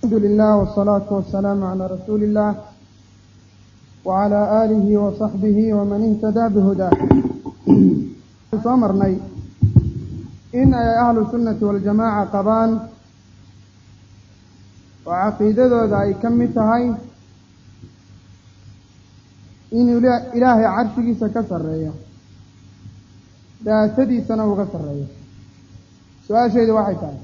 الحمد لله والصلاة والسلام على رسول الله وعلى آله وصحبه ومن اهتدى بهداه. سمرني إن أهل السنة والجماعة قبان وعقيدة ذا كمتهاي إن إلهي عرشي سكسر رأيه لا تدي سنة وكسر رأيه. سؤال شيء واحد ثاني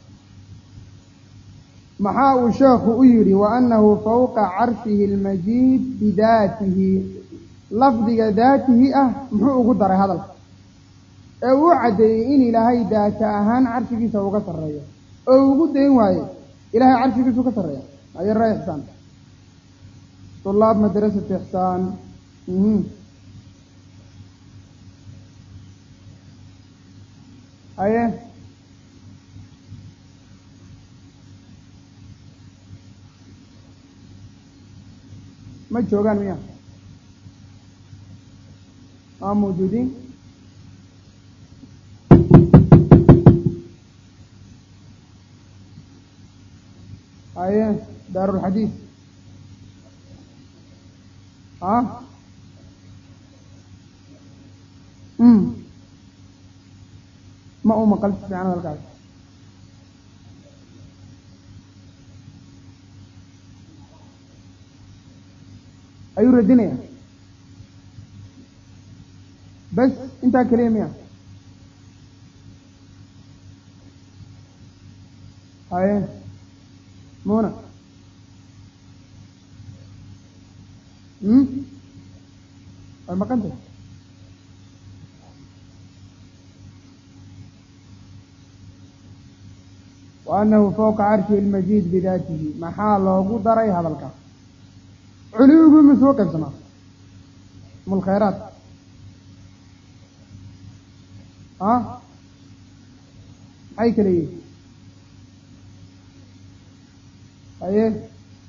محاو الشيخ أيري وأنه فوق عرشه المجيد بذاته لفظ ذاته محو قدر هذا وعد إن إلهي ذاته أهان عرشه سوى قصر رأيه أو قد إنواي إلهي عرشه سوى قصر رأيه أي الرأي إحسان طلاب مدرسة إحسان أيه ما جوغان مياه موجودين أيه دار الحديث ما هو ما قلت في عنه القاعدة أيوة الدنيا بس انت كلام يا هاي مونا ما كنت وأنه فوق عرشه المجيد بذاته محال وقدر هذا الكلام علوه من فوق السماء من الخيرات أي كليه أيه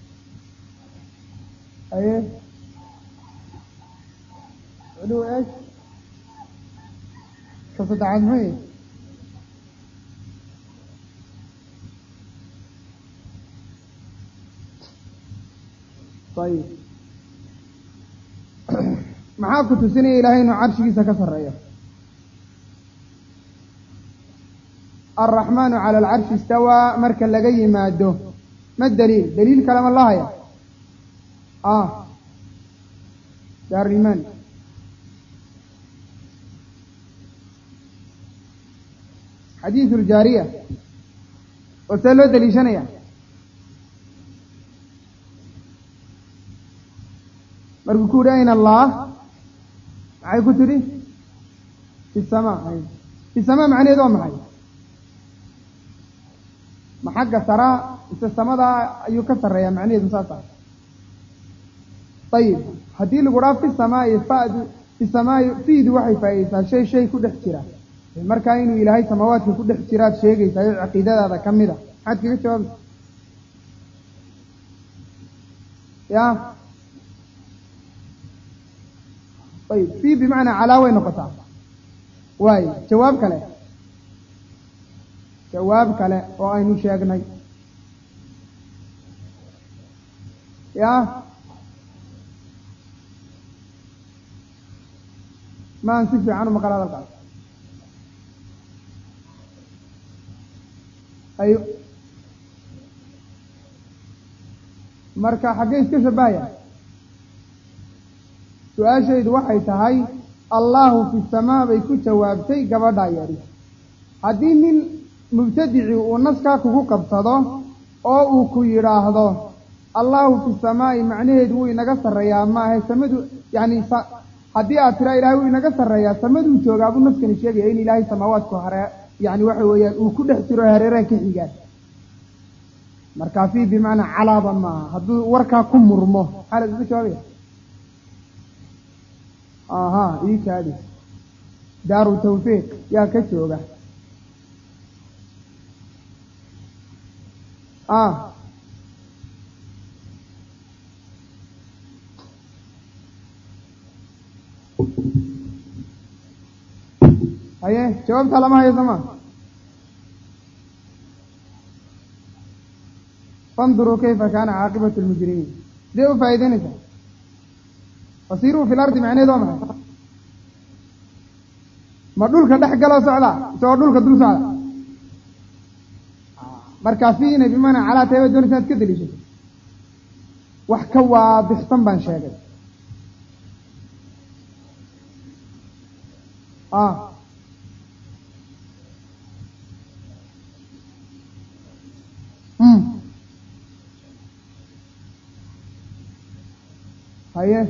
علو إيش قصد عنه طيب معاك تسني إلهي إنه عرشي سكسر رأيه الرحمن على العرش استوى مركا لقي ماده ما الدليل؟ دليل كلام الله يا دار الإيمان حديث الجارية وسألوا دليشنا يا مركو كورين الله عايكو تري في السماء في السماء معنى دوم معي محقة ترى السماء دا يكسر يا معنى مساسا. طيب هدي الغراب في السماء فائد في السماء في دي وحي فايسا شيء كده احترا المركا إنه إلهي سماوات كده احترات شيء يسايد عقيدة هذا كم ده حد كيف جواب يا طيب في بمعنى علاوة نقطة واي جواب كلا وأينو شاقني يا ما نسيب عنه مقال هذا القال أيوه مركا حقين كشبايا سؤال شيء وحي تهي الله في السماء بيكون جوابتي قبل ياري هذه من مبتدع والناس كاكو قبصده أو كو يراهده الله في السماء معناه دوي نقصر يا ما هي سمد يعني هذه أترى إلهي نقصر يا سمد وجواب الناس كان يشجع إن إلهي سماوات كهراء يعني وحي وكل احتراه هريرة كحجات مركافي بمعنى على ضما هذا وركا كم مرمو حالة ذي شوية إيش هذه دار التوفيق يا كتشوبة أيه جواب سلام هاي زمان فانظروا كيف كان عاقبة المجرمين ديو فايدين فصيروا في الأرض معنى دوما ما دولك دحق لو سعدا سو دولك دول سعدا مركافين بمعنى على تيبا دون سنة كده ليش وحكوا بختم بان شاكد هاي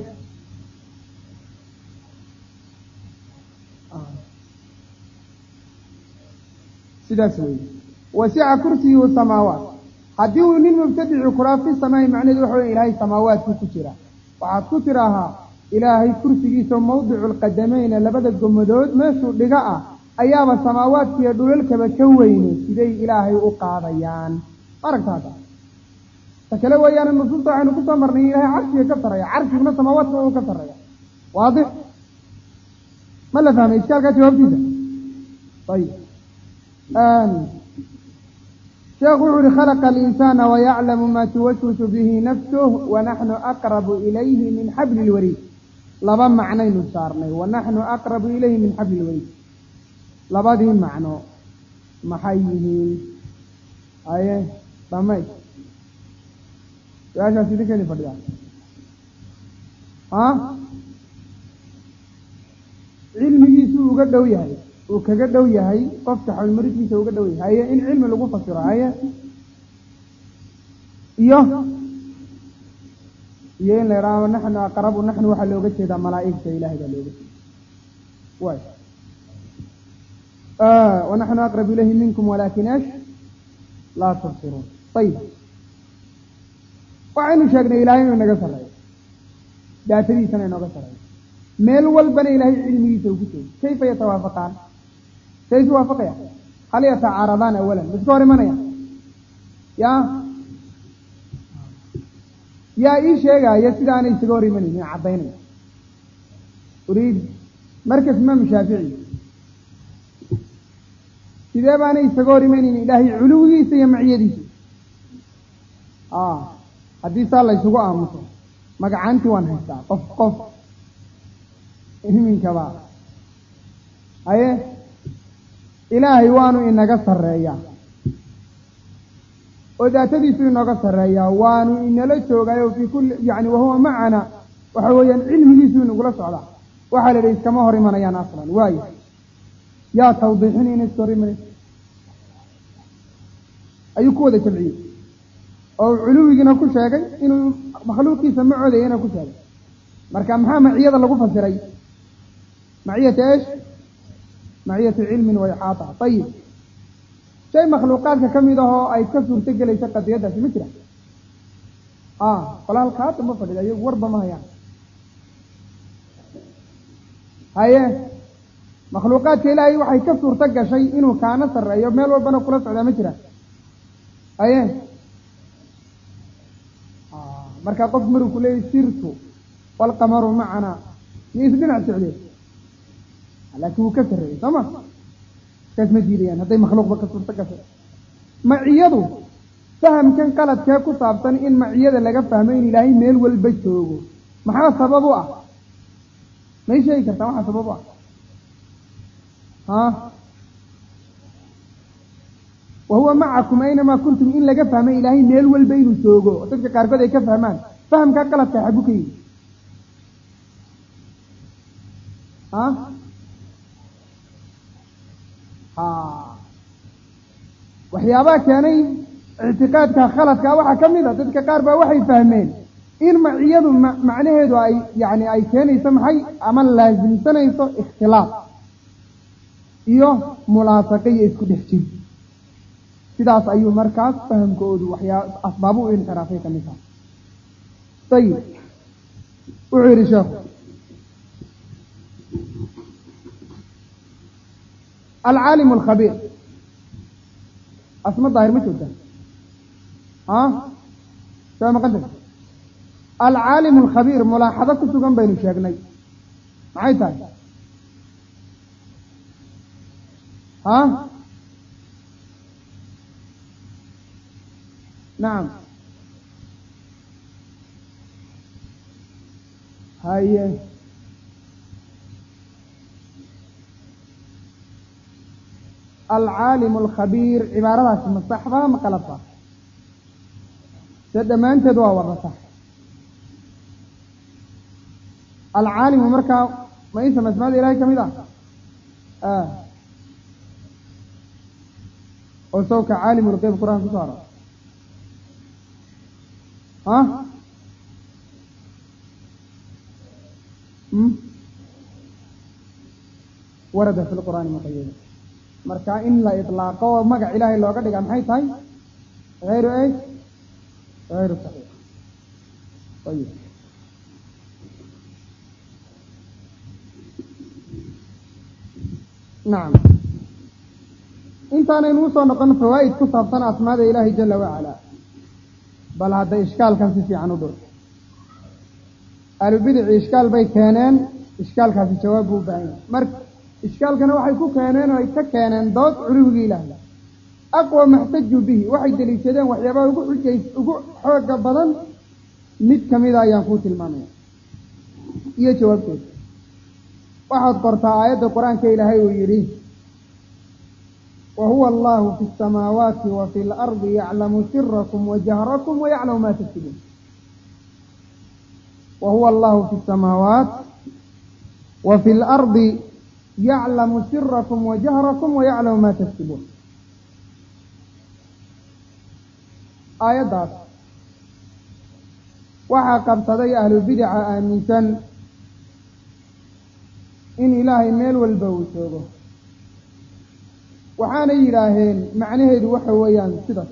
سداسوي وسع كرسيه السماوات حديو للمبتدع كرا في السماء معنى وحو إلهي السماوات كتيرا وعاد كتيراها إلهي كرسيه موضع القدمين لبدا الجمدود ما شو لقاء أيام السماوات في دولك بكوين سيدي إلهي أقاضيان أركت هذا تكلوا أيام النصوص عنه كنت أمرني إلهي عرشي كثر يا عرشي من السماوات كثر يا واضح ما لا فهم إشكال كاتي وابتدى طيب شيخ خلق الإنسان ويعلم ما توسوس به نفسه ونحن أقرب إليه من حبل الوريد لبا معنى نصارني ونحن أقرب إليه من حبل الوريد لبا دي معنى محيه آيه بمي يا شاسي دي كني فردها علمي سوء قد دوية وكقد دوية هاي قفتح المريد سوء قد دوية هاي إن علم لغو فصيرا هاي إيه لرا ونحن أقرب ونحن وحل لوجت هذا ملائكة إله هذا لوجت واي ونحن أقرب إليه منكم ولكنش لا تبصرون طيب وعين شاكنا إلهي من نقصر رأي داتري سنة نقصر رأي ميل والبني إلهي علمي سوكته كيف يتوافقان كيف يتوافقان هل يتعارضان أولا بسكوري من يا إيش يا يسيداني سكوري مني عبيني أريد مركز إمام الشافعي إذا باني سكوري مني إلهي علوي سيمعيدي حديث الله يسوع أمسه مقعنتي وان هسا قف من كبار أيه إلهي وانو إنك سريا وإذا تديسوا إنك سريا وانو إن لجوغا في كل يعني وهو معنا وحويا علم يسوا نقول صعدا وحال ليس كما هو رمانا يا أصلا واي يا توضيحني نستوري مني أي كودة تبعيد أو علوي كل شيء إنه مخلوقي سمعوا ذي أنا كل شيء مركب محا معية الله قفل سري معية إيش معية علم وإحاطة طيب شيء مخلوقات كم يده أي كسر تجلي شقة يده في مثله قال الخاتم ما فدي أيه وربما ما يعني هاي مخلوقات كلا أي واحد كسر تجا شيء إنه كان سر أيه مال وربنا كل على مثله أيه مركا قف مرو كلي سيرتو والقمر معنا يسدنا عليه لكن هو كسر تمام كيف مديريان هذا مخلوق بكسر تكسر معيده فهم كان قالت كيكو صابتن إن معيده لقى فهمين إلهي ميل والبيتوغو محا سببه ما يشيء كرتا محا سببه وهو معكم أينما كنتم إن لقى فهمين إلهي ميل والبيتوغو وتبقى كاركو ذي كفهمان فهم كان قالت كيحبوكي waxyaabaha keenay اعتقادka khaladka waxa kamid ah dadka qaar baa waxay fahmeen in maciyadu macnaheedu ay yaani ay keenayso maxay ama laasimsanayso ikhtilaaf iyo mulaasaqa iyo isku dhexjir sidaas ayuu markaas fahamkoodu waxyaa asbaabu in xiraafay kamid ah tayib wuxuu yiri sheekh العالم الخبير اسم الظاهر مش وده شو ما قلت العالم الخبير ملاحظة كسوغان بين الشيخني معي تاي نعم هاي العالم الخبير عبارة مصحفة مقلبة سد ما أنت دوا ورثة العالم مركا ما يسمى اسمه إلهي كمذا وسوك عالم الغيب القرآن كسارة ها ورد في القرآن مقيد مركا إن لا إطلاقه ومقع إلهي لو قد قام حيث هاي غير إيش غير صحيح طيب نعم انت أنا نوصى نقن فوائد كثر صنع اسماء إلهي جل وعلا بل هذا إشكال كان في عنه دور البدع إشكال بي كانان إشكال كان في جوابه بعين مرك إشكال كان وحي كو كانان ويتك كانان دوت علوه إله أقوى محتج به وحي دليل شدان وحيابا وقوع حوق بضن مد كميدا ينفوت المامية إيه جواب كيف واحد قرطة آيات القرآن كإلهي ويريه وهو الله في السماوات وفي الأرض يعلم سركم وجهركم ويعلم ما تكتبون وهو الله في السماوات وفي الأرض يعلم سركم وجهركم ويعلم ما تكتبون آيات دار وحاقب صدي أهل البدع آميسا إن إلهي ميل والبوسوه وحانا إلهين معنى هذا وحويان صدقا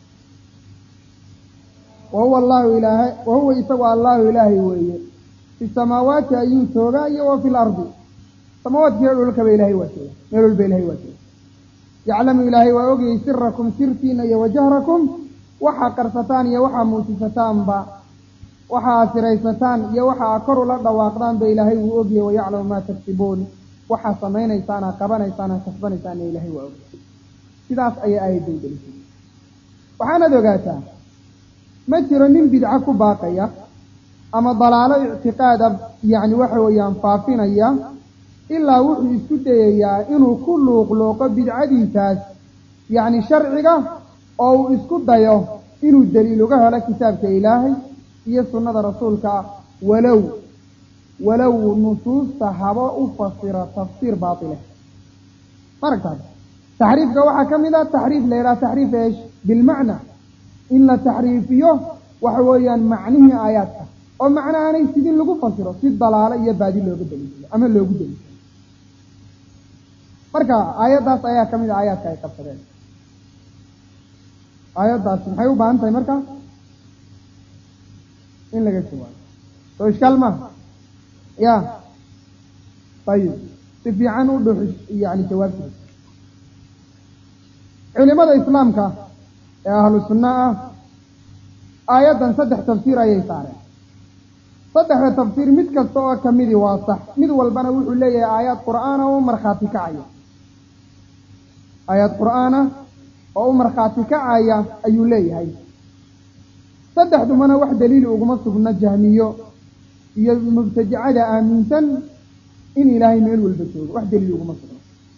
وهو يسوى الله إلهي ويه في السماوات أيو سوغا وفي الأرض السماوات يعلو لك بإلهي وسيلة يعلو بإلهي وسيلة يعلم إلهي ويوغي سركم سرتين وجهركم وحا قرصتان وحا موسفتان با وحا سريستان وحا أكروا لك واقضان بإلهي ويوغي ويعلم ما تكتبون وحا سمينيسانا قبنيسانا كسبنيسانا إلهي وأولا sidaas ayay aayadda u gelisay waxaanaad ogaataa ma jiro nin bidco ku baaqaya ama dalaalo ictiqaada yacni waxa weeyaan faafinaya ilaa wuxuu isku dayayaa inuu ku luuqluuqo bidcadiisaas yacni sharciga oo uu isku dayo inuu daliil uga helo kitaabka ilaahay iyo sunnada rasuulka walow nusuusta haba u fasira tafsiir baatile maragtaas تحريف كواحد كمذا تحريف ليلا تحريف إيش بالمعنى إلا تحريفيه وحويا معنيه آياتها ومعنى أنا يستدين لقو فصيرا سيد ضلالة يبادي اللي يقول دليل أما اللي يقول دليل مركا آيات داس آيات كمذا آيات كاي تفسرين آيات داس محيو بان تاي مركا إن لقى السؤال تو إشكال ما يا طيب تفي عنه يعني جواب علماء الإسلام كا أهل السنة آيات صدح تفسير أي صار صدح تفسير متك الصواب كميدي واضح مد والبنا وحول لي آيات قرآن ومرخاتك آيات قرآن ومرخاتك أي لي هاي صدح دمنا واحد دليل وقمصه بالنجهمية مبتجعة آمنتا إن إلهي ميل والبشور واحد دليل وقمصه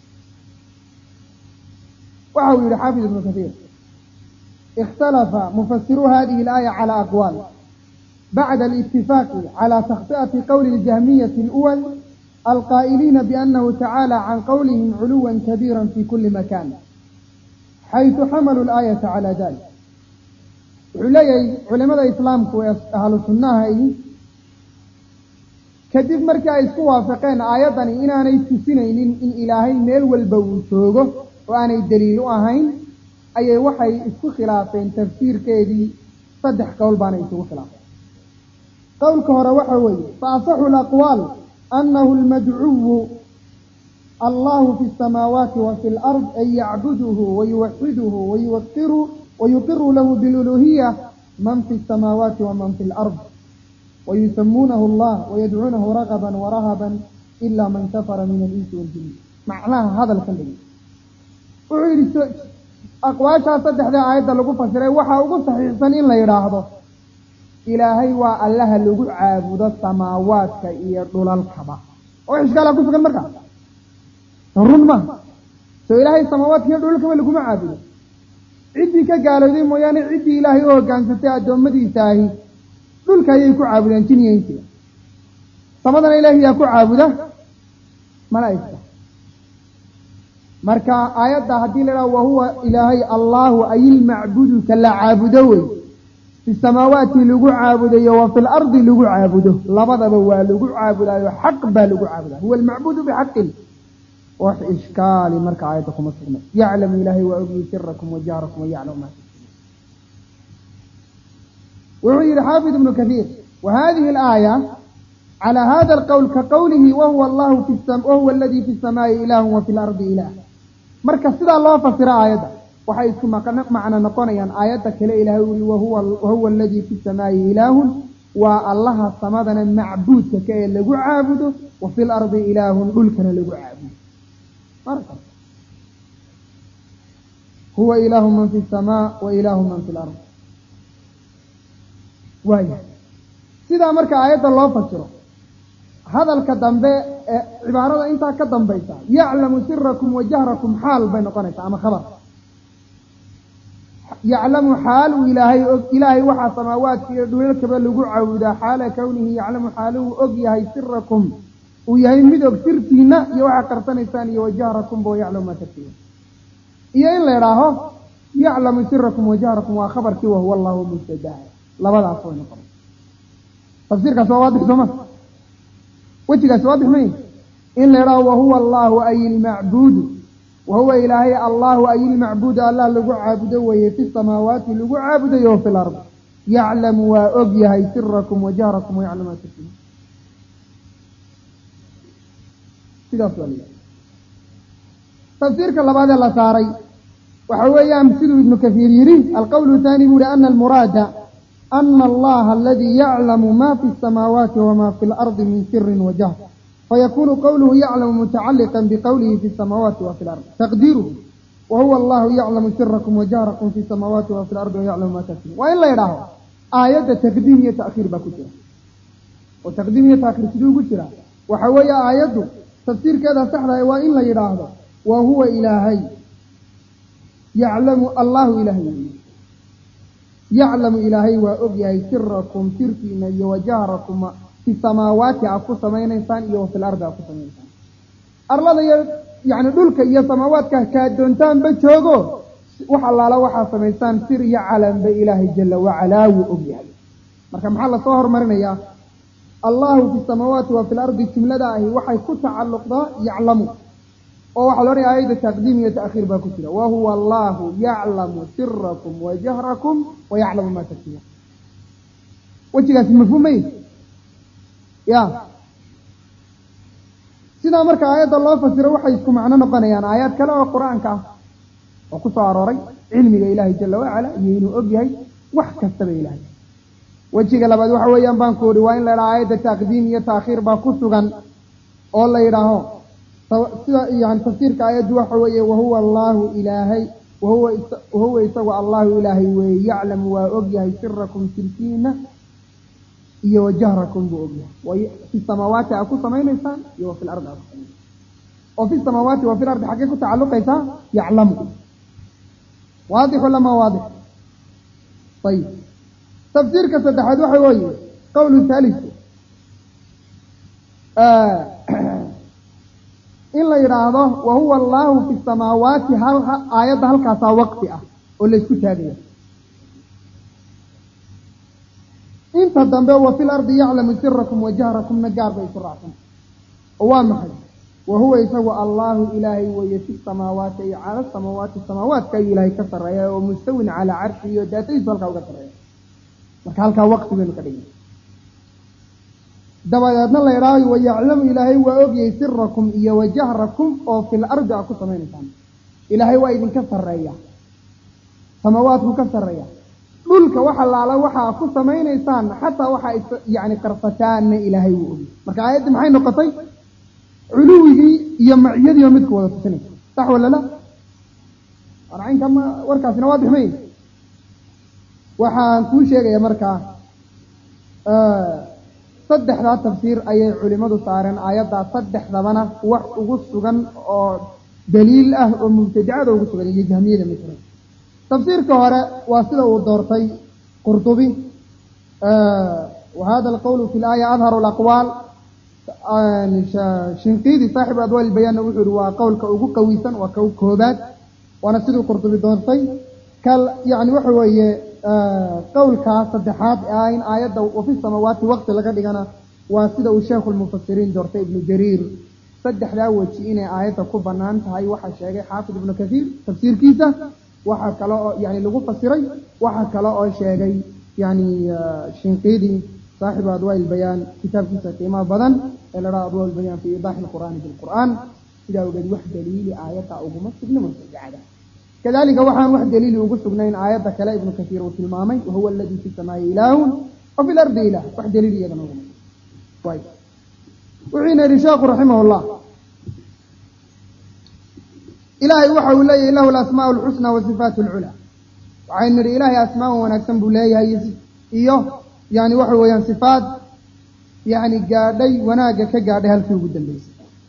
وحاول حافظ ابن كثير اختلف مفسرو هذه الآية على أقوال بعد الاتفاق على تخطئة قول الجهمية الأول القائلين بأنه تعالى عن قولهم علوا كبيرا في كل مكان حيث حملوا الآية على ذلك علماء الإسلام أهل السنة كذب مركا يسكوا وافقين آياتني إن أنا يتسينين إن إلهي ميل والبوسوغو وأنا الدليل أهين أي وحي اسكو خلافين تفسير كيدي صدح قول بانا يسكو خلافين قول كهر وحوي فأصح الأقوال أنه المدعو الله في السماوات وفي الأرض أن يعبده ويوحده ويقر له بالألوهية من في السماوات ومن في الأرض ويسمونه الله ويدعونه رغبا ورهبا إلا من كفر من الإنس والجن معناها هذا الكلام وعيد أقواشها صدح ذا آيات لقو فسره وحا وقو صحيح سنين لا يراهضه إلهي والله لغو عابد السماوات إيا دولال كبا وإشكالا كسكن مركا ترون ما سو إلهي السماوات إيا دولال كبا لغو عابد عدي كقالوا ذي موياني عدي إلهي وكان ستاء دومدي ساهي دول كايكو عابدان كنيا انتي سمدنا إلهي يكو عابده ملائكة مركا آيات هدي لنا وهو إلهي الله أي المعبود كلا عابدوي في السماوات لقو عابده وفي الأرض لقو عابده لبضا بوا لقو عابده حق با لقو عابده هو المعبود بحق وح إشكال مركا آياتكم السنة يعلم إلهي وأبي سركم وجاركم ويعلم ما تكتبون وعي الحافظ ابن كثير وهذه الآية على هذا القول كقوله وهو الله في وهو الذي في السماء إله وفي الأرض إله مركز سيدا الله فسر آية وحيث معنا نقونيا آية كلا إله وهو الذي في السماء إله والله الصمدنا معبود كي لقو عابده وفي الأرض إله ملكنا لقو عابده مركز هو إله من في السماء وإله من في الأرض وايه سيدا مركز آية الله فسره هذا الكدنبه عبارة انت كدنبيسا يعلم سركم وجهركم حال بين قنيسة اما خبر يعلم حال إلهي وحى سماوات في دولك بلغو عودا حال كونه يعلم حاله أبيهي سركم ويهي مدوك سرتينا يوحى قرطنيسان وجهركم بو يعلم ما تكتبون إيا إلا يراه يعلم سركم وجهركم وخبرك وهو الله مستدعي لبدا أصوين قرن تفسيرك سوادح سمس وجهك واضح مين إن يرى وهو الله أي المعبود وهو إلهي الله أي المعبود الله لقو عابده وهي في السماوات لقو عابده وفي الأرض يعلم وأبيهي سركم وجاركم ويعلم ما تكتبون كده سؤالي تفسيرك الله بعد الله ساري وحوية أمثله ابن كثير يري القول الثاني يقول أن المراد أن الله الذي يعلم ما في السماوات وما في الأرض من سر وجهر فيكون قوله يعلم متعلقا بقوله في السماوات وفي الأرض تقديره وهو الله يعلم سركم وجهركم في السماوات وفي الأرض ويعلم ما تكتمون وإلا يراه آية تقديم تأخير بكتير وتقديم تأخير سدوه كتير وحوية آية تفسير كذا سحرة وإلا يراه وهو إلهي يعلم الله إلهي يعلم إلهي وأبيهي سركم سركنا وجهركم في السماوات أكو سمين إنسان وفي الأرض أكو سمين إنسان أرلاده يعني دولك يا سماوات كادونتان بجوغو وحلا وحا سمين إنسان سر يعلم بإلهي جل وعلا وأبيهي مركا محل صهر مرنيا الله في السماوات وفي الأرض كملداه وحي كتعلق ذا يعلمه وحلوري آية تقديم يتأخير باكتير وهو الله يعلم سركم وجهركم ويعلم ما تكتبون وجهك مفهوم ايه يا سيدا مركا آيات الله فسر وحي يسكو معنا نقنيان آيات كلا وقرآن كا وقصة عراري علمي إلهي جل وعلا يهينو أبيهي وحكستب إلهي وجهك لبعد وحويان بانكوري وإن لنا آية تقديم يتأخير باكتوغان والله يراهو يعني تفسير كآيات وحوية وهو الله إلهي وهو يسوى الله إلهي ويعلم وأبيهي سركم سركين وجهركم بأبيهي وفي السماوات أكو سمين إنسان وفي الأرض أكو سمين وفي السماوات وفي الأرض حقيقة تعلق إنسان يعلم واضح ولا ما واضح طيب تفسير كسدحد وحوية قول ثالث إلا يراده وهو الله في السماوات آيات هالكاسا وقتها ولا يسكت هذه انت الدنبه وفي الأرض يعلم سركم وجهركم نجار بيسرعكم وامحد وهو يسوى الله إلهي ويسي السماوات على السماوات كي إلهي كسر ومستوى على عرشه وذاته يسوى كسر وكالك وقت من القديم دبادنا الله يراوي ويعلم إلهي وأبي سركم إيا وجهركم أو في الأرض أكو سمين إنسان إلهي وإذن كسر رأيه سماوات كسر رأيه ملك وحا على وحا أكو سمين إنسان حتى وحا يعني قرفتان إلهي وأبي مركا آيات محاين نقطي علوه يمعيد يومدك ولا تسنين صح ولا لا أرعين كما وركا سنوات حمين وحا نكون شيء يا مركا saddexdaa tafsiir ayay culimadu saareen aayaddaa saddexdabana wax ugu sugan oo daliil ah oo mubtadicada ugu sugan iyo jahmiyada misra tafsiirka hore waa sida uu doortay qurtubi وهذا القول في الآية أظهر الأقوال شنقيدي صاحب أضواء البيان وحر وقول كأوكو كويسا وكوكوبات وانا سيدو قرطبي دورتي يعني وحوي قول كصدحات آين آيات وفي السماوات وقت لقد لنا وسيدو الشيخ المفسرين دورتي ابن جرير صدح لا وجهين آيات كوبانان هاي واحد شيخ حافظ ابن كثير تفسير كيسة واحد كلا يعني لغو فسري واحد كلا شيخ يعني شنقيدي صاحب أضواء البيان كتاب كيسة كيما بدن إلا رأى أضواء البيان في إيضاح القرآن بالقرآن إذا وجد واحد دليل آيات أو مصدق لمنسجعة كذلك واحد دليل وقصد من آيات كلا ابن كثير وفي المامي وهو الذي في السماء إله وفي الأرض إله واحد دليل يدنا طيب وعين رشاق رحمه الله إلهي وحو إليه له الأسماء الحسنى والصفات العلى وعين إلهي أسماء ونكسن بليه إيوه يعني وحو ويان صفات يعني قادي وناقة كقادي هل فيه قدام بيس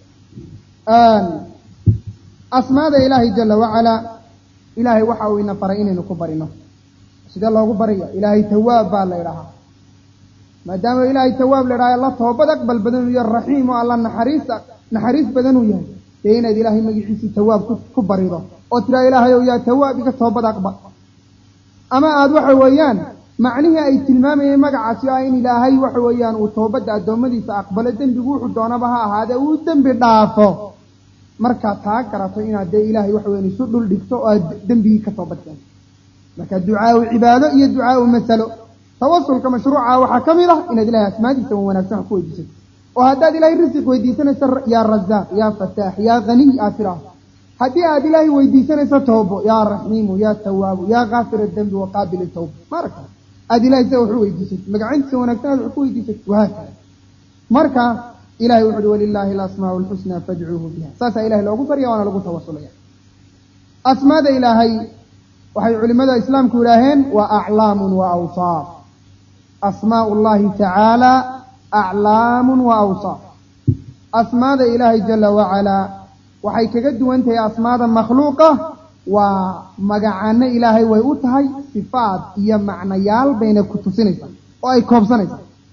أسماء إلهي جل وعلا إلهي وحو إن فرعين نكبرنا سيد الله كبرية إلهي تواب بالله ما دام إلهي تواب لرأي الله توبة أقبل بدنه يا الرحيم والله نحريس بدنه يا تين إلهي مجلس تواب كبرية أترى إلهي ويا تواب كتوبة أقبل أما أدوح ويان معنيها أي تلمامي مقعس ياين إلهي وحويان وتوبة الدومدي سأقبل الدم بقوح الدون بها هذا والدم بدافه marka taa karato inaad ilaahay wax weyn isu dhul dhigto oo dambiga ka toobadkan marka ducaa cibaado iyo ducaa masalo tawassulka mashruuca waxa kamid ah inaad ilaahay asmaadiisa wanaagsan ku weydiisato oo haddaad ilaahay rizq weydiisanayso ya razaaq ya fataax ya ghani aafira haddii aad ilaahay weydiisanayso toobo ya rahiim ya tawaab ya ghaafir ad-dambi wa qaabil at-tawb marka aad ilaahay wax weydiisato magaciisa wanaagsan wax ku weydiisato waa marka إلهي وحده ولله الأسماء الحسنى فادعوه بها ساسا إلهي لو قفر يوانا لو توصل يعني أسماء إلهي وحي علماء الإسلام كلهن وأعلام وأوصاف أسماء الله تعالى أعلام وأوصاف أسماء إلهي جل وعلا وحي كجد وانت يا أسماء مخلوقة ومقعان إلهي ويؤتهي صفات هي معنيال بين كتسنسا وأي كوبسنسا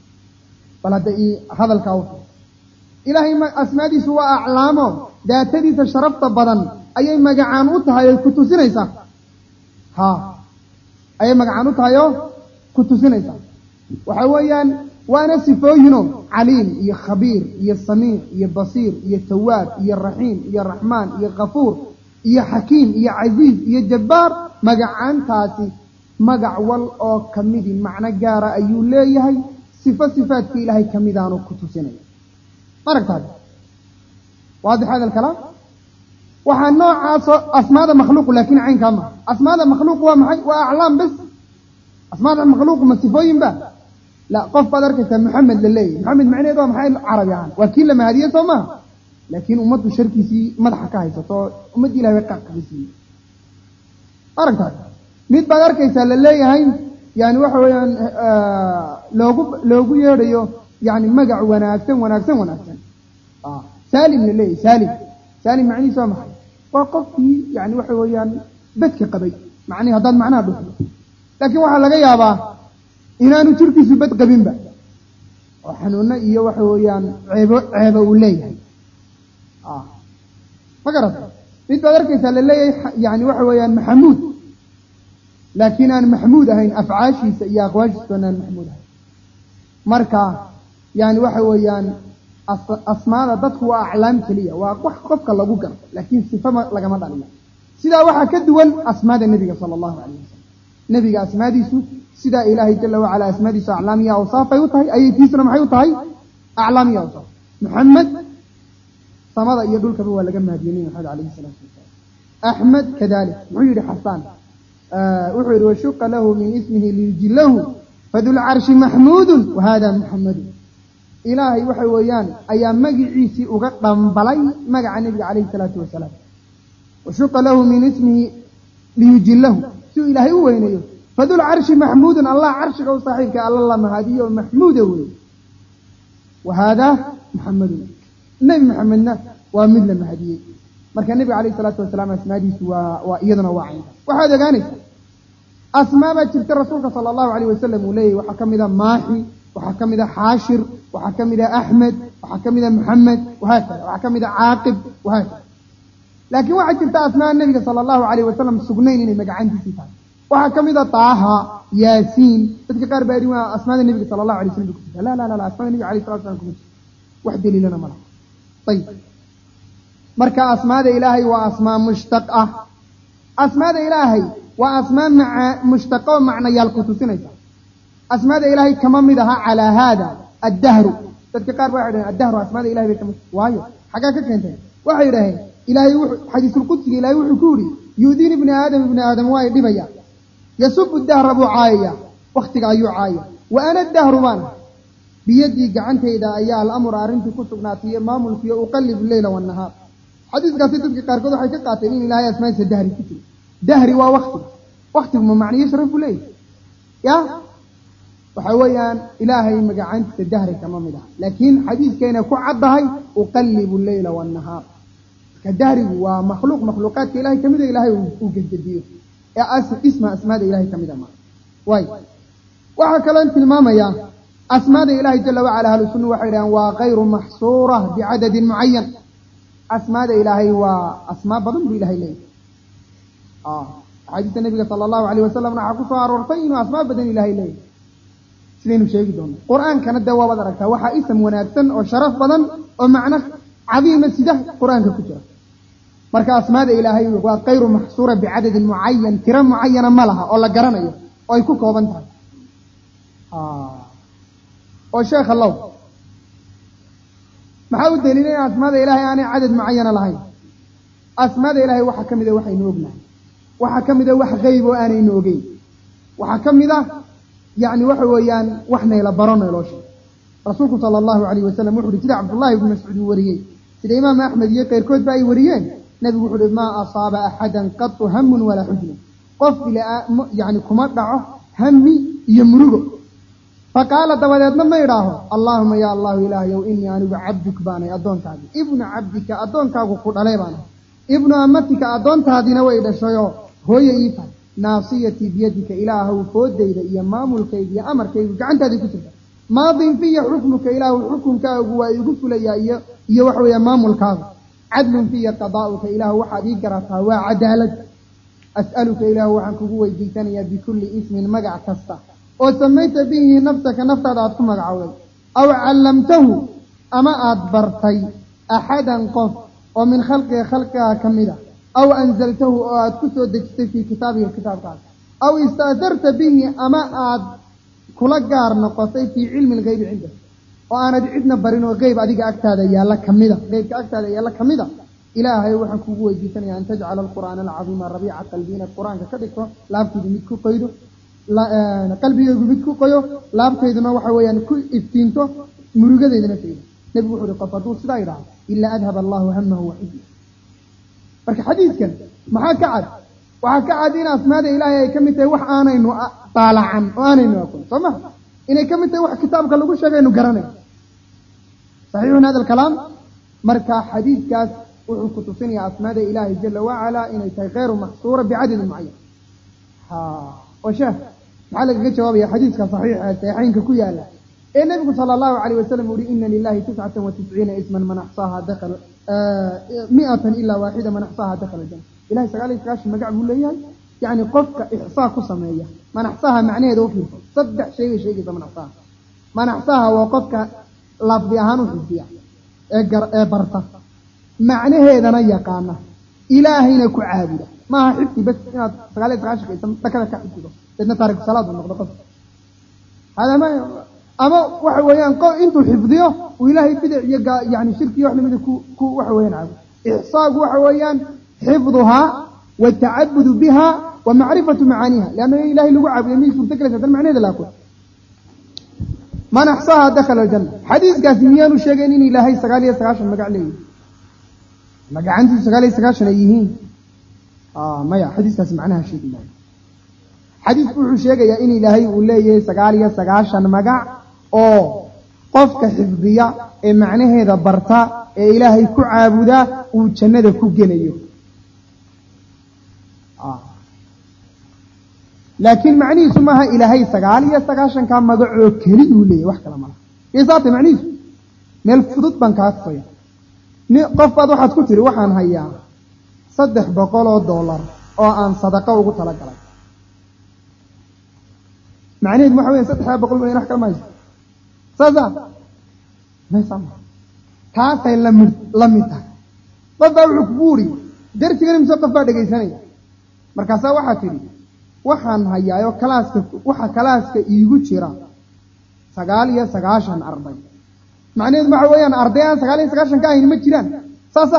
هذا الكوثر إلهي أسمادي سوى أعلامه ذاتدي تشرفت بدن أي مقعانوتها يكتو سنيسا أي مقعانوتها يكتو سنيسا وحويا وانا سفوهنو عليم يا خبير يا سميع يا بصير يا تواب يا رحيم يا رحمن يا غفور يا حكيم يا عزيز يا جبار مقعان تاسي مقعول أو كميدي معنى جارة أيو ليهي صفات في إلهي كميدانو كتو سنيسا مركز هذا واضح هذا الكلام وحنوع أسماء مخلوق لكن عين كما أسماء مخلوق وأعلام بس أسماء مخلوق مسيفوين به لا قف بدرك محمد لله محمد معناه ده محل عربي يعني وكيل لما هديه سما لكن أمته شركي سي مدح كايسة أمتي لا يقع كبسي مركز هذا ميت بدرك يسال الله هاي يعني وحوي لوجو يريو يعني مقع وناكسن سالم لله سالم معني سامح وقفتي يعني وحويان بدك قبي معني هذا معناه بس لكن waxa laga yaabaa inaanu jirkiisu bad qabin ba waxaanuna iyo waxawayaan ceebo u leeyahay فقرت mid baad arkaysaa la leeyahay yani waxawayaan maxamuud laakiin aan maxamuud ahayn afcaashiisa iyo aqwaashiisa aan maxamuud ahayn marka يعني وحويان أسماء ضدك وأعلام كلية وقفك الله جوجر لكن صفة لقى ما دعنا سيدا واحد كدول أسماء النبي صلى الله عليه وسلم نبي أسماء ديسو سيدا إلهي جل وعلا أسماء ديسو أعلامية أوصاف يوتهي أي تيسنا محيوتهي أعلامية أوصاف محمد صمد يدل كبوا لجمع دينين هذا عليه السلام أحمد كذلك معير حسان أعير وشق له من اسمه ليجله فذو العرش محمود وهذا محمد إلهي وحويان أيام مجعيسي وقدم بلي مجع النبي عليه الصلاة والسلام وشق له من اسمه ليجله سو إلهي وينيه فذو العرش محمود الله عرشك وصاحبك الله مهدي ومحمود وهذا محمد النبي محمدنا ومثل مهدي marka nabi kaleey salaatu wasalaam asmaadiisu waa iyadana waa cayn waxa deegaanaysa asmaaba jirta rasuulka sallallahu alayhi wasallam uu leeyahay waxa kamida maahi waxa kamida haashir waxa kamida ahmed waxa kamida muhammad waxa kamida aaqib waxa laakiin waxa jirta asmaa nabiga sallallahu alayhi wasallam sugnayn inay magacaantiisa tahay waxa kamida taaha yaasiin dadka qaar baa yiri asmaada nabiga sallallahu alayhi wasallam la la la asmaada nabiga alayhi salatu wasallam wax daliilana ma laha طيب marka asmaada ilaahay waa asmaa mushtaq ah asmaada ilaahay waa asmaa mushtaqo macnayaal ku tusinaysa asmaada ilaahay kama mid aha ala hada ad-dahr dadka qaar waxay yiraahdeen ad-dahr asmaada ilaahay bay kamid waayo xagaa ka keentay waxay yiraahdeen ilaahay wuxuu xadiisul qudsi ilaahay wuxuu ku yiri yuudin ibn aadam waa dhibaya yasub ad-dahr abu aaya waqtiga ayuu aaya wa ana ad-dahr man biyadi gacantayda ayaa al-amr arintu ku sugnaatay maamulkiyo u qalib leeyla wa nahaar xadiiskaasi dadka qaarkood waxay ka qaateen in ilaahay asmaadiisa dahri ku jiro dahri waa waqtigu ma macniyo sharaf u leeyahay ya waxa weeyaan ilaahay magacaantiisa dahri kama mid ah laakiin xadiiskeena ku caddahay uqallibu layla wan nahaar ka dahrigu waa makhluuqaadka ilaahay kamid ah ilaahay uu gajadiyo isma asmaada ilaahay kamid ah way waxa kale tilmaamaya asmaada ilaahay jalla wa ala ahlu sunna waxay yiraahdaan waa ghayru mahsuura bi'adadin muayyan asmaada ilaahay waa asmaa badan buu ilaahay leeyahay xadiiska nabiga sallallahu alayhi wasallam waxa ku soo aroortay inuu asmaa badan ilaahay leeyahay sidaynu sheegi doono quraanka dawa wada aragtaa waxa ism wanaagsan oo sharaf badan oo macna cadiima sida quraanka ku jira marka asmaada ilaahay waa ghayru mahsuura bi'adadin muayyan tira muayyana malaha oo la garanayo oo ay ku kooban tahay oo sheekh Allah maxaa u daliilay asmaada ilaahay aanay cadad muayyana lahayn asmaada ilaahay waxa kamid ah waxaynu ognahay waxa kamid ah wax qayb oo aanaynu ogeyn waxa kamid ah yaani waxa weeyaan waxna la barano loo sheegay rasuulku sallallahu alayhi wasallam wuxuu yiri Abdullah ibn Mas'ud wariyay sida Imaam Ahmad iyo qeyrkood baa ay wariyeen nabigu wuxuu yiri ma asaaba ahadan qat hammun wala huzn qof ila yaani kuma dhaco hammi iyo murugo فقال دبدنا ما يراهو اللهم يا الله إلهي وإني أنا عبدك باني أدونك هذه ابن عبدك أدونك قد علي باني ابن أمتك أدونك هذه نويد شيو هو يفعل ناصيتي بيدك إله وفود إلى إمام الكيد يا أمر كيد وعنت هذه كتبه ماض في حكمك إله حكمك ويقول لي يا وحو يا إمام الكاظ عدل في قضاؤك إله وحدي قرتها وعدالة أسألك إله وعنك هو يجيتني بكل اسم مقع كسته وسميت به نفسك نفسك أدكم مقعوي أو علمته أما أدبرتي أحدا قف ومن خلقها كمدا أو أنزلته أو أدكسو دجت في كتابه الكتاب قال أو استأثرت به أما كل جار نقصي في علم الغيب عنده وأنا دعيتنا برينو غيب أديك أكتاد يا الله كمدا غيب أكتاد يا الله كمدا إلهي وحكم هو جيتني أن تجعل القرآن العظيم ربيع قلبنا القرآن كذلك لا بتدي متكو قيده قلبي يقبضكو قيو لابتيدنا waxa weeyaan ku iftiinto murugadeedana fiido nabi wuxuu qafadu sidaayra illa adhab Allah hammahu wa hizbi marka xadiiskan waxa ka cad in asmaada ilaahay ay kamid tahay wax aanaynu taalacan oo aanaynu aqoon sama inay kamid tahay wax kitaabka lagu sheegaynu garanay saxiixun hada kalaam marka xadiiskaas wuxuu ku tusinayaa asmaada ilaahay jalla wa ala inay tahay ghayru mahsuura bi'adad muayyan وشاف معلق جواب يا حديث صحيح صحيحين كيالا النبي صلى الله عليه وسلم يقول إن لله 99 اسما من أحصاها دخل 100 إلا واحدة من أحصاها دخل الجنة إلهي سقال إسكاش مقع بقول لي يعني قفك إحصاء قصمية من أحصاها معناه دوفيه صدق شيء من أحصاها من أحصاها وقفك لفظيهان وحزيها برطة معناه هذا نيقانا إلهينا كعابدة ما حبتي بس إنها سقالي سقاشك تكذا كحبتي لأن تارك الصلاة والنقضة هذا ما أما وحويان قو أنتوا حفظيه وإلهي بدع يعني شركي وحنا من وحويان عابد إحصاء وحويان حفظها والتعبد بها ومعرفة معانيها لأن إلهي لقوا عابد يمين سلتكلة هذا المعنى هذا لا أقول من أحصاها دخل الجنة حديث قاسميان وشيغانين إلهي سقالي سقاشا مقع لي مقع عندي سقالي سقاشا ليهين ما يا حديث معناها شيء الله xadiisku wuxuu sheegayaa in ilaahay uu leeyahay 99 magac oo qofka xifdiya ee macnaheeda barta ee ilaahay ku caabuda uu jannada ku gelayo laakiin macnihiisu maaha ilaahay 99 ka magac oo keli uu leeyahay wax kale ma laha isaabta macnihiisu meel fudud baan ka hadfaya qof baad waxaad ku tiri waxaan hayaa $300 oo aan sadaqa ugu tala galay macnaheedu waxa weeyaan 300 oo wax kale ma haysto saasa ma sama taasay la mid tahay qof baa wuxuu ku buuri darsigan imisa qof baa dhagaysanaya markaasaa waxaa tiri waxaan hayaayo kalaaska iigu jira 99 arday macnaheedu waxa weeyaan arday aan 99 ka ahayn ma jiraan saasa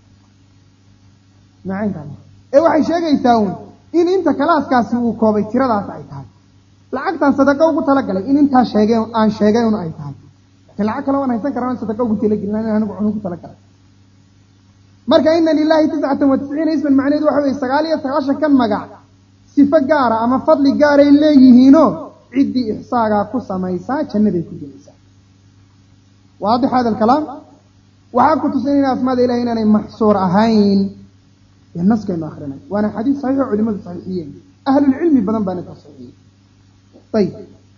macaanka waxay sheegaysaa in inta kalaaskaasi uu koobay tiradaas ay tahay lacagtan sadaqa ugu tala galay in inta aan sheegay ay tahay lacag kale waan haysan karaan sadaqa ugu tala galay anigu ugu tala galay marka inna lillahi 99 isman macnaheedu waxa weeye 99 kan magac sifa gaar ama fadli gaar ay leeyihiino cidii ihsaaga ku samaysa jannaday ku gelaysaa واضح هذا الكلام وحاكم تسنين أسماء إلهي إنني محصور أهين النص كما أخرنا وأنا حديث صحيح علماء الصحيحيين أهل العلم بدن بان التصحيحيين طيب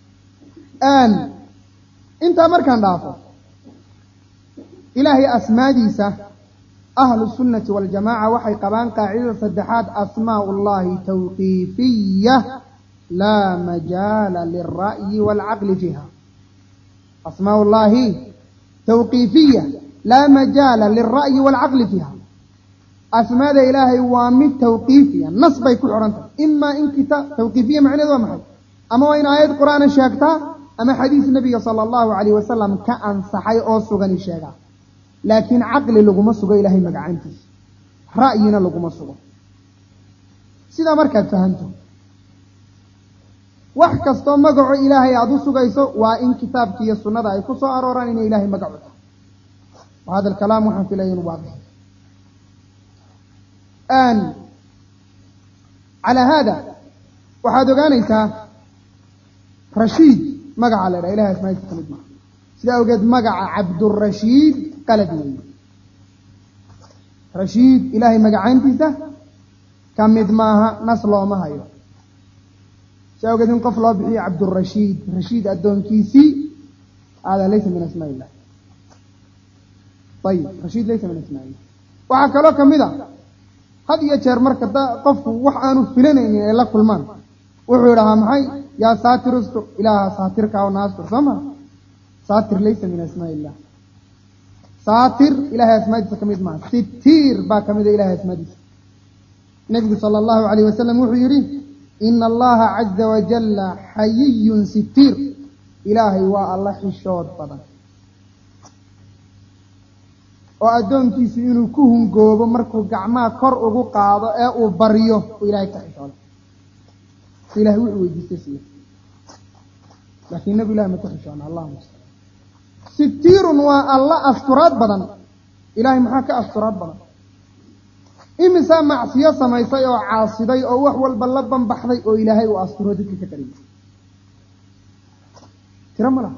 انت أمركان دافو إلهي أسماء ديسة أهل السنة والجماعة وحي قبان قاعدة صدحات أسماء الله توقيفية لا مجال للرأي والعقل فيها أسماء الله توقيفية لا مجال للرأي والعقل فيها أسماء إلهي وامد توقيفية نصب يكون عرنتا إما إن كتاب توقيفية معنى ذو محل أما وإن آيات قرآن الشاكتا أما حديث النبي صلى الله عليه وسلم كأن صحي أو سغن الشاكتا لكن عقل لغم السغى إلهي مقعنتي رأينا لغم السغى سيدا مركز فهمتم wax kasto magaco ilaahay aad u sugayso waa in kitaabkiisa iyo sunnada ay ku soo arooraan in ilaahay magaco وهذا الكلام وحن في لين واضح على هذا وحد غانيسا رشيد مقع على إله اسمه كمد ما سيدا وجد مقع عبد الرشيد قلبي رشيد إلهي مقع عنديسا كمد ماها نصله ما هيو سأقول إن قفل بحي عبد الرشيد رشيد الدون كيسي هذا ليس من اسماء الله طيب رشيد ليس من اسماء الله وحكى له كمذا هذه يشير مركز قف وحانو فلنين إلا كل من وحورها معي يا ساتر استر إله ساترك وناس ترسمها ساتر ليس من اسماء الله ساتر إله اسماء كمذ ما ستير با كمذ إله اسماء النبي صلى الله عليه وسلم وحيري إن الله عز وجل حيي ستير إلهي والله حشود بدن وأدون كيسينو كوهن قوبو مركو قعما كور أغو قاضو أو بريو وإلهي كحشود إلهي ويجيستسيه لكن نبي الله ما تحشون الله مستر ستير والله أستراد بدن إلهي محاك أستراد بدن إمسا معصية سميسي أو عاصدي أو وحوال بلبن بحضي أو إلهي وأسطرودك كريم كرم الله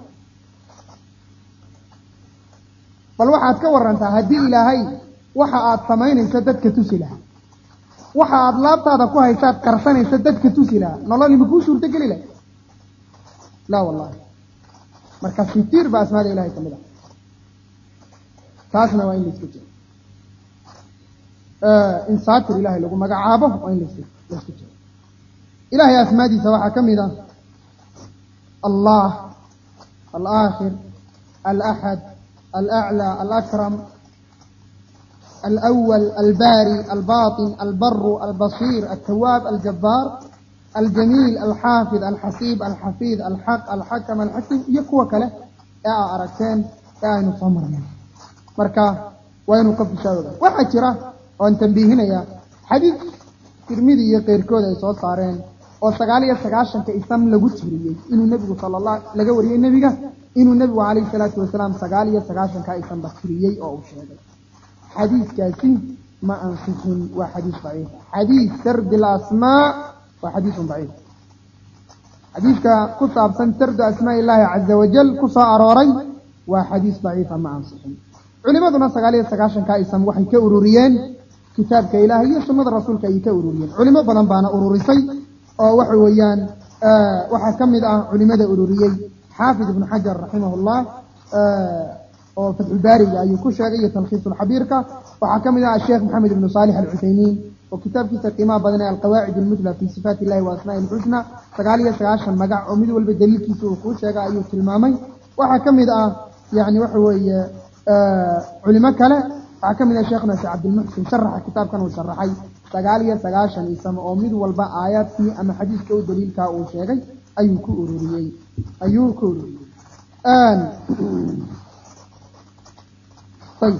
بل waxaad ka warantaa hadii ilaahay waxa aad samaynayso dadka tusilaha waxa aad laabtaada ku haysaad qarsanayso dadka tusilaha nolol ma ku suurta gali leh la wallahi marka sitiir ba asmaada ilaahay kamida taasna waa in la isku jiro إن ساتر إلهي لكم مقعابه وإن لسكتر إلهي أسمادي سواحة كمدا الله الآخر الأحد الأعلى الأكرم الأول الباري الباطن البر البصير التواب الجبار الجميل الحافظ الحسيب الحفيظ الحق الحكم الحكيم يقوى كله يا أركان يا نصمر مركا وين قف شاوله وحجرة وأن تنبيهنا يا حديث ترمذي غير كذا يسوع صارين أو سجالي السجاشن كإسلام لجوتشري إنه النبي صلى الله لجوري النبي إنه النبي عليه الصلاة والسلام سجالي السجاشن كإسلام بكريي أو شيء حديث كاسين ما أنصفون وحديث ضعيف حديث سرد الأسماء وحديث ضعيف حديثك كصاب سنترد أسماء الله عز وجل كصا أروري وحديث ضعيف مع صحيح علماء نص عليه سكاشن كايسم وحي كأوروريين كتاب كإلهي سنة الرسول كي كأوروريين علماء بلان بانا أوروريسي أو وحويان وحكم علماء أوروريين حافظ ابن حجر رحمه الله وفي الباري أي كشرية تلخيص الحبيركة وحكم الشيخ محمد بن صالح العثيمين وكتاب كتاب قيمة بدنا القواعد المثلى في صفات الله وأسماء الحسنى فقالي سعاشا مقع عمد والبدليل كيسو وكوشا أيو تلمامي وحكم يعني وحوي علماء كلا حكم شيخنا عبد المحسن شرح كتاب كانوا شرحي فقالي سعاشا يسمى عمد والباء آيات في أما حديث كو دليل كاو شيخي أيو كوروريي أيو كوروريي طيب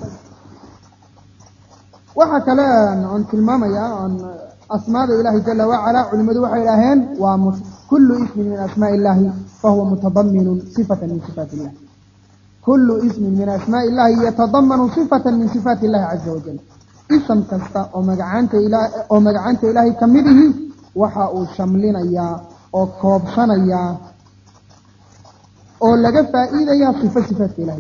وحكى عن كلمة عن أسماء الله جل وعلا علماء وحي الأهين كل اسم من أسماء الله فهو متضمن صفة من صفات الله كل اسم من أسماء الله يتضمن صفة من صفات الله عز وجل اسم كستا ومجعنت إلهي كمده وحاء شملنا يا أو كوبشنا يا أو لقفا إذا يا صفات إلهي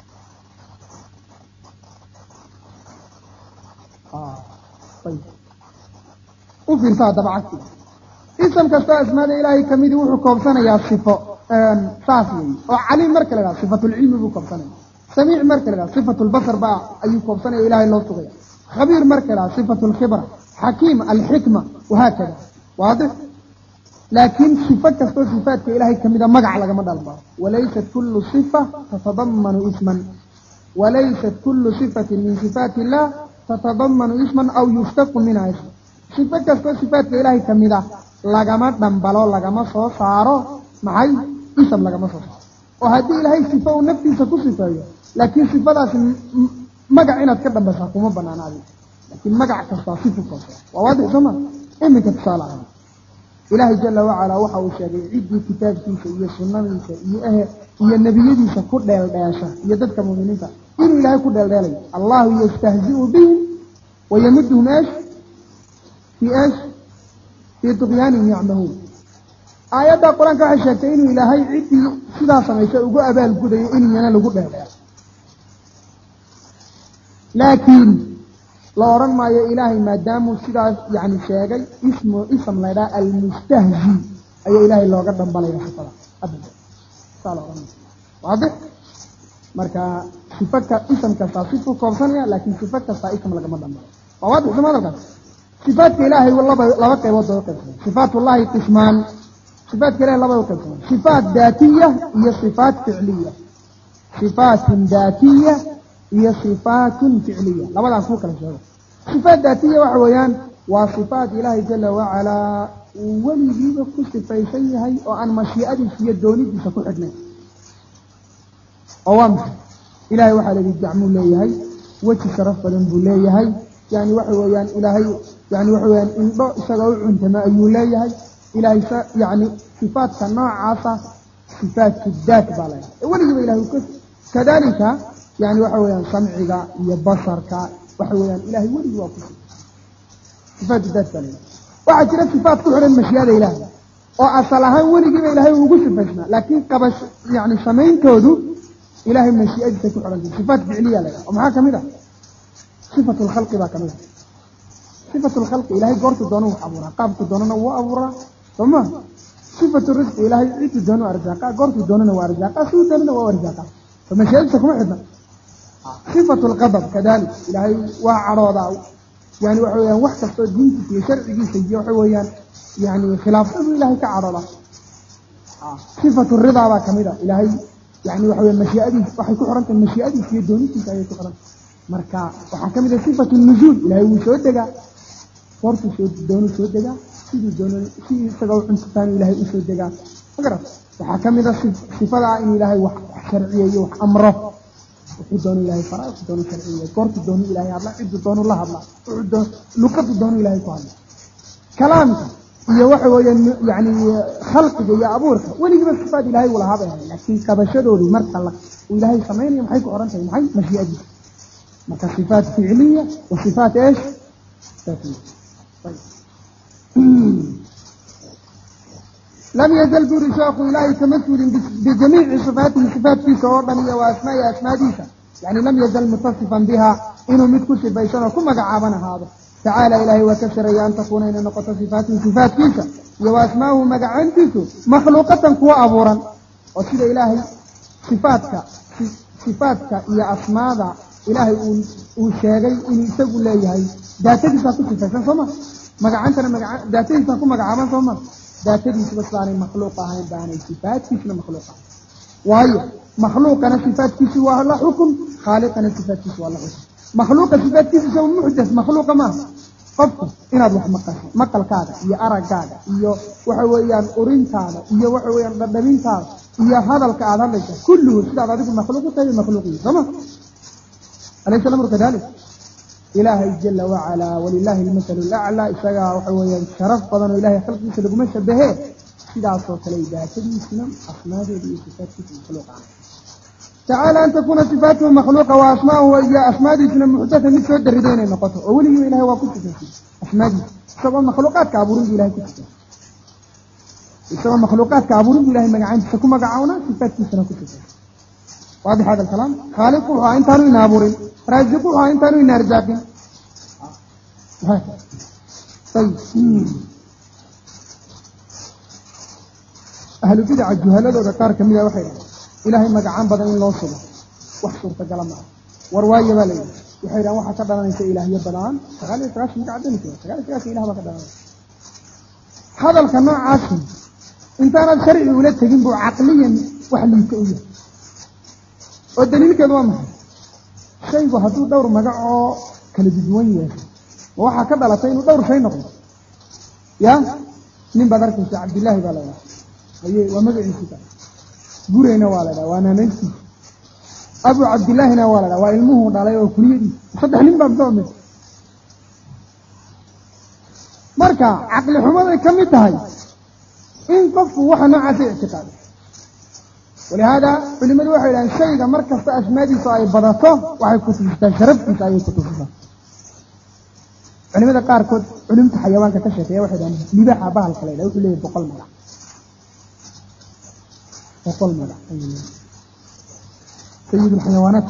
طيب وفي رسالة طبعا اسم كستا اسماء إلهي كميدي وحكم سنة يا صفة صافي وعلي مركل لها صفة العلم بكم سنة سميع مركل لها صفة البصر بقى أيكم سنة إلهي الله صغير خبير مركل لها صفة الخبرة حكيم الحكمة وهكذا واضح لكن صفة كستا صفات إلهي كميدي مقع لك مدى الله وليست كل صفة تتضمن اسما وليست كل صفة من صفات الله تتضمن اسما أو يشتق منها اسم صفة كستا صفات إلهي كميدة لغما دنبالو لغما سو سارو معي اسم لغما سو وهذه إلهي صفة ونفسي ستصفة لكن صفة مقع إناد كدنبسا كما بنانا دي لكن مقع كستا صفة كستا وواضح سما إمك اتصال عنه إلهي جل وعلا وحاو الشيء عدي كتاب كيسا إيا سنة كيسا إيا النبي يديسا كل دياشا إيا ددك مؤمنين إنه إلهي كل ديالي الله يستهزئ بهم ويمدهم إيش في طغيانهم يعمهون آيات القرآن كحشة إنه إلهي عدي سدا سميسا وقو أبال قد إنه ينال قد لكن لو رمى يا إلهي ما داموا سدا يعني شيء اسم لدى المستهزي أي إلهي لو قدم بلا يحصل أبدا صلى الله عليه وسلم واضح marka sifaka isamka saafifu koobsanaya laakiin sifaka saaifka laga madamba waad xumaadka sifaadka ilaahay wallahi laba qaybood oo qeybsan sifaatullahi qisman sifaadka ilaahay laba qaybood sifaat daatiyya iyo sifaat fi'liyya sifaatun daatiyya iyo sifaatun fi'liyya labadaas ku kala sheego sifaat daatiyya waxa weeyaan waa sifaat ilaahay jalla wa ala waligiiba ku sifaysan yahay oo aan mashii'adiisa iyo doonidiisa ku xidhnay أوام إلهي وحال الذي جعمه ليهي وجه شرف بدن بليهي يعني وحويان إلهي يعني وحويان إن ضاء سقوع انتما أيو ليهي إلهي يعني صفات كنوع عاصة صفات الذات بالله ولي إلهي كذلك يعني وحويان سمعك يبصرك وحويان إلهي ولي واقف صفات الذات بالله واحد كده صفات كحر المشيئة إلهي وأصلها ولي إلهي وقف بسنا لكن قبش يعني سمين كودو إلهي من الشيء تكون على صفات فعلية لها ومعها كمدة صفة الخلق با كمدة صفة الخلق إلهي قرط دونه وحبورها قابت دونه وأبورها ثم صفة الرزق إلهي عيد دونه وأرزاقا قرط دونه وأرزاقا سوء دونه وأرزاقا فما شيء تكون حدنا صفة الغضب كذلك إلهي وعراضا يعني وحويان وحكة دينك في شرعي سيئ وحويان يعني خلاف إلهي كعراضا صفة الرضا با كمدة إلهي يعني وحوي المشيئة وحي كحرنت المشيئة في دوني كي كحرنت مركا وحكم إذا صفة النزول إلهي وشود دقا فرط شود دوني شود دقا سيدو دوني سيدو سقوع انسان إلهي وشود دقا أقرأ وحكم إذا صفة إن إلهي وحشرعية وحأمره وحي دوني إلهي فرع وحي دوني شرعية فرط دوني إلهي الله عد دوني الله الله لقط دوني إلهي كوالي كلامك iyo waxa weeyaan yani khalqiga iyo abuurka waligiiba sifaad ilaahay wala habayaan laakiin kabashadoodu marka la ilaahay sameeyay maxay ku orantahay maxay mashii'adi marka sifaat fi'liya wa sifaat ايش ذاتيه طيب لم يزل برشاق إلهي تمثل بجميع صفاته صفات في سورة وأسماء أسماديسة يعني لم يزل متصفا بها إنه متكسب بيسنا كما قعابنا هذا تعالى إلهي وكسر أن تكون إن نقطة صفاته صفات فيسا وأسماءه مقعان فيسو مخلوقة قوى أبورا وكذا إلهي صفاتك يا أسماء إلهي وشاقي إن يسقوا لي ذاتي ساكو صفات سوما مقعانتنا ذاتي ساكو مقعابا سوما ذاتي سبسلاني مخلوقة هاي باني صفات فيسنا مخلوقة وهي مخلوقنا صفات فيسو والله حكم خالقنا صفات فيسو والله حكم مخلوق صفات فيسو محدث مخلوق ما qofku inaad wax maqalkaaga iyo aragaaga iyo waxa weeyaan urintaada iyo waxa weeyaan dhadhamintaada iyo hadalka aad hadlayso kullu sidaad adigu makhluuq tahay makhluuqi sama alaysa lamru kadalik ilaahi jalla wa ala walillahi al-mathalu al-a'la isaga waxa weeyaan sharaf badan oo ilaahi khalqiisa lagu mashabahe sidaas oo kale daatadiisna asmaadeeda iyo sifaadkiisa makhluuqa تعالى أن تكون صفاته مخلوقة وأسماءه وإذا أسماءه محدثة مثل الدردين النقطة وولي إلهي وكنت فيه أسماءه سواء مخلوقات كعبورين إلهي كنت فيه سواء مخلوقات كعبورين إلهي مقعين تسكو مقعونا صفات كيسنا كنت فيه واضح هذا الكلام خالقها إن تانو ينابورين رازقها إن تانو ينارجاكين طيب أهل بدع الجهالة وذكار كمية وحيدة إلهي مقعان بدن إن الله صلى وحصر تقلمه ورواية بالي وحيرا وحا كدلان إنسى إلهي بدان فقالي تراش مقعدين كده فقالي تراش إله ما كدلان هذا الكنوع عاصم انت أنا الشرع ولد تجنبه عقليا وحلي كأوية والدليل كدوامه شيء وحدو دور مقعو كالجدوية وحا كدلتين ودور شيء نقل يا من بدرك إنسى عبد الله بالله ومقعين كده gureyna waa la dhaawaa naanaysi Abu Abdullah na waa la dhaawaa ilmuhu dhalay oo kuliyadii saddex nin baa doomay marka aqli xumada kamid tahay in qofku waxa noocaas ictiqaad ولهذا culimadu waxay yiraahdaan shayga markasta asmaadiisa ay badato waxay ku tustaa sharaftiisa ay ku tustaa culimada qaar kood culimta xayawaanka ka shaqeeya waxay yiraahdaan libaxa bahalka leeyahay wuxuu leeyahay 100 magac وقل ملا سيد الحيوانات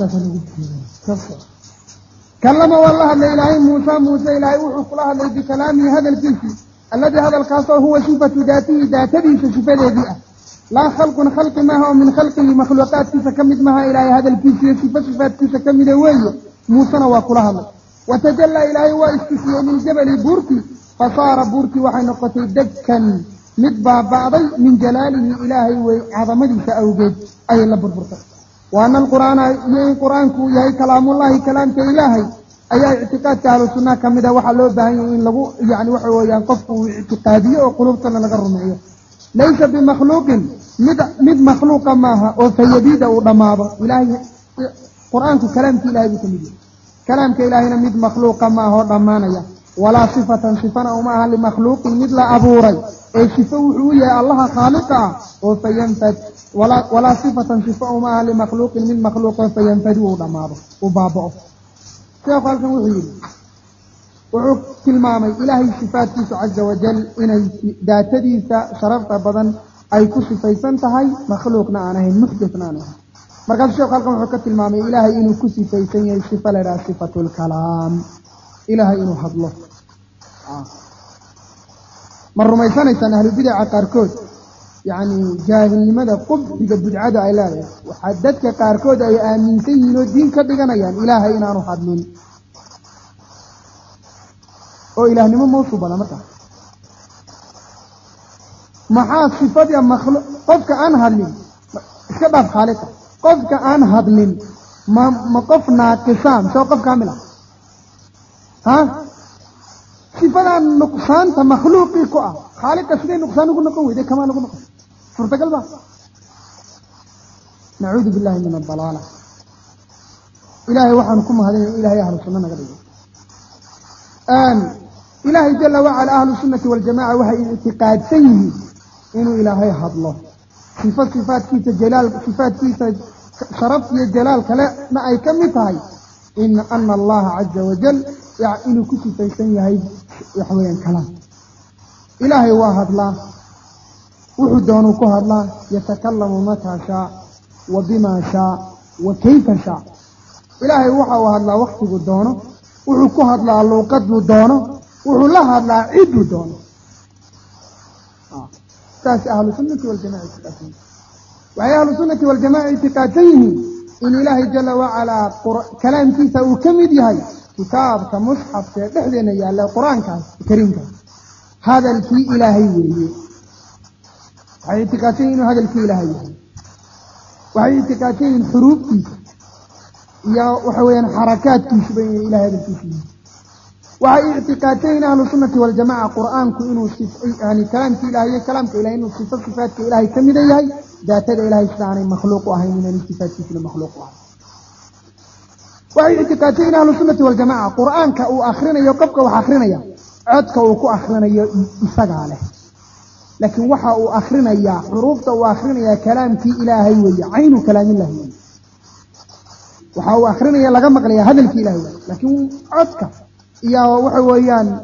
كلم والله الإلهي موسى إلهي وحق الله بكلامه هذا الكلفي الذي هذا الكاسر هو صفة ذاته ذاتي صفة ذاتية لا خلق ما هو من خلقه مخلوقات تسكمد معها إلهي هذا الكلفي صفات تسكمد ويه موسى وقلها وتجلى إلهي واستسيء من جبل بورتي فصار بورتي وحنقة دكا مدبع بعضي من جلاله إلهي وعظمته سأوجد أي الله بربرته وأن القرآن يهي قرآنك يهي كلام الله كلامك إلهي أي اعتقاد أهل السنة كمدا وحلو بهاي يعني وحو ينقفه اعتقادية وقلوبتنا نقر معيه ليس بمخلوق مد مخلوق ماها وفيديد ودماغ إلهي قرآنك كلامك إلهي بكمدي كلامك إلهي مد مخلوق ماها ودمانيا ولا صفة أو معها لمخلوق مثل أبوري أي صفة يا الله خالقا وفينفد ولا صفة أو معها لمخلوق من مخلوق فينفد ودماغه وبابه كيف قال كمحيل وعك المامي إلهي صفاتك عز وجل إن ذاتديس شرفت بدن أي كصفيسان تهي مخلوقنا عنه محدثنا عنه مركز الشيخ قال كمحكة المامي إلهي إنه كصفيسان يصف لنا صفة الكلام إلهي إنه حضله مرة ما يسانيسان أهل البدع قاركود يعني جاهل لماذا قبض بدعادة إلهي وحددك قاركود أي آمين سيئين الدين كبغانا يعني إلهي إنه حضلين oo ilaahnimo mawsuubana marka maxaa sifada makhluuq qofka aan hadlin iska dhaaf xaalada qofka aan hadlin ma qof naaqisan soo qof kaamil ha sifada nuqsaanta makhluuqi ku ah xaalada sidee nuqsaan ugu noqon weyday kama ugu noqon suurtagal ba nacuudu billahi min ad-dalaala ilaahay waxaan ku mahadin ilaahay ahlu sunnah naga dhigo إلهي جل وعلا أهل السنة والجماعة وهي اعتقاد سيئ إنه إلهي حضله صفات كيس الجلال صفات كيس شرف الجلال كلا ما أي كمتهاي أن الله عز وجل يعني كسي سيئ يحوين كلام إلهي واحد الله وحدون كهلا يتكلم متى شاء وبما شاء وكيف شاء إلهي وحا وهدلا وقت دونه وحو كهلا الله قد دونه وحو لها لا عيد دونه تاس أهل السنة والجماعة اعتقادين وهي أهل السنة والجماعة اعتقادين إن إلهي جل وعلا كلام كيسا وكمدي هاي كتاب كمصحف كدحدنا يا الله قرآن كريم هذا الكي إلهي وهي وهي اعتقادين هذا الكي إلهي وهي اعتقادين حروف كيسا يا وحويان حركات كيس بين إلهي هذا الكيس وهي اعتقادين أهل السنة والجماعة قرآن كإنه يعني كلام إلهي كلام إلهي إنه صفات إلهي كمدي هاي ذات إلهي سبحانه مخلوق وهي من الصفات في المخلوق وهي اعتقادين أهل السنة والجماعة قرآن كأو آخرنا يقبك وآخرنا عدك وكو آخرنا يسقى عليه لكن وحا آخرنا يا حروفته وآخرنا كلام في إلهي ويا عين كلام الله وحا آخرنا يا لقم قليا هذا في إلهي لكن عدك يا وحويان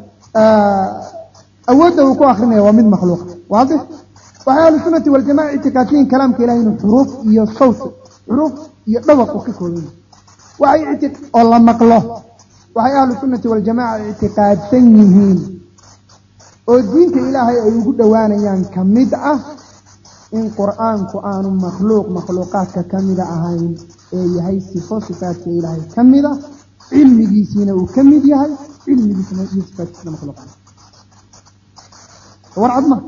أوده وكو آخرنا ومن مخلوق واضح وهي أهل السنة والجماعة اعتقادين كلام كإلهي حروف هي الصوت حروف يطبق وككولين وهي اعتقاد الله مقله وهي أهل السنة والجماعة اعتقاد سنيهين ودينك إلهي أيقود دوانيان كمدعة إن قرآن مخلوقات كمدة أهين هي صفات إلهي كمدة علم جيسين وكمدة هاي علم جيسين صفات مخلوقات ورعظمه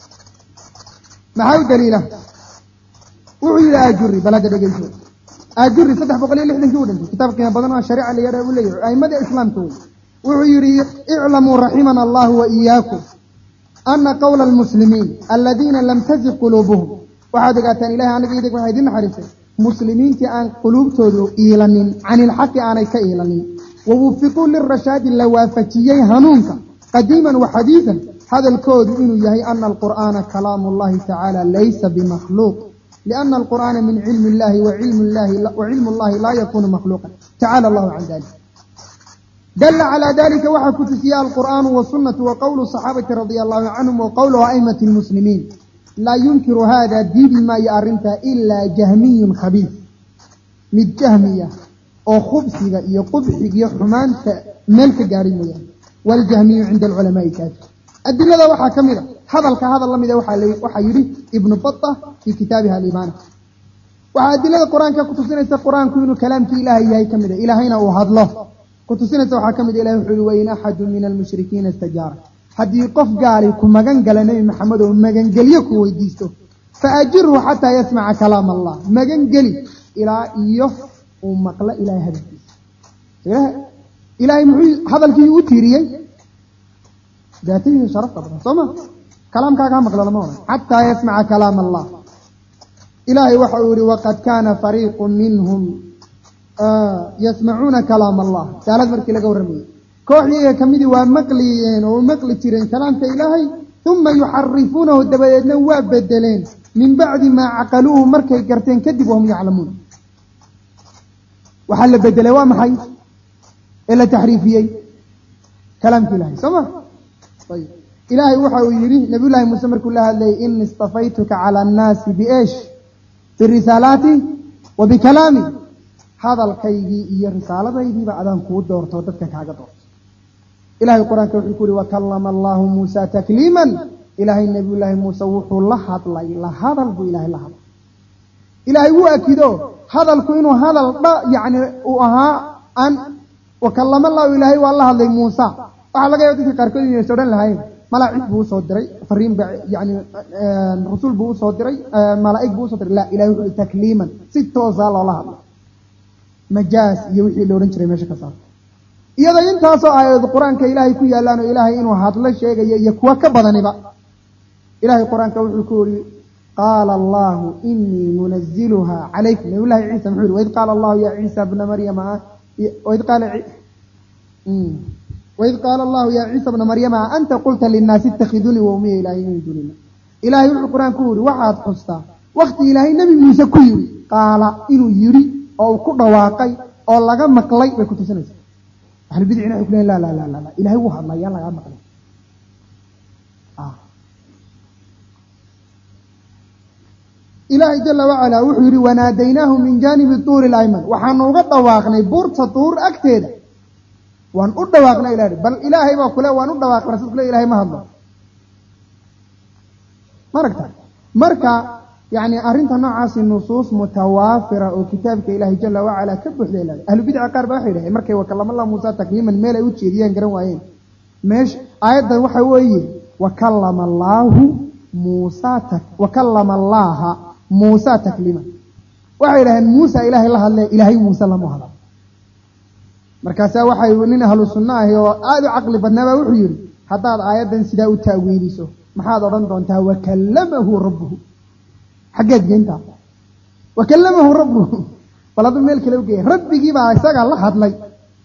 ما هو دليله وعيد أجري بلاد دقيقة أجري فتح بقليل إحنا جودا كتاب كنا بدنا الشريعة اللي يرى ولا أي مدى إسلام تقول وعيري اعلموا رحمنا الله وإياكم أن قول المسلمين الذين لم تزغ قلوبهم وهذا قاتن إلهي أنا بيدك وهيدين حريصة مسلمين كأن قلوب تدو إيلانين عن الحق أنا كإيلانين ووفقوا للرشاد اللوافتيي هنونك قديما وحديثا هذا الكود إنه يهي أن القرآن كلام الله تعالى ليس بمخلوق لأن القرآن من علم الله وعلم الله لا يكون مخلوقا تعالى الله عن ذلك دل على ذلك وحكت فيها القرآن والسنة وقول الصحابة رضي الله عنهم وقول أئمة المسلمين لا ينكر هذا دين ما يأرنت إلا جهمي خبيث من جهمية أو خبث يقبح يحمان ملك جارمية والجهمي عند العلماء كاتب الدليل وحا كميدا هذا الله ميدا وحا يري ابن بطة في كتابها الإيمان وحا الدليل القرآن كتسينة القرآن كونه كلام في إلهي يهي كميدا إلهينا وهدله كتسينة وحا كميدا إلهي حلوين أحد من المشركين استجار حد يقف قالي كمغان قال نبي محمد ومغان قليك ويديسته فأجره حتى يسمع كلام الله مغان قلي إلى إيه ومقل إلهي هذا إلهي هذا الكي يؤتيري ذاته شرف طبعا صمع كلام كاكا مقلل مولا حتى يسمع كلام الله إلهي وحوري وقد كان فريق منهم يسمعون كلام الله ثالث مركي لقوا رمي كوحي كميدي ومقليين ومقلي تيرين كلام كإلهي ثم يحرفونه الدبايات نواب بدلين من بعد ما عقلوه مركي كرتين كذب وهم يعلمون وحل بدلوا محي إلا تحريفيي كلام كإلهي صمع طيب إلهي وحا ويري نبي الله موسى كلها لي إن اصطفيتك على الناس بإيش في رسالاتي وبكلامي هذا الكيدي هي رسالة يدي بعدان كود دور تودتك كاغا دور إلهي القرآن كيقول وكلم الله موسى تكليما إلهي النبي الله موسى وحو لحظ لا هذا البو إلهي هو أكيدو هذا الكوين وهذا يعني وها أن وكلم الله إلهي والله الله موسى وعلى غير ذلك قاركود يسودان لهاي ملائكة بو سو ديري فرين يعني رسول بو سو ديري ملائكة بو سو ديري لا إلهي تكليما ستوزا الله مجاز يوحي لو رنجري meesha ka saar iyada intaas oo aayad quraanka ilaahay ku yaalaan oo ilaahay inuu hadla sheegayo iyo kuwa ka badaniba ilaahay quraanka wuxuu ku yiri qala allah inni munazziluha alaykum ilaahay ciisa muxuu yiri qala allah ya ciisa ibn maryam وإذ قال الله يا عيسى ابن مريم أنت قلت للناس اتخذوني وأمي إلهي من دون الله إلهي القرآن كوري وحاد حستا وقت إلهي نبي موسى كوري قال إنه يري أو كل واقعي أو لغا مقلي بكنت سنة أهل بدعنا يقولون لا لا لا لا إلهي وحاد الله يلا لغا مقلي ilaahay jalla wacalaa wuxuu yidhi wanaadaynaahu min jaanibi tuuri ilayman waxaanu uga dhawaaqnay buurta tuur agteeda waan u dhawaaqnay ilaahay bal ilaahay baa kule waan u dhawaaqnay rasuulku le ilaahay ma hadlo maragta marka يعني أرنت نوعاس النصوص متوافرة وكتابك إلهي جل وعلا كبح لله أهل بدع قارب أحيره مركي وكلم الله موسى تكليما ما لا يوتشي ديان قرن وعين مش آيات وحوي وكلم الله موسى تكليما وحيره موسى إلهي الله إلهي موسى الله مهلا مركاسا وحي ونين أهل السنة هو آل عقل فالنبا وحير حتى آيات سداء التأويل محاضر رندونتها وكلمه ربه حقت جنتا وكلمه ربه فلاد ملك لو جه ربي جيبا اسغا الله حدلي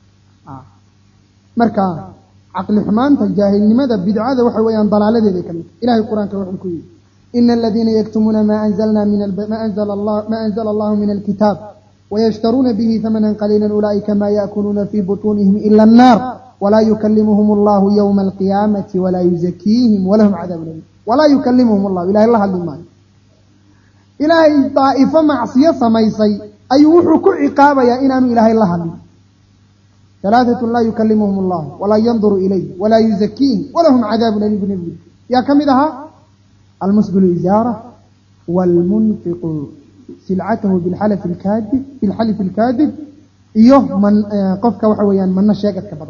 marka aqli xumaanta jaahilnimada bidcada waxa weeyaan dalaaladeeda kamid ilaahay quraanka wuxuu ku yiri innal ladina yaktumuna ma anzala Allah min alkitab ويشترون به ثمنا قليلا اولئك ما ياكلون في بطونهم الا النار ولا يكلمهم الله يوم القيامه ولا يزكيهم ولهم عذاب أليم ولا يكلمهم الله الا الله المان إلهي طائفة معصية سميسي أي وحك عقابة يا إنان إلهي الله هم ثلاثة لا يكلمهم الله ولا ينظر إليه ولا يزكيهم ولهم عذاب أليم بنبي يا كم إذا المسبل إزارة والمنفق سلعته بالحلف الكاذب إيه من قفك وحويا من نشاكت كبضا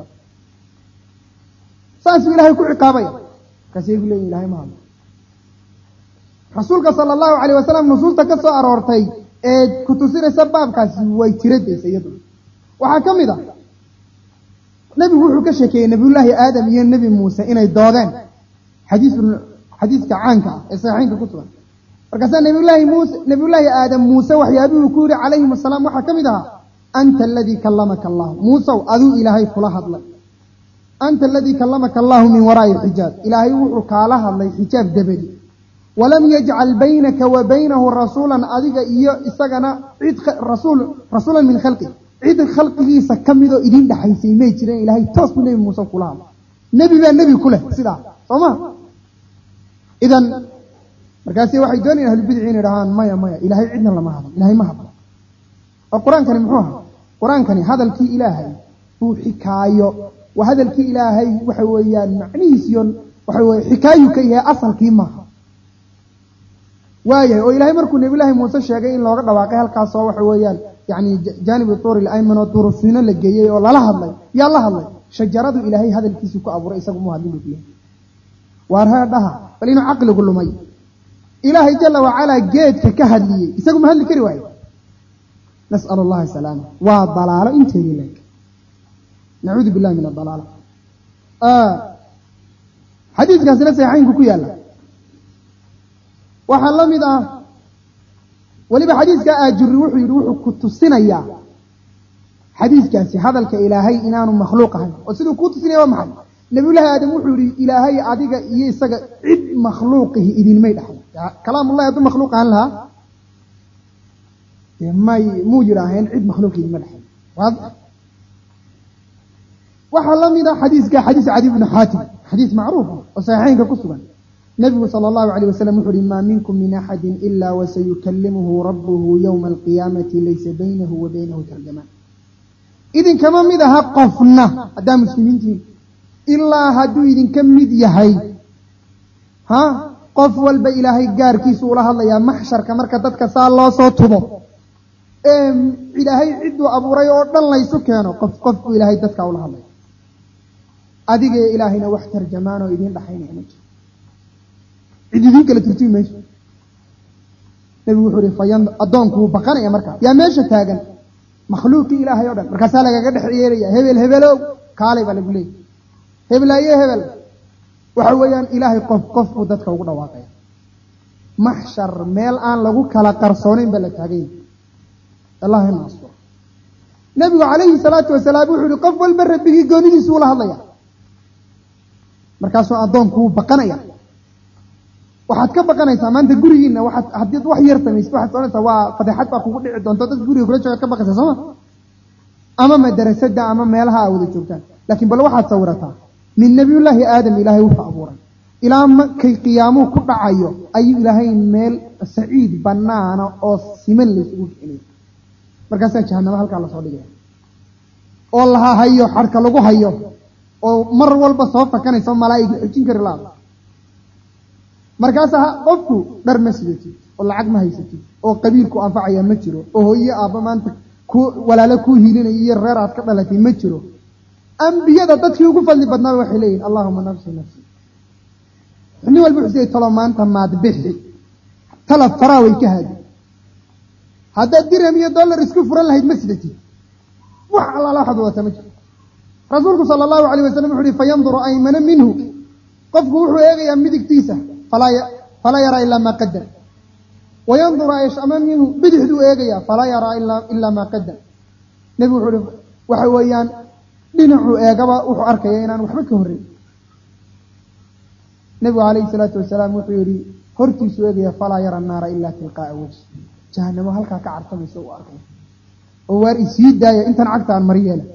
سأسوا إلهي كل عقابة كسيف لي إلهي ما rasuulka sallallahu alayhi wasallam nusuusta ka soo aroortay ee ku tusinaysa baabkaasi way tiradaysa iyadu waxa kamid ah nabigu wuxuu ka sheekeeyay nabiyullaahi aadam iyo nabi muuse inay doodeen xadiiska caanka ah ee saxiixinka ku sugan markaas nabiyullaahi aadam muuse waxyaabuu ku yiri calayhi wasalaam waxa kamid ah anta alladhi kallamaka allah muuse adu ilaahay kula hadlay anta alladhi kallamaka allah min waraa'i xijaab ilaahay wuxuu kaala hadlay xijaab dabadi ولم يجعل بينك وبينه رسولا أذيك إياه إستغنى رسولا من خلقه عيد خلقه سكمدوا إدين دحيسي ما يجرين إلهي توصل نبي موسى كلها نبي بقى النبي كله سيدا فما إذن مركاسي واحد دوني أهل البدعين رهان مايا إلهي عدنا الله ما هذا إلهي ما هذا القرآن كان محوها القرآن كان هذا الكي إلهي هو حكاية وهذا الكي إلهي وحويان معنيسيون وحوي حكاية كي أصل كيما waayahay oo ilaahay markuu nabi muuse sheegay in looga dhawaaqay halkaas oo wax weeyaan yaani jaanib tuur al-ayman oo tuur siina la geeyay oo lala hadlay yaa la hadlay shajaradu ilaahay hadalkiisu ku abuuray isagu mu hadlin biyo waarha dhaha bal inuu aqligu lumay ilaahay jalla wa ala geedka ka hadliyay isagu ma hadli kari waayo nas'al allah salaama wa dalaala inteedii leek na'uudu billahi min ad-dalaala xadiiskaasina saxiixaynku ku yaala waxaa la mid ah waliba xadiiska aajuri wuxuu yiri wuxuu ku tusinayaa xadiiskaasi hadalka ilaahay inaanu makhluuq ahayn oo sidoo ku tusinaya waa maxay nabiyullaahi aadam wuxuu yiri ilaahay adiga iyo isaga cid makhluuqihi idin may dhaxay kalaamullah adu makhluuq aan laha may muujirahayn cid makhluuq idin ma dhaxay waxaa la mid ah xadiiska xadiis Adi ibn Hatim xadiis macruuf oo saxiixaynka ku sugan نبي صلى الله عليه وسلم يقول ما منكم من أحد إلا وسيكلمه ربه يوم القيامة ليس بينه وبينه ترجمان إذن كما مدها قفنا هذا مسلمين إلا هدو إذن كم مد يهي قف والبا إلهي قار كيسو الله الله يا محشر كمركتتك سال الله صوتهم إلهي عدو أبو ريو الله يسكينه قف إلهي تتك الله الله أديك إلهينا وحتر جمانه إذن لحين عنك idin kala turtii meesha nabi wuxuu rifayaan adoonku baqanaya marka yaa meesha taagan makhluuqi ilaahay oo dhan markaas laga dhaxyeelaya hebelow kaalay baa lagu leeyahay hebel waxa weeyaan ilaahay qof uu dadka ugu dhawaaqay mahshar meel aan lagu kala qarsoonin baa la taagay Allahu nasr nabi alayhi salatu wasalaam wuxuu qof walba rabbigi goonidiisu ula hadlaya markaas adoonku baqanaya waxaad ka baqanaysaa maanta gurigiina waxaad hadii wax yar sameeyay waxaad soonaysaa waa fadeexad baa kugu dhici doonto dad guriga kula jooga ka baqaysaa sama ama madrasada ama meelaha wada joogtaan laakiin bal waxaad sawirataa min nabiyullaahi aadam ilaahay wuxuu abuuray ilaa markay qiyaamuhu ku dhacayo ayuu ilaahay meel saciid banaana oo siman laysugu keenay markaasaa jahannamo halkaa lasoo dhigaya oo laha hayo xarka lagu hayo oo mar walba soo fakanayso malaa'ig xujin kari laada markaasaa qofku dhar ma sidatid oo lacag ma haysatid oo qabiilku anfacaya ma jiro oo hooyo aabba maanta walaalo ku hiilinaya iyo reer aad ka dhalatay ma jiro ambiyada dadkii ugu fadli badnaa waxay leeyihin allahuma nafsi nafsi nin walba wuxuu siday talo maanta maad bixi talab faraa way ka haadi haddaad dirham iyo dollar isku furan lahayd ma sidatid wax allaala waxaad wadata ma jiro rasuulku sala allahu calayh wasalam wuxu uhi fayanduru aymana minhu qofku wuxuu eegayaa midigtiisa falaa yaraa ilaa maa qadar wayanduru ayshama minhu bidixduu eegayaa falaa yaraa ilaa maa qadar nebigu wuxuu uhi waxa weeyaan dhinacuu eegaba wuxuu arkaya inaan waxba ka horreyn nebigu calayhi salaatu wasalaam wuxuu yidhi hortiisuu eegaya falaa yara naara ilaa tilqaa'a wajhi jahannamo halkaa ka cartamaysa u arkay oo waar isii daaya intan cagta aan mari yeela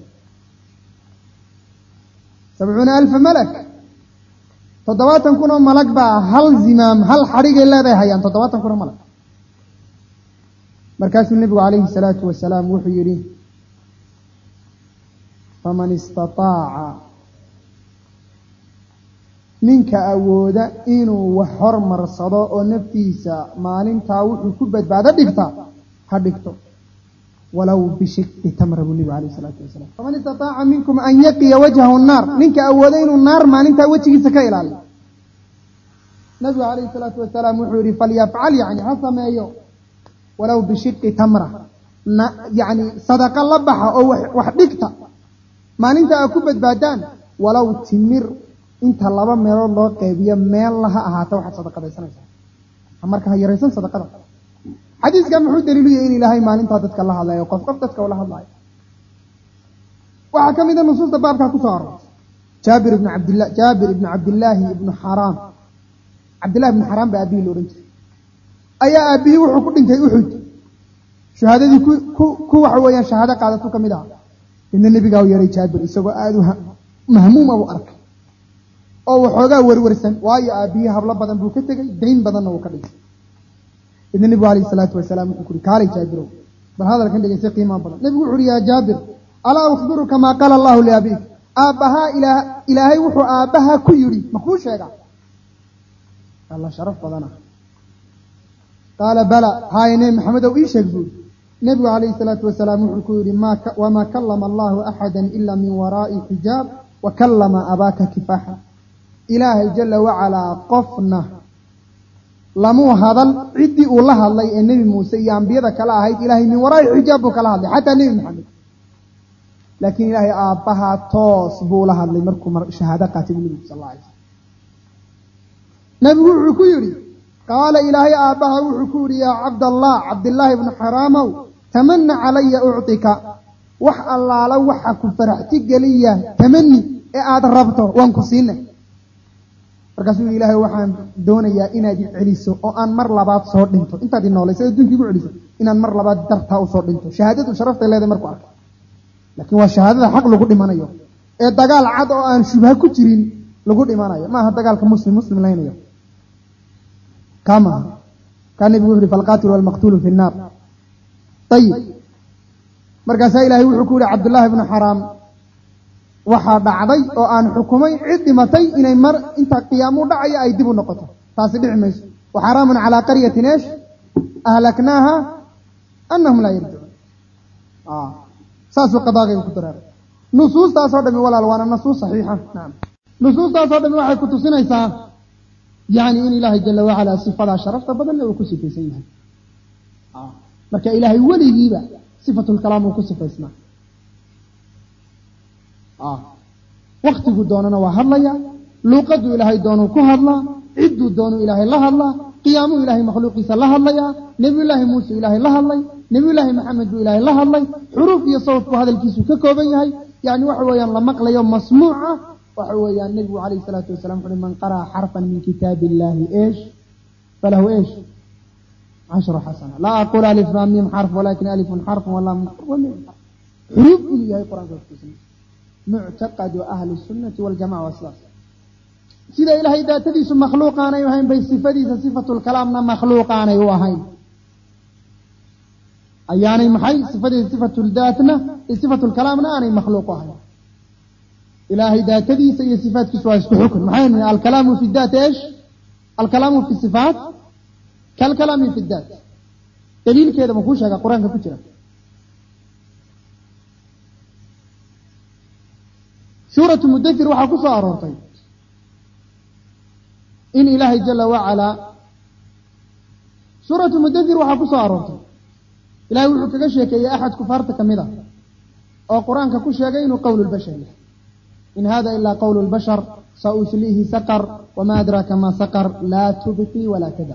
70,000 malak 70,000 malag baa hal zimaam hal xadhigay leedahay hayaan 70,000 malag markaasuu nebigu calayhi salaatu wasalaam wuxuu yidhi faman istataaca ninka awooda inuu wax hormarsado oo naftiisa maalintaa wuxuu ku badbaado dhigta ha dhigto walow bishiqi tamra buu nebigu calayhi salaatu wasalaam faman istataaca minkum an yaqiya wajhahu nnaar ninka awooda inuu naar maalintaa wejigiisa ka ilaaliyo nebigu calayhi salaatu wasalaam wuxuu yidhi falyafcal yacni ha sameeyo walow bishiqi tamra yacni sadaqa la baxa oo wax dhigta maalinta aa ku badbaadaan walow timir inta laba meelood loo qeybiyo meel laha ahaata waxaad sadaqadaysanaysaa marka ha yaraysan sadaqada xadiiskan muxuu daliilu yahay in ilaahay maalintaa dadka la hadlayo qof dadka ula hadlayo waxaa ka mid a nusuusta baabkaa ku soo arortay jaabir ibnu cabdillaahi ibnu xaraam cabdillahi ibnu xaraam baa aabihii la odhan jiray ayaa aabihii wuxuu ku dhintay uxud shahaadadii ku waxa weeyaan shahaado qaadatu ka mid aha idna nebigaa u yeehay jaabir isagoo aada u mahmuuma buu arkay oo waxoogaa werwarsan waayo aabihii hablo badan buu ka tegey dayn badanna wuu ka dhigay idna nebigu calayhi salaatu wasalaam wuxuu ku uhi kaalay jaabirow bal hadalkan dhegaystay qiimaa badan nebigu wuxu uhi yaa jaabir alaa ukhbiruka maa qaala allahu liabiik aabbahaa ilaahay wuxuu aabbahaa ku yidhi makuu sheega alla sharaf badana qaala bala haaya nebi maxamedow ii sheeg buuri nebigu calayhi salaatu wasalaam wuxuu ku yidhi wamaa kallama allahu axada ila min waraa'i xijaab wa kallama abaaka kifaaxa ilaahay jala wacalaa qofna lamuu hadal ciddii uu la hadlay ee nebi muuse iyo ambiyada kale ahayd ilaahay min waraa'i xijaab buu kala hadlay xataa nebi maxamed laakiin ilaahay aabbahaa toos buu la hadlay markuu shahaado qaatay buu nebigu sal alla alay slam nebigu wuxuu ku yidhi qaala ilaahay aabbaha wuxuu ku yidhi yaa cabdallah cabdillaahi ibnu xaraamow tamana calaya uctika wax allaala waxa ku faraxti geliya tamani ee aada rabto waan ku siinay markaasuu yidhi ilaahay waxaan doonayaa inaad i celiso oo aan mar labaad soo dhinto intaad i noolaysa adduunkii igu celiso inaan mar labaad dartaa usoo dhinto shahaadadu sharaftay leedahay markuu arkay laakiin waa shahaadada xaq lagu dhimanayo ee dagaal cad oo aan shubha ku jirin lagu dhimanayo maaha dagaalka muslim laynayo kaa maaha kaa nebigu wuxu uhi falqaatilu walmaqtuulu fi nnaar ayib markaasaa ilaahay wuxuu ku yihi cabdullaahi ibnu xaraam waxaa dhacday oo aan xukumay cid dhimatay inay mar inta qiyaamuu dhacaya ay dib u noqoto taasi dhici mayso wa xaraamun calaa qaryatin eesh ahlaknaaha annahum laa yarjicuun saasuu qadaagayga ku dareeray nusuustaasoo dhami walaal waana nusuus saxiixa nacam nusuustaasoo dhami waxay ku tusinaysaa yacni in ilaahay jala wacalaa sifadaa sharafta badanna uu ku sifaysan yahay marka ilaahay weligiiba sifatulkalaam uu ku sifaysnaa waktiguu doonana waa hadlaya luuqaduu ilaahay doonuu ku hadlaa cidduu doonuu ilaahay la hadlaa qiyaamuu ilaahay makhluuqiisa la hadlayaa nebiyullaahi muuse ilaahay la hadlay nebiyullaahi maxamed buu ilaahay la hadlay xuruuf iyo sawt buu hadalkiisu ka kooban yahay yacni waxa weeyaan la maqlayo masmuuca waxa weeyaan nebigu calayhi salaatu wasalaam wuxu uhi man qara'a xarfan min kitaabi illaahi eesh falahu eesh 10 xasana laa aqul alif lam mim xarf walakin alifun xarfun walaamun xarf wa mim xarf xuruuf inuu yahay qur-aanka kutusinay muctaqadu ahli sunnati waljamaca waa sidaas sida ilaahay daatadiisu makhluuq aanay ahayn bay sifadiisa sifatul kalaamna makhluuq aanay u ahayn ayaanay maxay sifadiisa sifatul daatna iyo sifatul kalaamna aanay makhluuq u ahayn ilaahay daatadiisa iyo sifaatkiisu waa isku xukun maxay yihiin alkalaamu fi daat ايش alkalaamu fi sifaat kalkalaami fi daat daliilkeeda ma ku sheega quraanka ku jira suuratu mudaththir waxa ku soo aroortay in ilaahay jalla wa ala suuratu mudaththir waxa ku soo aroortay ilaahay wuxuu kaga sheekeeyay axad kufaarta kamida oo quraanka ku sheegay inuu qowlul bashar yahay in hada illa qowlul bashar sauslihi saqar wama adraka ma saqar la tubqi wala kadab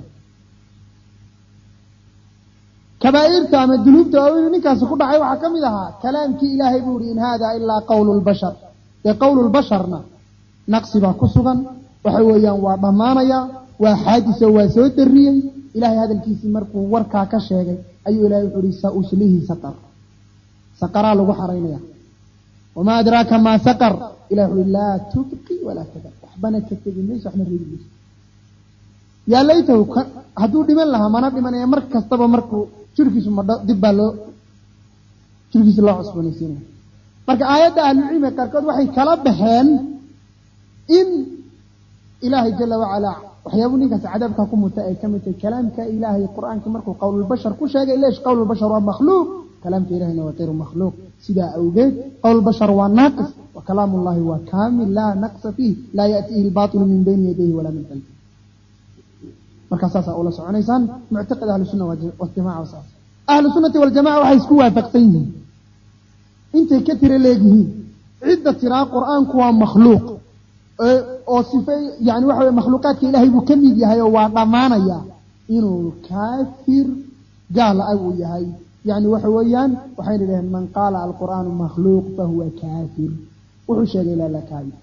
kabaa'irta ama dunuubta oo ninkaas ku dhacay waxa kamid ahaa kalaamkii ilaahay buu in hada illa qowlul bashar qowlul basharna naqsi baa ku sugan waxa weeyaan waa dhamaanaya waa xaadis oo waa soo dariyay ilaahay hadalkiisii markuu warkaa ka sheegay ayuu ilaahay wuxuu yiri sauslihi saqar saqara lagu xaraynaya wama adraka ma saqar ilaahay la tubqi wala kadab waxbana ka tegin waxna reebi yaa laytahu haduu dhiman lahaa mana dhimanaya mar kastaba markuu jirkiisu ma dib baa loo jirkiisu loo cusboonaysiinay marka aayadda ahlucilmiga qaarkood waxay kala baxeen in ilaahay jalla wa ala waxyaabo ninkaas cadaabka ku muta ay kamid tahay kalaamka ilaahay quraanka markuu qowlul bashar ku sheegay leesh qowlul bashar waa makhluuq kalaamka ilaahayna waa ghayr makhluuq sida awgeed qowlul bashar waa naaqis wa kalaamullahi waa kaamil la naqsa fihi la ya'tihi al-batil min bayni yadayhi wala min khalfihi marka saasa oo la soconaysaan mu'taqid ahlu sunna wal jamaa wa saas ahlu sunnati wal jamaa waxay isku waafaqsan yihiin intay ka tira leeyihiin cidda tiraa quraanku waa makhluuq oo sifay yani waxa way makhluuqaadka ilaahay buu kamid yahay oo waa dhamaanaya inuu kaafir gaal uu yahay yani waxa weeyaan waxay leeyahay man qala al-qur'anu makhluuq fa huwa kaafir wuxuu sheegay la kaafir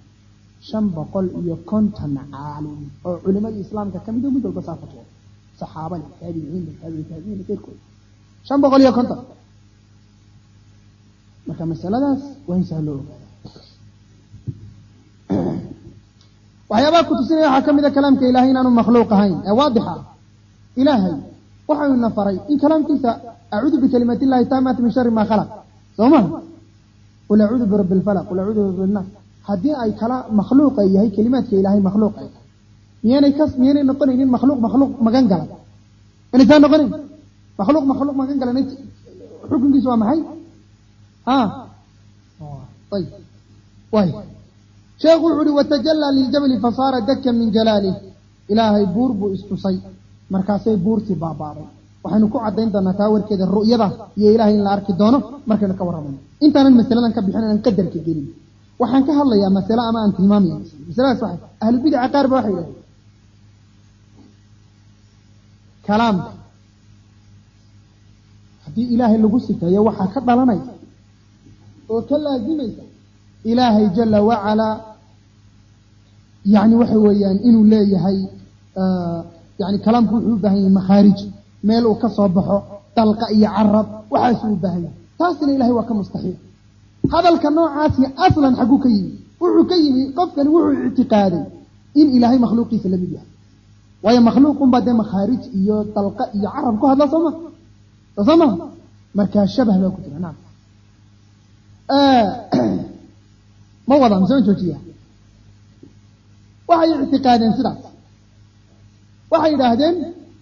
550 caalim oo culimada islaamka kamid ah mid walba saafato saxaabada tabiiciin keyrkood 550 marka masaladaas waa in sahlo waxyaabaa ku tusinaya waxa kamid ah kalaamka ilaahay inaanu makhluuq ahayn ee waadixa ilaahay waxa uu nafaray in kalaamkiisa a'uudu bi kalimati llahi taamati min sharri ma khalaq soma qul a'uudu bi rabbil falaq qul a'uudu bi rabbin nas hadii ay kala makhluuq yahay kalimaadka ilaahay makhluuq ay miyanay noqonin makhluuq magan gala inta noqonin makhluuq magan gala xukunkiisu waa maxay طيب واي شيخ وحوري وتجلى للجبل فصار دكا من جلاله إلهي بوربو استصي مركاسي بورتي باباري waxaynu ku cadeyn doonaa taawarkeeda ru'yada iyo ilaahay in la arki doono markaynu ka warramano intaanan masaladan ka bixinayn qadarka gelin waxaan ka hadlayaa mas'ala ama aan tilmaamayo masaladaas waxa ahlu bid'a qaar ba waxay yiraahdeen kalaamka hadii ilaahay lagu sifeeyo waxa ka dhalanaya oo ka laazimaysa ilaahay jalla wa ala yani waxa weeyaan inuu leeyahay yani kalaamku wuxuu u baahan yahay makhaarij meel uu ka soo baxo dalqa iyo carab waxaas uu baahan yahay taasina ilaahay waa ka mustaxiil hadalka noocaasi aslan xagu ka yimi wuxuu ka yimi qofkan wuxuu i'tiqaaday in ilaahay makhluuqiisa la mid yahay waayo makhluuqun baa dee makhaarij iyo dalqa iyo carab ku hadla sooma markaa shabah baa ku jira naam ma wada mise joojiya waxay i'tiqaadeen sidaas waxay yidhaahdeen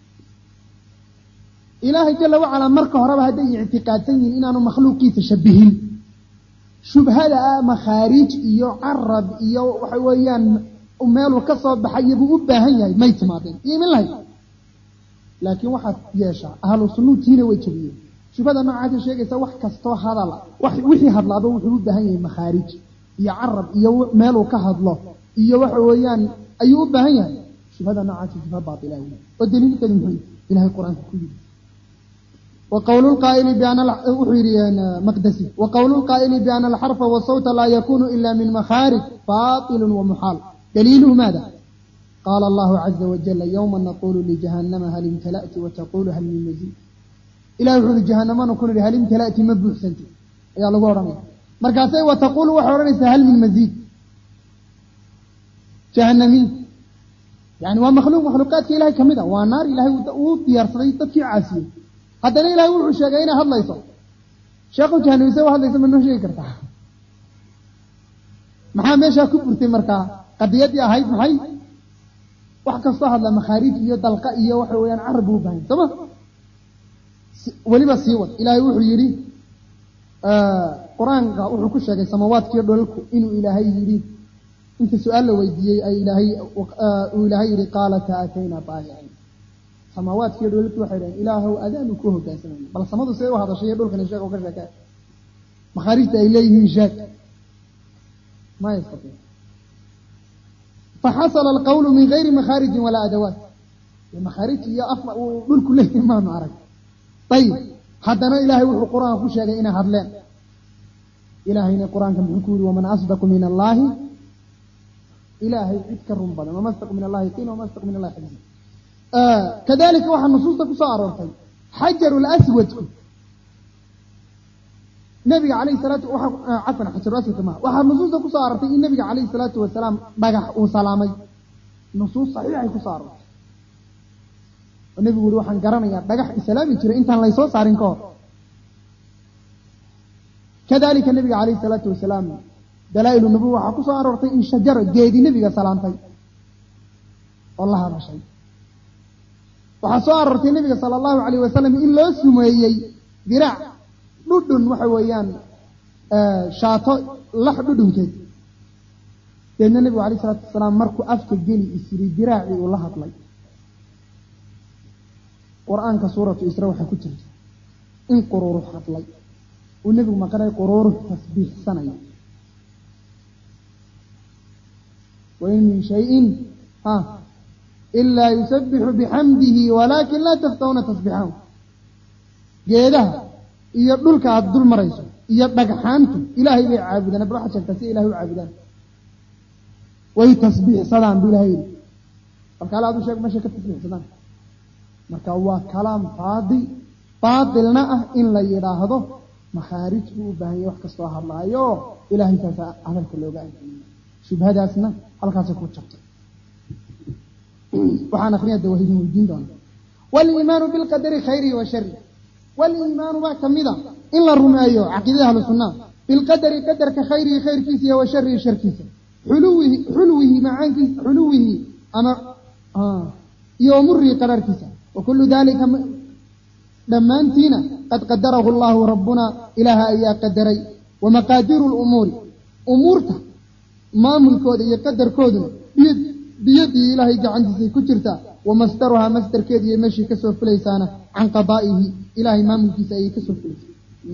ilaahay jalla wa ala marka horeba hadday i'tiqaadsan yihiin inaanu makhluuqiisa shabihin shubhada makhaarij iyo carab iyo waxa weeyaan meel uu ka soo baxay buu u baahan yahay may timaadeen iimin lahayd laakiin waxa yeesha ahlu sunnatiina way jabiyeen shubhada noocaas sheegaysa wax kasto hadala wixii hadlaado wuxuu u baahan yahay makhaarij iyo carab iyo meel uu ka hadlo iyo waxa weeyaan ayuu u baahan yahay shubhada noocaas shubha baatila oo daliilkeedu muxuu ilaahay quraanka ku yiri وقول القائل بأن مقدسي وقول القائل بأن الحرف والصوت لا يكون إلا من مخارج باطل ومحال دليله ماذا؟ قال الله عز وجل يوم نقول لجهنم هل امتلأت وتقول هل من مزيد إلى يقول جهنم نقول هل امتلأت مبوح سنتي يا الله ورمي مركاسي وتقول وحورني هل من مزيد jahannamiin yani waa makhluuqaadka ilahay ka mid a waa naar ilahay uu diyaarsaday dadkii caasiyey haddana ilahay wuxuu sheegay inay hadlayso sheekhu jahannamiin say u hadlayso ma noo sheegi kartaa maxaa meeshaa ku burtay markaa qadiyadii ahayd maxay wax kastoo hadla makhaarij iyo dalqa iyo waxa weeyaan carab buu baahan sooma weliba sii wad ilaahay wuxuu yidhi qur-aanka wuxuu ku sheegay samaawaadkiiyo dholalku inuu ilaahay yidhi inta su-aal la weydiiyey ay uu ilaahay yidhi qaalata aatayna taa'iciin samaawaadkiiyo dholalku waxay dhaheen ilaahow adaanu ku hoggaansanayna bal samadu see u hadashay iyo dhulkani sheeg oo ka sheekee makhaarijta ay leeyihiin sheeg ma yastatii faxasala alqawlu min gayri makhaarijin walaa adawaat makhaarij iyo af uu dhulku leeyahay maanu arag ayib haddana ilaahay wuxuu qur-aanka ku sheegay inay hadleen ilaahayna qur-aanka muxuu ku yidhi waman asdaqu min allaahi ilaahay cid ka run badan wama asdaqu min allahi qiila wama asdaqu min allahi xadiisa kadalika waxaa nusuusta ku soo aroortay xajaru laswadku nabiga calayhi salaatu cafan xajaru aswadka maha waxaa nusuusta ku soo aroortay in nabiga calayhi salaatu wasalaam dhagax uu salaamay nusuus saxiixay ku soo aroortay oo nebigu yihi waxaan garanayaa dhagax islaami jiray intaan laysoo saarin ka hor kadalika nabiga calayhi salaatu wasalaam dalaa'ilu nubuwa waxaa ku soo aroortay in shajaro geedi nebiga salaamtay oo la hadashay waxaa soo aroortay nebiga sala allahu calayh wasalam in loo sumeeyey diraac dhudhun waxa weeyaan shaato lax dhudhunkeed deedna nebigu calayh salaatu wasalaam markuu afka geli isiri diraacii uu la hadlay qur-aanka suuratu isra waxaa ku jirta in quruurux hadlay uu nebigu maqanay quruurux tasbiixsanaya wain min shayin ilaa yusabixu bixamdihi walaakin laa taftahuna tasbixahu geedaha iyo dhulka aada dul marayso iyo dhagxaantu ilaahay bay caabudaan bal waxaad sheegtaa si ilahay u caabudaan way tasbiixsadaan bu ilahay yidhi balkaale aad u sheeg meeshay ka tasbiixsadaan marka waa kalaam baatilna ah in la yidhaahdo makhaarij buu u baahanyay wax kastoo hadlaayo ilahay saasa hadalka looga anfiyey shubhadaasna halkaasay ku jabtay waxaan akriya de waidin weydiin doona waliimaanu bilqadari khayrihi wa sharihi waliimaanu baa kamida in la rumeeyo caqiidada ahlu sunnaa bilqadari qadarka khayrihi khayrkiisa iyo wa sharihi sharkiisa xulwihi macaankiisa xuluwihi ama iyo murihi qararkiisa wakulu dalika dhammaantiina qad qadarahu allahu rabbuna ilaaha ayaa qadaray wamaqaadiru lumuuri umuurta maamulkooda iyo qadarkooduna biyadii ilaahay gacantiisay ku jirtaa wamasdaruhaa masdarkeeda iyo meeshii kasoo fulaysaana can qadaa'ihi ilaahay maamulkiisa ayay kasoo fulaysaa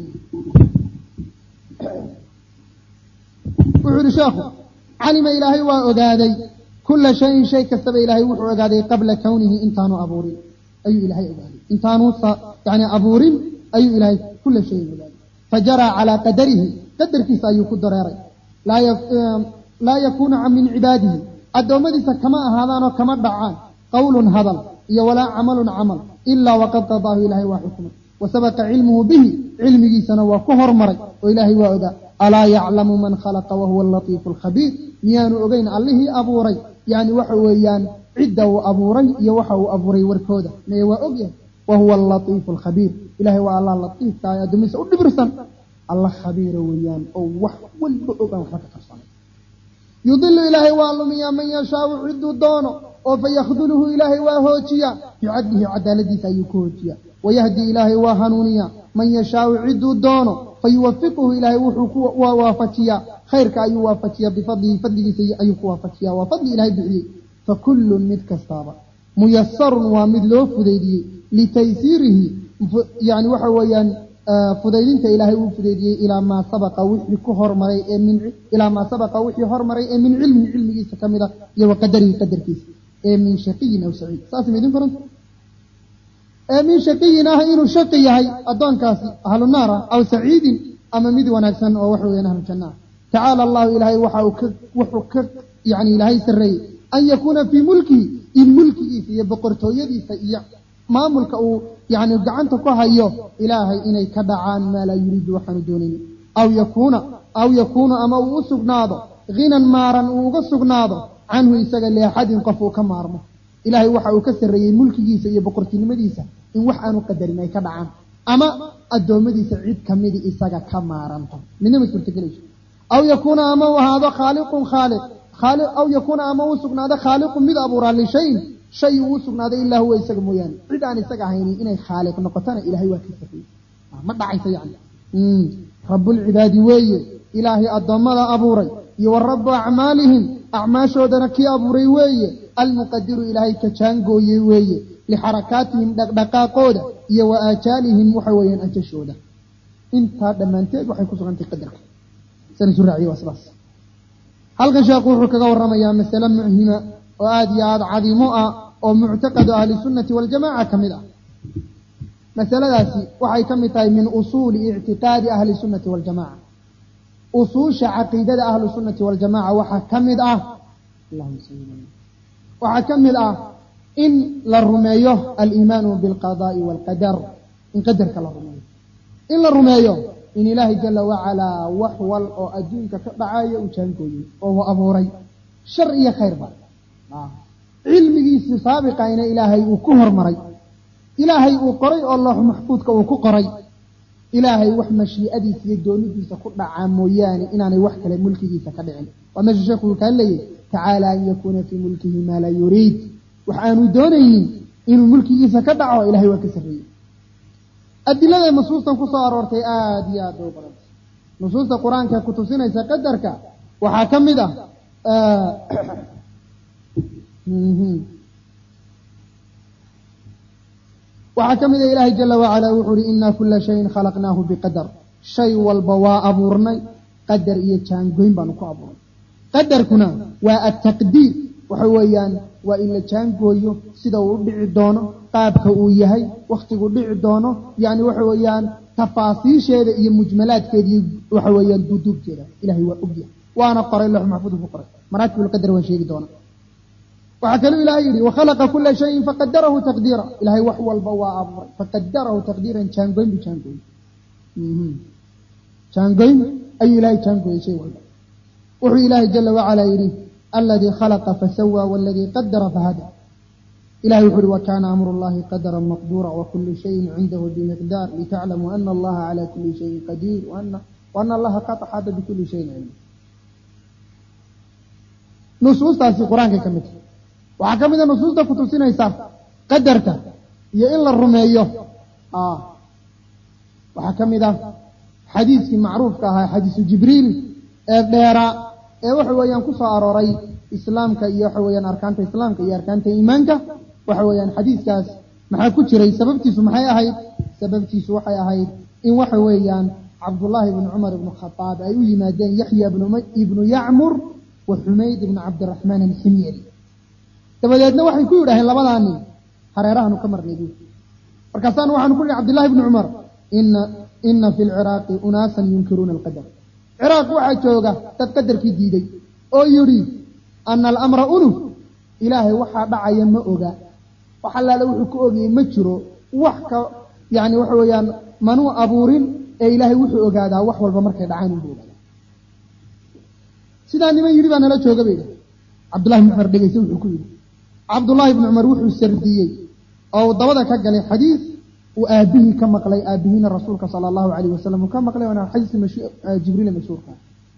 wuxuu ihi sheekhu calima ilaahay waa ogaaday kula shayin shay kastaba ilaahay wuxuu ogaaday qabla kawnihi intaanu abuurin ayuu ilaahay ogaaday intaanu yani abuurin ayuu ilaahay kula shayin ogaaday fajaraa calaa qadarihi qadarkiisa ayuu ku dareeray laa yakuunu min cibaadihi addoommadiisa kama ahaadaanoo kama dhacaan qawlun hadal iyo walaa camalun camal ilaa waqad qadaahu ilaahay waa xukmay wasabaqa cilmuhu bihi cilmigiisana waa ku hormaray oo ilaahay waa ogaa alaa yaclamu man khalaqa wahuwa alatiifu alkhabiir miyaanu ogeyn allihii abuuray yani waxa weeyaan cidda uu abuuray iyo waxa uu abuuray warkooda maye waa ogyahay wahuwa alatiifu alkhabiir ilahay waa allah latiifka ay addoommadiisa u dhibirsan alla khabiira weeyaan oo wax walba ogaan waxba ka qarsanay yudilu ilaahay waa lumiyaa man yashaau ciduu doono oo fayakhduluhu ilaahay waa hoojiya bicadlihi cadaaladiisa ayuu ku hoojiya wayahdi ilaahay waa hanuuniya man yashaau ciduu doono fayuwafiquhu ilaahay wuxuu waafajiyaa khayrka ayuu waafajiyaa bifadlihi fadligiisa ayuu ku waafajiyaa waa fadli ilahay bixiyey fakullun mid kastaaba muyasarun waa mid loo fudaydiyey litaysiirihi yani waxa weeyaan fudaydinta ilaahay uu fudaydiyey ilaa maa sabaqa wixii ku hormaray ilaa maa sabaqa wixii hormaray ee min cilmihi cilmigiisa ka mid a iyo wa qadarihi qadarkiisa ee min shaqiyin aw saciid saas ma idin faranta ee min shaqiyin ah inuu shaqi yahay addoonkaasi ahlu naar ah aw saciidin ama mid wanaagsan oo waxa weeyaan ahlu janna ah tacaala allahu ilaahay wuxuu ka yani ilaahay sarreeyey an yakuuna fii mulkihi in mulkigiisa iyo boqortooyadiisa iyo maamulka uu yani gacanta ku hayo ilaahay inay ka dhacaan maa laa yuriidu waxaanu doonaynin aw yakuuna ama uu u sugnaado hinan maaran uu uga sugnaado canhu isaga liaxadin qof uu ka maarmo ilaahay waxa uu ka sarreeyey mulkigiisa iyo boqortinimadiisa in wax aanu qadarin ay ka dhacaan ama addoommadiisa cid kamidi isaga ka maaranto midna ma suurtagelayso aw yakuuna ama uu ahaado khaaliqun khaaliq aw yakuuna ama uu sugnaado khaaliqun mid abuuraa lishayin shay uu sugnaaday ilaa huwa isaga mooyaane cid aan isaga ahaynin inay khaaliq noqotana ilaahay waa ka sarreeyey ma dhacaysa yani rabbulcibaadi weeye ilaahay addoommada abuuray iyo wa rabbu acmaalihim acmaashoodana kii abuuray weeye almuqadiru ilaahay ka jaangooyey weeye lixarakaatihim dhaqdhaqaaqooda iyo wa aajaalihim waxa weeyaan ajashooda intaa dhammaanteed waxay ku sugantahay qadarka sana isu raaciye waa sidaas halkan sheekhu wuxuu kaga warramayaa masale muhima oo aada iyo aada cadiimo ah oo muctaqadu ahli sunnati waljamaca ka mid ah masaladaasi waxay ka mid tahay min usuuli ictiqaadi ahli sunnati waljamaca usuusha caqiidada ahlu sunnati waljamaca waxaa ka mid ah in la rumeeyo aliimaanu bilqadaa'i waalqadar in qadarka la rumeeyo in la rumeeyo in ilaahay jala wacalaa wax wal oo adduunka ka dhacayo uu jaangooyey oo uu abuuray shar iyo khayrba cilmigiisii saabiqayna ilaahay uu ku hormaray ilaahay uu qoray oo loox maxfuudka uu ku qoray ilaahay wax mashii'adiisa iyo doonidiisa ku dhacaa mooyaane inaanay wax kale mulkigiisa ka dhicin waa meesha sheekhu uu kaa leeyahy tacaala an yakuuna fii mulkihi maa laa yuriid wax aanu doonaynin inuu mulkigiisa ka dhaco ilahay waa ka sarreeyey adilada nusuustan ku soo aroortay aada iyo aada u badantay nusuusta qur-aanka ku tusinaysa qadarka waxaa ka mid ah waxaa ka mid ah ilaahay jala wacalaa wuxuu uhi inaa kula shayin khalaqnaahu biqadar shay walba waa abuurnay qadar iyo jaangoyn baanu ku abuurnay qadarkuna waa ataqdiir waxa weeyaan waa in la jaangooyo sida uu u dhici doono qaabka uu yahay wakhtigu dhici doono yani waxa weeyaan tafaasiisheeda iyo mujmalaadkeeda iyo waxa weeyaan duduubteeda ilahay waa ogyahay waana qoray loox maxfuud ku qoray maraatibulqadar waan sheegi doona waxaa kaluu ilahay yidhi wakhalaqa kula shayin faqadarahu taqdiira ilahay wax walba waa abuuray faqadarahu taqdiiran jaangoyn buu jaangooyey jaangoyn ayuu ilahay jaangooyey shay walba wuxuu ilaahay jala wacalaa yidhi aladii khalaqa fasawaa waladii qadara fahada ilahay wuxu uhi wakaana amru llahi qadaran maqduura wakulu shayin cindahu bimiqdaar litaclamuu ana allaha calaa kuli shayin qadiir waana allaha qad axaata bikuli shayin cilma nusuustaasi qur-aankay ka mid tahay waxaa ka mid a nusuusta ku tusinaysa qadarka iyo in la rumeeyo waxaa ka mid ah xadiiskii macruufka ahaa xadiisu jibriil ee dheeraa ee waxa weeyaan ku soo arooray islaamka iyo waxa weeyaan arkaanta islaamka iyo arkaanta iimaanka waxa weeyaan xadiiskaas maxaa ku jiray sababtiisu maxay ahayd sababtiisu waxay ahayd in waxa weeyaan cabdullaahi ibnu cumar ibnu khadaab ay u yimaadeen yaxya ibnu yacmur wa xumayd ibnu cabdiraxmaan alximyari dabadeedna waxay ku yidhaaheen labadaa nin hareerahanu ka marnay buur markaasaanu waxaanu ku nihi cabdillahi ibnu cumar ina fi lciraaqi unaasan yunkiruuna alqadar ciraaq waxaa jooga dad qadarkii diiday oo yidhi ana alamra unuf ilaahay waxaa dhacaya ma oga wax allaale wuxuu ka ogayey ma jiro wax ka yani waxa weeyaan manuu abuurin ee ilaahay wuxuu ogaadaa wax walba markay dhacaan inbuu ogaadaa sidaa niman yidhi baa nala jooga bay idhahay cabdullahi ibnu cumar dhegeyse wuxuu ku yidhi cabdullaahi ibnu cumar wuxuu sardiyey oo uu dabada ka galay xadiis uu aabihii ka maqlay aabihiina rasuulka sala allahu calayh wasalam uu ka maqlay waana xadiiskii jibriil mashhuurka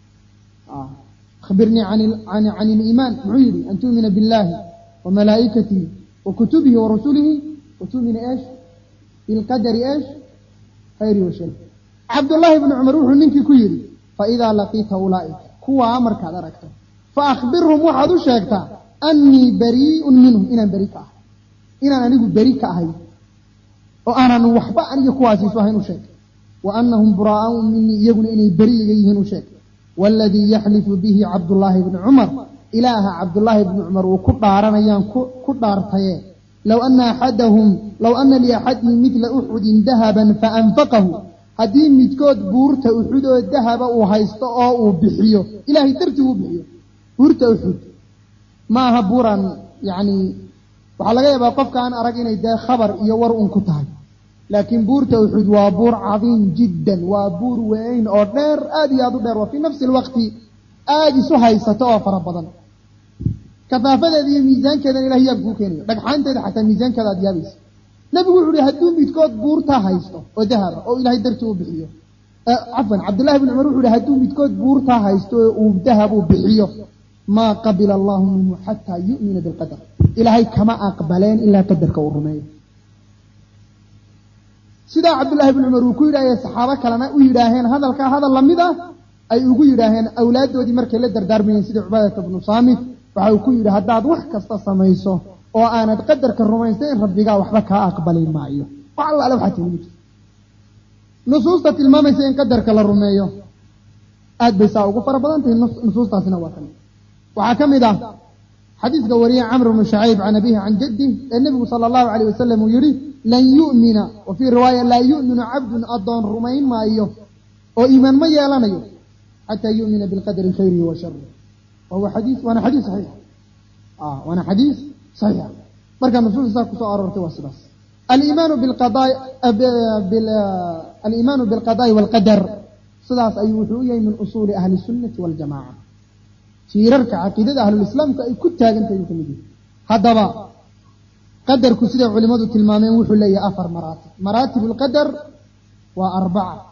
akhbirnii can iliimaan muxuu yidhi an tu'mina biاllahi wa malaa'ikatihi wa kutubihi wa rusulihi wa tu'mina eesh bilqadari eesh khayri wa shar cabdullaahi ibnu cumar wuxuu ninkii ku yidhi faidaa laqiita ulaa'ika kuwaa markaad aragto faakbirhum waxaad u sheegtaa annii barii'un minhum inaan beri ka ahay inaan anigu beri ka ahay oo aanan waxba aniga kuwaasiisu ahayn u sheeg wa annahum buraa'aun minii iyaguna inay beri iga yihiin u sheeg waaladii yaxlifu bihi cabdullaahi ibnu cumar ilaaha cabdullaahi ibnu cumar uu ku dhaaranayaan ku dhaartaye low ana liaxadihim midla uxudin dahaban faanfaqahu haddii midkood buurta uxud oo dahaba uu haysto oo uu bixiyo ilaahay dartii uu bixiyo buurta uxud ma aha buuran yani waxaa laga yaabaa qofka aan arag inay dee khabar iyo war un ku tahay laakiin buurta uxud waa buur cadiim jiddan waa buur weyn oo dheer aada iyo aada u dheer waa fii nafsi alwaqti aada isu haysato oo fara badan kafaafadeeda iyo miisaankeeda ilaahay yaa kuu keenaya dhagxaanteeda xataa miisaankeeda aad yaabaysa nabigu wuxuu yidhi hadduu midkood buurta haysto oo dahaba oo ilaahay dartii u bixiyo cafwan cabdullahi ibn cumar wuxuu yidhi hadduu midkood buurta haysto oo uu dahab u bixiyo maa qabila allahu minhu xataa yu'mina bilqadar ilaahay kama aqbaleen ilaa qadarka uu rumeeyo sidaa cabdullahi ibn cumar uu ku yidhaahee saxaabo kalena u yidhaaheen hadalkaa hadal lamid ah ay ugu yidhaaheen awlaaddoodii markay la dardaarmayeen sida cubaadata bnu saamit waxa uu ku yidhi haddaad wax kasta samayso oo aanad qadarka rumaysayn rabbigaa waxba kaa aqbali maayo wax allaale waxaa timid jirta nusuusta tilmaamaysa in qadarka la rumeeyo aad bay saa ugu fara badan tahay nusuustaasina waa kamid waxaa ka mid ah xadiiska wariye camr bnu shacayb can abihi can jaddih ee nebigu sala allahu calayh wasalam uu yidhi lan yu'mina wa fii riwaaya laa yu'minu cabdun addoon rumayn maayo oo iimaan ma yeelanayo xataa yu'mina bilqadari khayrihi wa sharihi wahuwa xadiis waana xadiis saxiix waana xadiis saxiix marka nusuusta saa kusoo aroortay waa sidaas aliimaanu bilqadaa'i waalqadar sidaas ayuu wuxuu u yahay min usuuli ahli sunnati waljamaca tiirarka caqiidada ahlulislaamka ay ku taagantahay uu ka mid yahay haddaba qadarku siday culimmadu tilmaameen wuxuu leeyahay 4 maraatib maraatib alqadar waa 4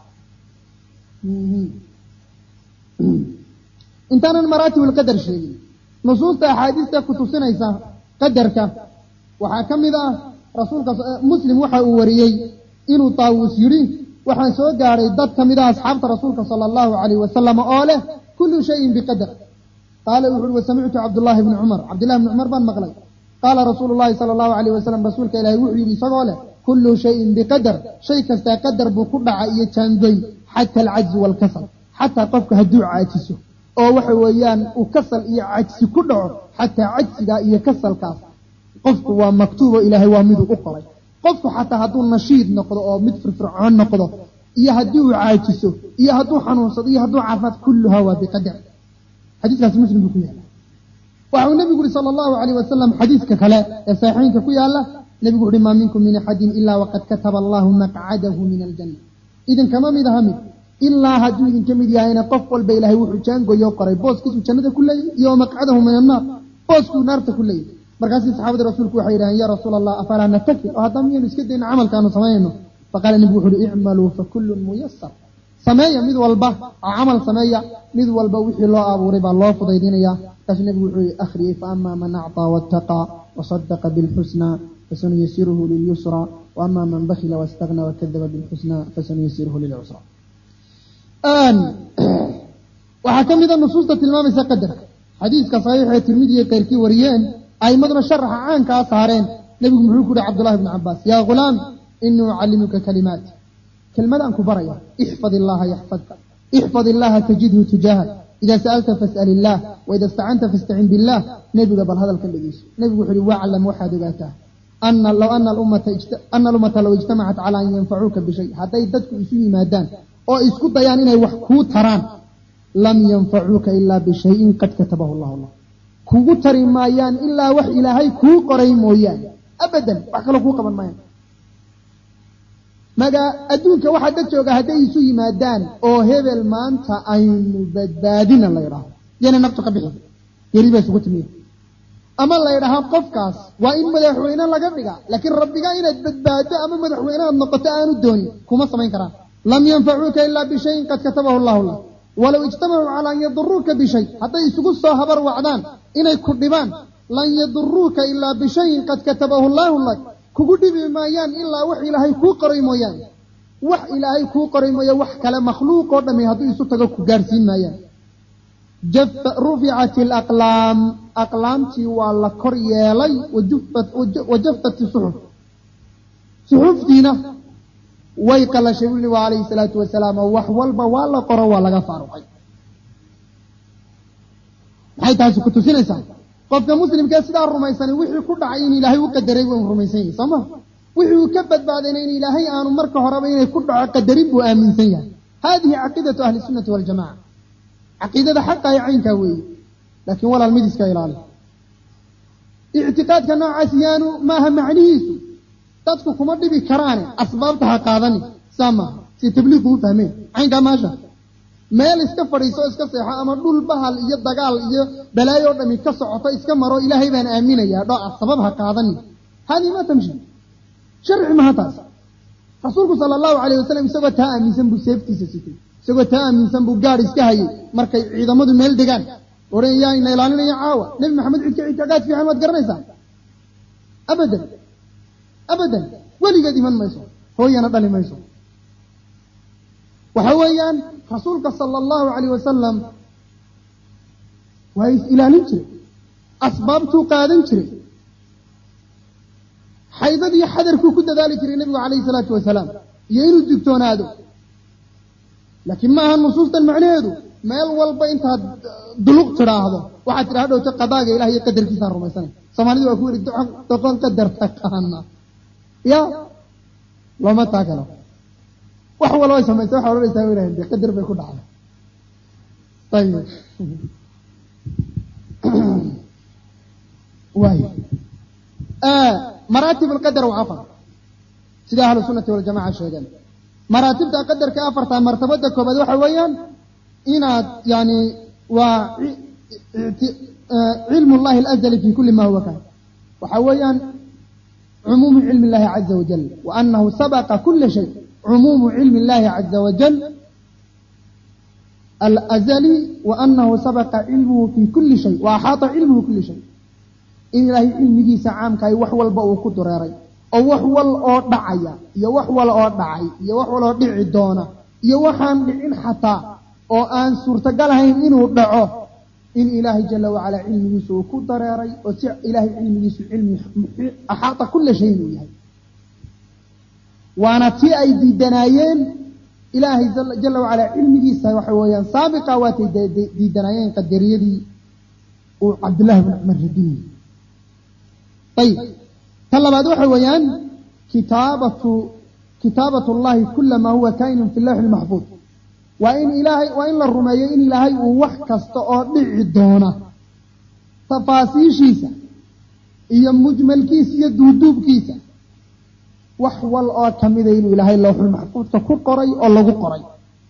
intaanan maraatib alqadar sheegin nusuusta axaadiista ku tusinaysa qadarka waxaa ka mid ah rasuulka muslim waxa uu wariyey inuu taawus yidhi waxaan soo gaadhay dad ka mid ah asxaabta rasuulka sala allahu calayhi wasalam oo leh kullu shayin biqadar qaala wuxu uhi wasamictu cabdullaahi bni cumar cabdillahi bni cumar baan maqlay qaala rasuulu llahi sala allahu calayh wasalam rasuulka ilaahay wuxuu yidhi isagoo leh kullu shayin biqadar shay kastaa qadar buu ku dhaca iyo jaangoyn xata alcajzi waalkasal xataa qofka hadduu caajiso oo waxa weeyaan uu kasal iyo cajsi ku dhaco xataa cajsigaa iyo kasalkaas qofku waa maktuubo ilaahay waa miduu u qoray qofku xataa hadduu nashiid noqdo oo mid firfircoon noqdo iyo haddii uu caajiso iyo hadduu xanuunsado iyo hadduu caafimaad kulluhaa waa biqadar xadiiskaasi muslim buu ku yaala waxau nebigu uhi sala allahu calayh wasalam xadiiska kale ee saxiixeynka ku yaala nebigu uhi maa minkum min axadin ilaa waqad kataba allahu maqcadahu min aljanna idinkama mid aha mid ilaa hadduu idinka mid yahayna qof walba ilaahay wuxuu jaangoyo qoray booskiisuu jannada ku leeyahy iyo maqcadahu min annaar booskuu naarta ku leeyahy markaasii saxaabadii rasuulku waxay yidhaheen yaa rasuula allah afalaa natakfir oo haddaba miyaynu iska dayna camalkaanu samaynayno faqaala nebigu wuxu uhi icmaluu fakullun muyasar sameeya mid walba oo camal sameeya mid walba wixii loo abuuray baa loo fudaydinaya markaasuu nebigu wuxuu yihi akhriyey faama man acطaa waataqaa wasadaqa bilxusnaa fasanuyasiruhu lilyusra waama man bakila waاstagnaa wakadaba bilxusnaa fasanuyasiruhu lilcusra waxaa ka mida nusuusta tilmaamaysa qadarka xadiiska saxiixee tirmidi iyo keyrkii wariyeen aimaduna sharaxa caankaa saareen nebigu muxuu ku yihi cabdullahi bni cabaas yaa ghulaam inii ucallimuka kalimaat kelmadaan ku baraya ixfad illaha yaxfadka ixfad illaha tajidhu tujaahak idaa sa'alta fas'al illaah waida istacanta fastacin billaah nebiga bal hadalkan dhegeyso nebigu wuxu uhi waclam waxaad ogaataa ana alummata low ijtamacat calaa an yanfacuuka bishay hadday dadku isu yimaadaan oo isku dayaan inay wax kuu taraan lam yanfacuuka ilaa bishayin qad katabahu allahu lah kugu tari maayaan ilaa wax ilaahay kuu qoray mooyaane abadan wax kaloo kuu qaban maayaan maga adduunka waxaa dad jooga hadday isu yimaadaan oo hebel maanta aynu badbaadina la yidhaaho yana naftu ka bixi geri baa isugu timiya ama la yidhaahaa qofkaas waa in madaxweyne laga dhigaa laakiin rabbigaa inaad badbaado ama madaxweyne aad noqoto aanu doonin kuma samayn karaan lam yanfacuuka ilaa bishayin qad katabahu allahu lah walow ijtamacuu calaa an yaduruuka bishay hadday isugu soo habar wacdaan inay ku dhibaan lan yaduruuka ilaa bishayin qad katabahu allaahu lak kugu dhibi maayaan ilaa wax ilaahay kuu qoray mooyaane wax ilaahay kuu qoray mooya wax kale makhluuq oo dhami hadduu isu tago ku gaarhsiin maayaan ruficat alaqlaam aqlaamtii waa la kor yeelay wajafat suxuf suxuftiina way qalashay u nabigu calayhi salaatu wasalaam oo wax walba waa la qoro waa laga faaruqay maxay taasi ku tusinaysaa qofka muslimkee sidaa rumaysanay wixii ku dhacay in ilaahay u qadaray wuu rumaysan yahay sooma wixii uu ka badbaadayna in ilaahay aanu marka horeba inay ku dhaco qadarin buu aaminsan yahay haadihi caqiidatu ahli sunnati waljamaca caqiidada xaqa ee caynkaa weeye laakiin walaal mid iska ilaali ictiqaadka noocaas yaanu maaha macnihiisu dadku kuma dhibi karaane asbaabta ha qaadani saa maaha si tabliiqu u fahmeen caynkaa maasha meel iska fadhiiso iska seexo ama dhul bahal iyo dagaal iyo balaayo dhami ka socoto iska maro ilaahay baan aaminayaa dhoo sabab ha qaadani hadi ma tamshi sharci ma taas rasuulku sallallahu alayhi wasallam isagoo taa aaminsan buu seeftiisa sitay isagoo taa aaminsan buu gaar iska hayay markay ciidamadu meel degaan oranayaan inay ilaalinayaan caawa nabi maxamed cidka gaad fiican waad garanaysaa abadan weligeed iman mayso hooyana dhali mayso waxa weeyaan rasuulka sallallahu alayhi wasallam waa ilaalin jiray asbaabtuu qaadan jiray xaydad iyo xadarkuu ku dadaali jiray nabigu calayhi salaatu wasalaam iyo inuu digtoonaado laakiin ma aha nusuustan macnaheedu meel walba intaad duluq tidhaahdo waxaad tidhaha dhowta qadaaga ilaah iyo qadarkiisaan rumaysanay soomaalidu waa ku yidhi doqon qadar taqaana ya looma taagalo wax walba ay samaysa waxa odhanaysaa ilaah de qadar bay ku dhacday ayib waay maraatib alqadar waa afar sida ahlu sunnati wal jamaa sheegan maraatibta qadarka afarta martabada koobaad waxa weeyaan inaad yani waa cilmu Allah al-azali fi kulli ma huwa kan waxa weeyaan عموم علم الله عز وجل وأنه سبق كل شيء عموم علم الله عز وجل الأزلي وأنه سبق علمه في كل شيء وأحاط علمه كل شيء إن الله علمه سعام كي وحول بأو كدراري أو وحول أو دعيا يا وحول أو دعي يا وحول أو دعي دونا يا وحان دعين حتى أو أن سورتقالها إنه دعوه إن إلهي جل وعلا علمه سوء كدراري وسع إلهي علمه سوء علمه أحاط كل شيء يعني وأنا تي أيدي دنايين إلهي جل وعلا علمه سيوحويا سابقا واتي دي دنايين قدرية دي وعبد الله بن عمر الدين طيب طلب هذا حويان كتابة الله كل ما هو كائن في اللوح المحفوظ وإن الرمية إن إلهي ووحكست أضع الدونة تفاسيشيسا إيا مجمل كيس إيا دودوب كيسا وحوال كمذا إنه إلهي اللوح المحفوظ تكون قري أو لغو قري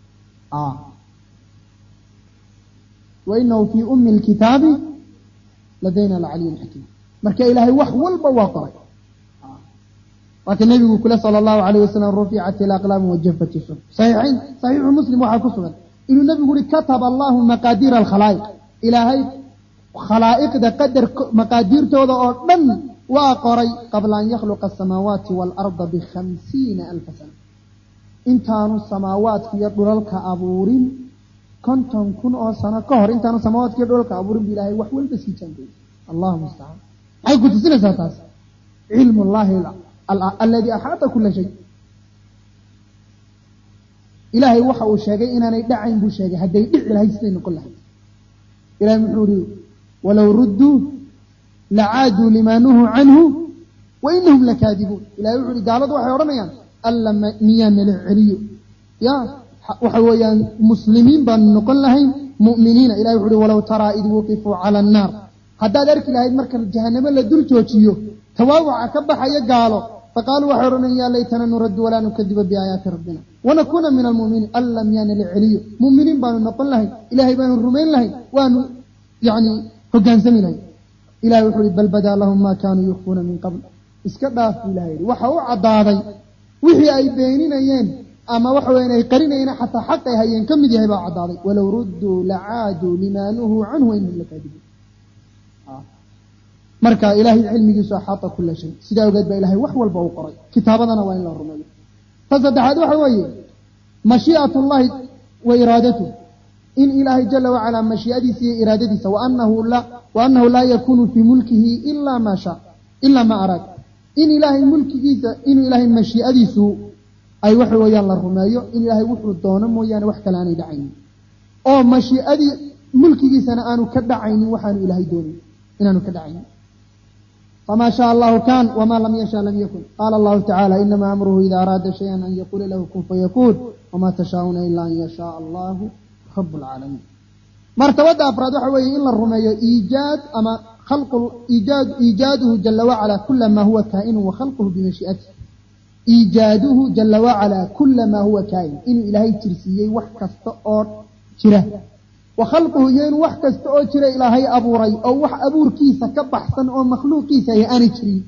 وإنه في أم الكتاب لدينا العلي الحكيم مركا إلهي وحوال بواقري لكن النبي يقول صلى الله عليه وسلم رفعت الأقلام وجفت الصحف صحيح مسلم وحكسنا إنه النبي يقول كتب الله مقادير الخلائق إلهي خلائق ده قدر مقادير توضع من وقري قبل أن يخلق السماوات والأرض ب50,000 سنة انتانوا السماوات في يدرلك أبورين كنتم كنوا سنة كهر انتانوا السماوات في يدرلك أبورين بإلهي وحول بسيطان الله مستعان أي قلت سنة ساتاس علم الله الذي أحاط كل شيء إلهي وحو الشيء إننا يدعين بالشيء حتى يدع إلهي سنين كلها إلهي محوري ولو ردوا لعادوا لما نهوا عنه وإنهم لكاذبون إلهي محوري قالت وحي ورميان ألا نيان للعلي يا وحويا مسلمين بان نقل لهم مؤمنين إلهي محوري ولو ترى إذ وقفوا على النار حتى ذلك إلهي مركز جهنم لدل توتيو تواوع كبح يقالوا فقالوا وحرنا يا ليتنا نرد ولا نكذب بآيات ربنا ونكون من المؤمنين ألم يان للعلي مؤمنين بانوا نقل لهم إلهي بانوا الرمين لهم وانوا يعني هقان سمي لهم إلهي وحوري بل بدا لهم ما كانوا يخفون من قبل اسكداف إلهي وحو عضاضي وحي أي بينين أيين أما وحوين أي قرين حتى حقا هيين كم دي هيبا عضاضي ولو ردوا لعادوا لما نهوا عنه وإنهم لكاذبون marka ilaahay cilmigiisu xaata kulli shay sida ogeed ba ilaahay wax walba uu qoray kitaabadana waa in la rumeeyo tasaddexaad waxa weeye mashii'atullahi wa iradatuhu in ilaahay jalla wa ala mashii'adiisa iyo iradadiisa wa annahu la yakunu fi mulkihi illa ma sha illa ma arad in ilaahay mulkigiisa in ilaahay mashii'adiisu ay wax weeyaan la rumeeyo in ilaahay wuxuu doono mooyaan wax kale aan dhacayn oo mashii'adii mulkigiisana aanu ka dhacayn waxaan ilaahay doonin inaanu ka dhacayn فما شاء الله كان وما لم يشاء لم يكن قال الله تعالى إنما أمره إذا أراد شيئا أن يقول له كن فيكون وما تشاءون إلا أن يشاء الله رب العالمين مرتبة أفراد حوي إلا الرمي إيجاده جل وعلا كل ما هو كائن وخلقه بمشيئته إيجاده جل وعلا كل ما هو كائن إن إلهي ترسيي وحكست jira wa khalquhu yaynu wax kasta oo jira ilaahay abuuray oo wax abuurkiisa ka baxsan oo makhluuqiisa ay aanay jirin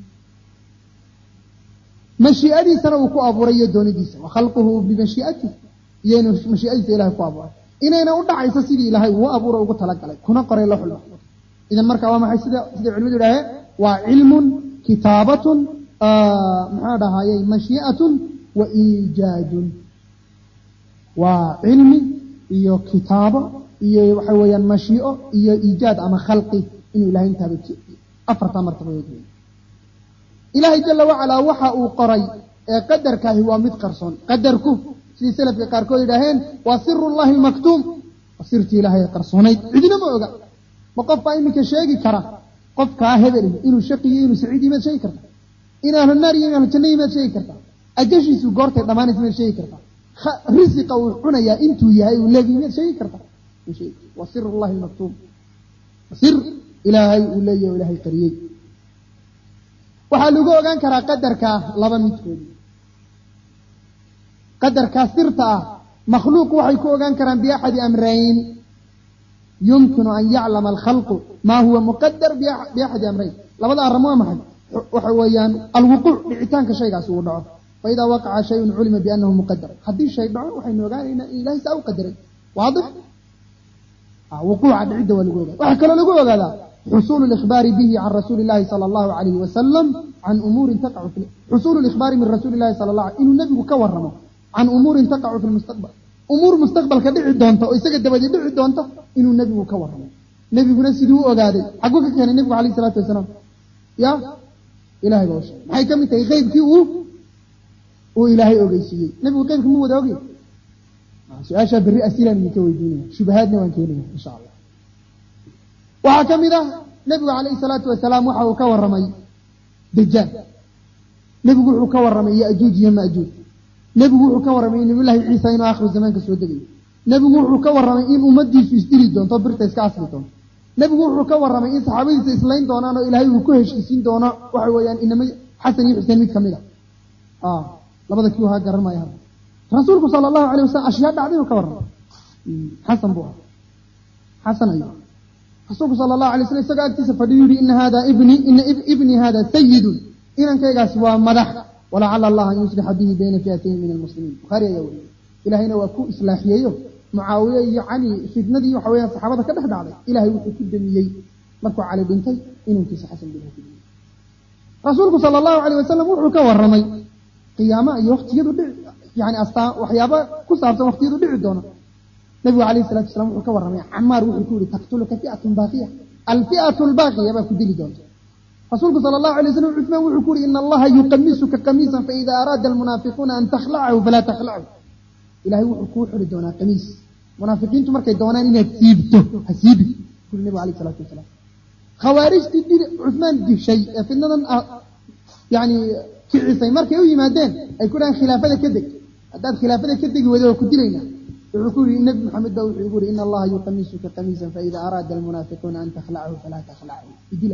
mashii'adiisana uu ku abuuray iyo doonidiisa wa khalquhu bimashii'atihi yaynu mashii'adiisa ilaahay ku abuuray inayna u dhacayso sidii ilaahay uu abuuray ugu talagalay kuna qoray lawxul mahfuud idan marka waa maxay sida culimadu yidhaaheen waa cilmun kitaabatun maxaa dhahayay mashii'atun wa iijaadun waa cilmi iyo kitaabo iyo waxa weeyaan mashii'o iyo iijaad ama khalqi inuu ilaahay intaaba afarta martabadood weeye ilaahay jalla wacalaa waxa uu qoray ee qadarkaahi waa mid qarsoon qadarku sidii salafka qaarkood yidhaaheen waa sirullahi almaktuum waa sirtii ilaahay qarsoonayd cidina ma oga ma qof baa iminka sheegi kara qofkaa hebel inuu shaqiyo inuu saciid imaad sheegi karta in ahlu naar iyo in ahlu janno imaad sheegi karta ajashiisu goortay dhammaanaysa imaad sheegi karta risiqa uu cunayaa intuu yahay uu leegi imaad sheegi karta waa sirullahi almaktuum sir ilaahay uu leeyahay ilaahay qariyey waxaa lagu ogaan karaa qadarkaa laba midkood qadarkaa sirta ah makhluuq waxay ku ogaan karaan biaxadi amrayn yumkinu an yaclama alkhalqu maa huwa muqadar biaxadi amrayn labada arram waa maxay waxa weeyaan alwuquuc dhicitaanka shaygaasi uu dhaco faidaa waqaca shayun culima biannahu muqadar haddii shay dhaco waxaynu ogaanaynaa in ilahay saa u qadaray waadix wuquuca dhicidda waa lagu ogaada waxaa kaloo lagu ogaadaa xusuulu likhbaari bihi can rasuuli llahi sala allahu calayhi wasalam can umuurin taqacu xusuulu likhbaari min rasuuli llahi sala allah inuu nebigu ka warramo can umuurin taqacu fi lmustaqbal umuur mustaqbalka dhici doonta oo isaga dabadii dhici doonta inuu nebigu ka warramo nebiguna siduu u ogaaday xagguu ka keenay nebigu alayh isalaatu wasalaam ya ilahay baa u sheegay maxay ka mid tahay qeybkii uu ilaahay ogeysiiyey nebigu qeybka ma wada ogay su-aashaa berri asilaan idinka weydiinaya shubahaadna waan keenaya insha allah waxaa ka mid ah nebigu calayhi salaatu wasalaam waxa uu ka warramay dajaal nebigu wuxuu ka warramay ya'juuj iyo ma'juuj nebigu wuxuu ka warramay nabiyullaahi ciisa inuu aakhiru zamaanka soo degayo nebigu wuxuu ka warramay in ummaddiisu isdili doonto birta iska asli doonto nebigu wuxuu ka warramay in saxaabadiisa islayn doonaan oo ilaahay uu ku heshiisiin doono waxa weeyaan inama xasan iyo xuseen mid ka mid a labada kii wahaa garan maayo hadda rasuulku sala allahu calayh wasalam ashyaa dhacday uu ka warramay xasan buu ahaa xasan ayuu rasuulku sala allahu alay slam isagoo agtiisa fadhiyu yihi ina ibnii hada sayidun inankaygaasi waa madax walacala allah an yuslixa bihi bayna fi'atayn min almuslimiin bukhaari ayaa weriyey ilaahayna waa ku islaaxiyeeyo mucaawiye iyo cali fitnadii waxa weeyaan saxaabada ka dhex dhacday ilahay wuxuu ku damiyey markuu cali dhintay inankiisa xasan bin ku damiyey rasuulku sala allahu calayh wasalam wuxuu ka warramay qiyaama iyo waqtiyadu yani waxyaaba ku saabsan waqtiyadu dhici doono nabigu calayhi salatu wasalaam wuxuu ka warramay camaar wuxuu ku yihi taqtuluka fi'atun baaqiya alfi'atu albaaqiya baa ku dili doonta rasuulku sala allahu alay wasalam cuthmaan wuxuu ku yihi ina allaha yuqamisuka qamiisan faida araada almunaafiquuna an takhlacahu falaa takhlachu ilahay wuxuu kuu xuri doonaa qamiis munaafiqiintu markay doonaan inaad siibto ha siibi ku yihi nabigu calayhi salatu wasalaam khawaarijtii cuthmaan dishay ee fidnadan yani kicisay markay u yimaadeen ay ku dhahaan khilaafada ka deg haddaad khilaafada ka degi weyda waa ku dilaynaa wuxuu ku yihi nabi maxamed baa wuxuu igu yihi ina allaha yuqamisuka qamiisan faida araada almunaafiquuna an takhlachu falaa takhlachu idila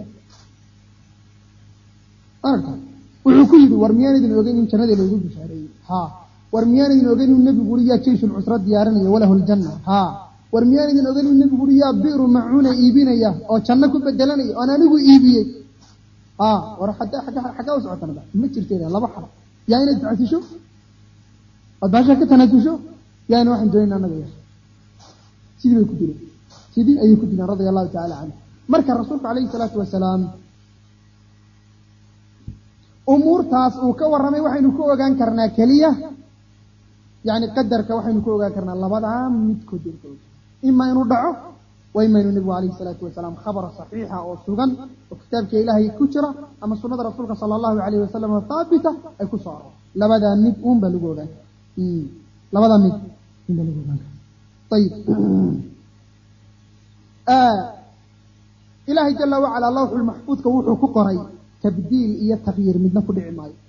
aragta wuxuu ku yidhi war miyaan idin ogeyn in jannada loogu bishaareeyey haa war miyaan idin ogeyn in nebigu uri yaa jeyshul cusra diyaarinayo walahu ljanna haa war miyaan idin ogeyn in nebigu uri yaa bi'ru macuuna iibinaya oo janno ku bedelanaya oon anigu iibiyey haa war xaggaa u socotanaba ma jirteeda laba xaro yaa inaad tacasisho ood baasha ka tanaasusho yaana waxaan doonayna annaga yeesho sidii bay ku dileen sidii ayay ku dileen radia allahu tacala canhu marka rasuulku calayhi salaatu wasalaam umuurtaas uu ka warramay waxaynu ku ogaan karnaa keliya yani qadarka waxaynu ku ogaan karnaa labadaa midkood ima inuu dhaco wa ima inuu nebigu calayhi salaatu wasalaam khabar saxiixa oo sugan oo kitaabka ilaahay ku jira ama sunnada rasuulka sala allahu calayhi wasalam oo haabita ay ku soo aror labadaa mid uun baa lagu ogaan labadaa mid uun baa lagu ogaan ayib ilaahay jala wacala lawxul maxfuudka wuxuu ku qoray tabdiil iyo takyiir midna ku dhici maayo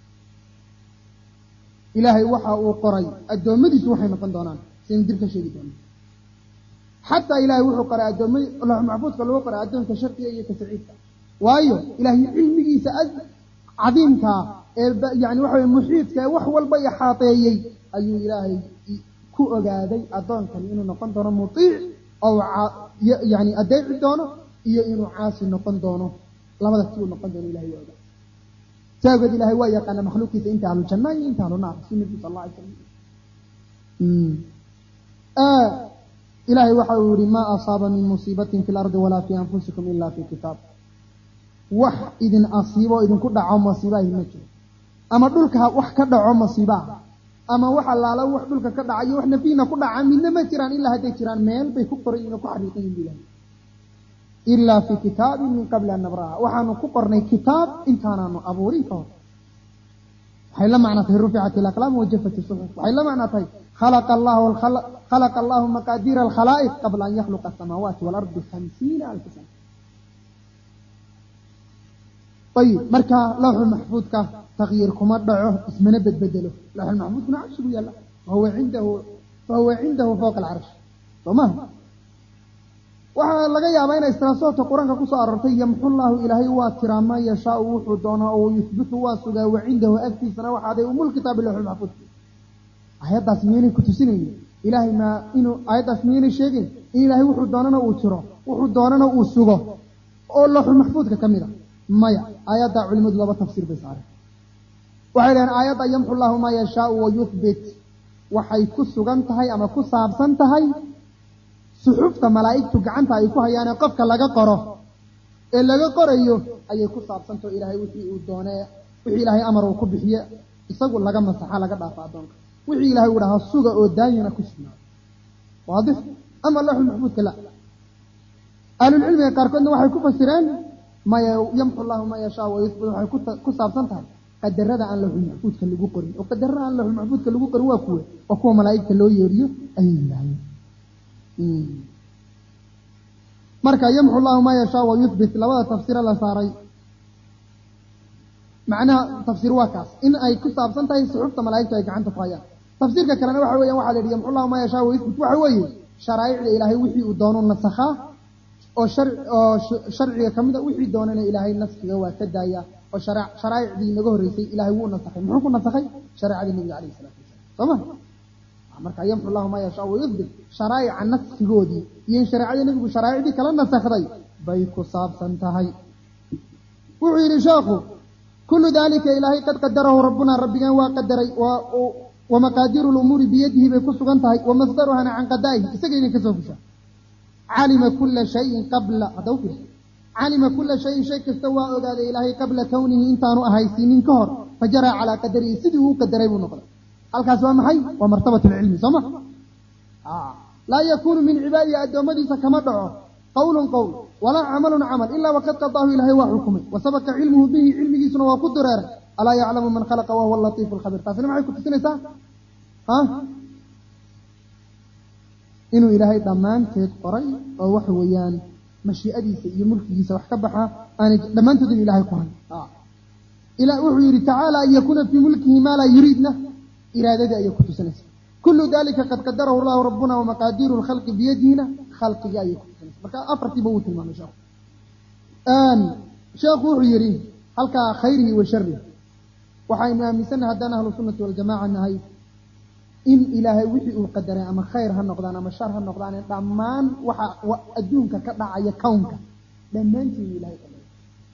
ilaahay waxa uu qoray addoommadiisu waxay noqon doonaan sidaynu dib ka sheegi doono xataa ilaahay wuxuu qoray addoommadi lawxul maxfuudka lagu qoray addoonka sharqiga iyo ka saciidka waayo ilaahay cilmigiisa cadiimkaa ee yani waxa weye muxiidka ee wax walba ixaateeyey ayuu ilaahay ku ogaaday addoonkani inuu noqon doono mutiic oo yani adeeci doono iyo inuu caasi noqon doono labada si uu noqon doono ilahay waa ogaa saawgeed ilahay waa yaqaana makhluuqiisa inta ahlu janna iyo inta ahlu naar si nabi sallallahu alayhi wasallam ilahay waxa uu yidhi maa asaaba min musiibatin fi lardi walaa fi anfusikum ila fi kitaab wax idin asiibo idinku dhaco masiibaahi ma jiro ama dhulka wax ka dhaco masiibaa ama wax allaala wax dhulka ka dhacayo wax nafiina ku dhaca midna ma jiraan ilaa hadday jiraan meel bay ku qoran yihiin ku xariiqan yihiin ilahay ilaa fi kitaabin min qabli an nabraha waxaanu ku qornay kitaab intaanaanu abuurin ka hor waxay la macno tahay ruficat alaqlaam wajafat isuxuf waxay la macno tahay khalaqa allahu maqaadiira alkhalaa'iq qabla an yakhluqa asamaawaati waalardi 50,000 sana ayib marka lawxul maxfuudka taqyiir kuma dhaco ismana bedbedelo lawxul maxfuudkuna carshigu yaalla fahuwa cindahu fawqa alcarsh sooma waxaa laga yaabaa inay istiraasooto qur-aanka kusoo aroortay yamxullaahu ilaahay waa tiraa maa yashaau wuxuu doonaa oo yuhbitu waa sugaa wa cindahu agtiisana waxaaday umulkitaabi lawxul maxfuudka aayaddaas miyaynay ku tusinaynin ilaahay maa inuu aayaddaas miyaynay sheegin in ilaahay wuxuu doonana uu tiro wuxuu doonana uu sugo oo lawxul maxfuudka ka mid a maya aayaddaa culimadu laba tafsiir bay saareen waxay dhaheen aayadda yamxu llaahu maa yashaau wa yuhbit waxay ku sugan tahay ama ku saabsan tahay suxufta malaa'igtu gacanta ay ku hayaanee qofka laga qoro ee laga qorayo ayay ku saabsantao ilaahay wixii uu doonee wixii ilaahay amar uu ku bixiye isagu laga masaxa laga dhaafa addoonka wixii ilaahay uu dhahaa suga oo daayina ku sugnaado waadix ama lawxul maxfuudka la ahlulcilmiga qaarkoodna waxay ku fasireen maya yamxu llaahu maa yashaa wa yuhbit waxay ku saabsan tahay qadarada aan lawxul maxfuudka lagu qorin oo qadarada aan lawxul maxfuudka lagu qorin waa kuwa malaa'igta loo yeeriyo ayay yidhahdeen marka yamxu llaahu maa yashaa wa yuhbit labada tafsiira la saaray macnaha tafsiir waa kaas in ay ku saabsan tahay suxufta malaa'igtu ay gacanta ku hayaan tafsiirka kalena waxa weeyaan waxaa la yidhi yamxu llaahu maa yashaa wa yuhbit waxa weeye sharaa'icda ilaahay wixii uu doono nasakhaa oo sharciga ka mid a wixii doonana ilaahay naskiga waa ka daaya oo sharaa'icdii inaga horreysay ilaahay wuu nasakhay muxuu ku nasakhay shareecadii nabiga calayhi salatu wasalam sooma marka yamxu llaahu maa yashaa wa yuhbit sharaa'ica naskigoodii iyo in shareecadii nabigu sharaa'icdii kala nasakhday bay ku saabsan tahay wuxuu yidhi sheekhu kullu daalika ilaahay qad qadarahu rabbunaa rabbigan waa qadaray wa maqaadiiru lumuuri biyadihi bay ku sugan tahay wa masdaruhana can qadaa'ihi isagayna ka soo fusha calima kula shayin qabla haddaw fiirsa calima kula shayin shay kasta waa ogaaday ilaahay qabla kownihi intaanu ahaysiinin ka hor fajaraa calaa qadarihi sidii uu qadaray buu noqday halkaas waa maxay waa martabat lcilmi sooma laa yakuunu min cibaadihi addoommadiisa kama dhaco qowlun qowl walaa camalun camal ilaa waqad qadaahu ilaahay waa xukumay wasabaka cilmuhu bihi cilmigiisuna waa ku dureeray alaa yaclamu man khalaqa wahuwa latiifu lkhabiir taasina maxay ku tusinaysaa inuu ilaahay dhammaanteed qoray oo waxa weeyaan mashii'adiisa iyo mulkigiisa wax ka baxa aanay dhammaantood in ilaahay qoray wuxuu yidhi tacaala an yakuuna fii mulkihi maa laa yuriidna iraadadii ayay ku tusinaysa kullu dalika qad qadarahu allahu rabbuna wamaqaadiiru lkhalqi biyadihina khalqigii ayay ku tusinaysa marka afartiiba wuu tilmaamay sheekhu wuxuu yidhi halkaa khayrihi wa sharihi waxaynu aaminsannahay haddaan ahlu sunnati waljamaca nahay in ilaahay wixii uu qadaray ama khayr ha noqdaan ama shar ha noqdaan dhammaan waxa adduunka ka dhacaya kownka dhammaantiin ilaahay qadaray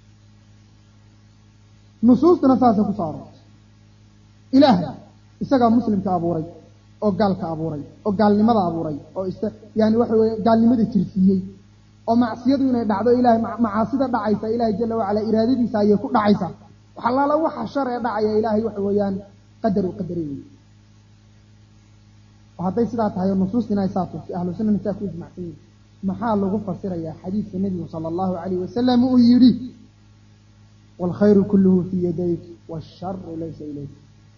nusuustuna saasay ku soo aroortay ilaahay isagaa muslimka abuuray oo gaalka abuuray oo gaalnimada abuuray oo yani waxa weeye gaalnimada jirsiiyey oo macsiyadu inay dhacdo ilaahay macaasida dhacaysa ilaahay jalla wacala iraadadiisa ayay ku dhacaysaa waxalaala waxa shar ee dhacaya ilaahay waxa weeyaan qadar uu qadaray weeye hadday sidaa tahay nusuustina ay saa tustay ahlu sunnana saa ku ijmacsan yihin maxaa lagu fasirayaa xadiidka nebigu sala allahu calayhi wasalam uu yidhi waalkhayru kulluhu fii yadayk waasharu laysa ilayk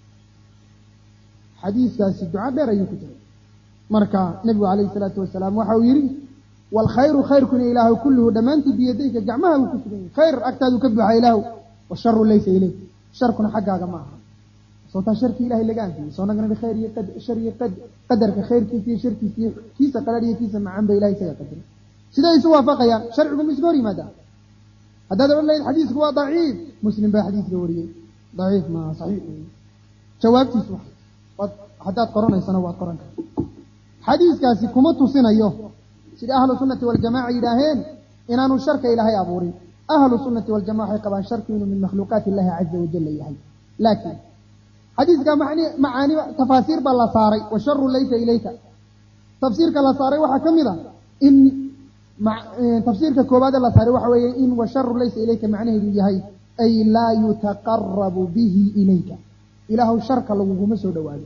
xadiiskaasi duca dheer ayuu ku jiray marka nebigu calayhi salaatu wasalaam waxa uu yidhi waalkhayru khayrkuna ilaahu kulluhu dhammaantii biyadayka gacmaha uu ku sugan yahay khayr agtaadu ka buuxa ilaahu washaru laysa ilayk sharkuna xaggaaga ma aha sootaa sharkii ilahay laga anfiyey soo nagna khayr iyo shar iyo qadarka khayrkiisa iyo sharkiisa iyo kiisa qadar iyo kiisa macaan ba ilahay isaga qadaray siday isu waafaqayaan sharcigu ma isku hor yimaada haddaad odhan lahayd xadiisku waa daciif muslim baa xadiiska wariyey daciif maaha saxiix wey jawaabtiisu haddaad qoranaysana waad qoran karta حديث كاسي كما تصنيه سيدي أهل السنة والجماعة إلهين إنانو الشرك إلهي أبوري أهل السنة والجماعة قبان شرك من مخلوقات الله عز وجل إلهي لكن حديث كان معاني تفاسير بالله صاري والشر ليس إليك تفسير كالله صاري وحكم ذا إن تفسير كوباد الله صاري وحوي إن والشر ليس إليك معناه إلهي أي لا يتقرب به إليك إله الشرك لو مسو دوادي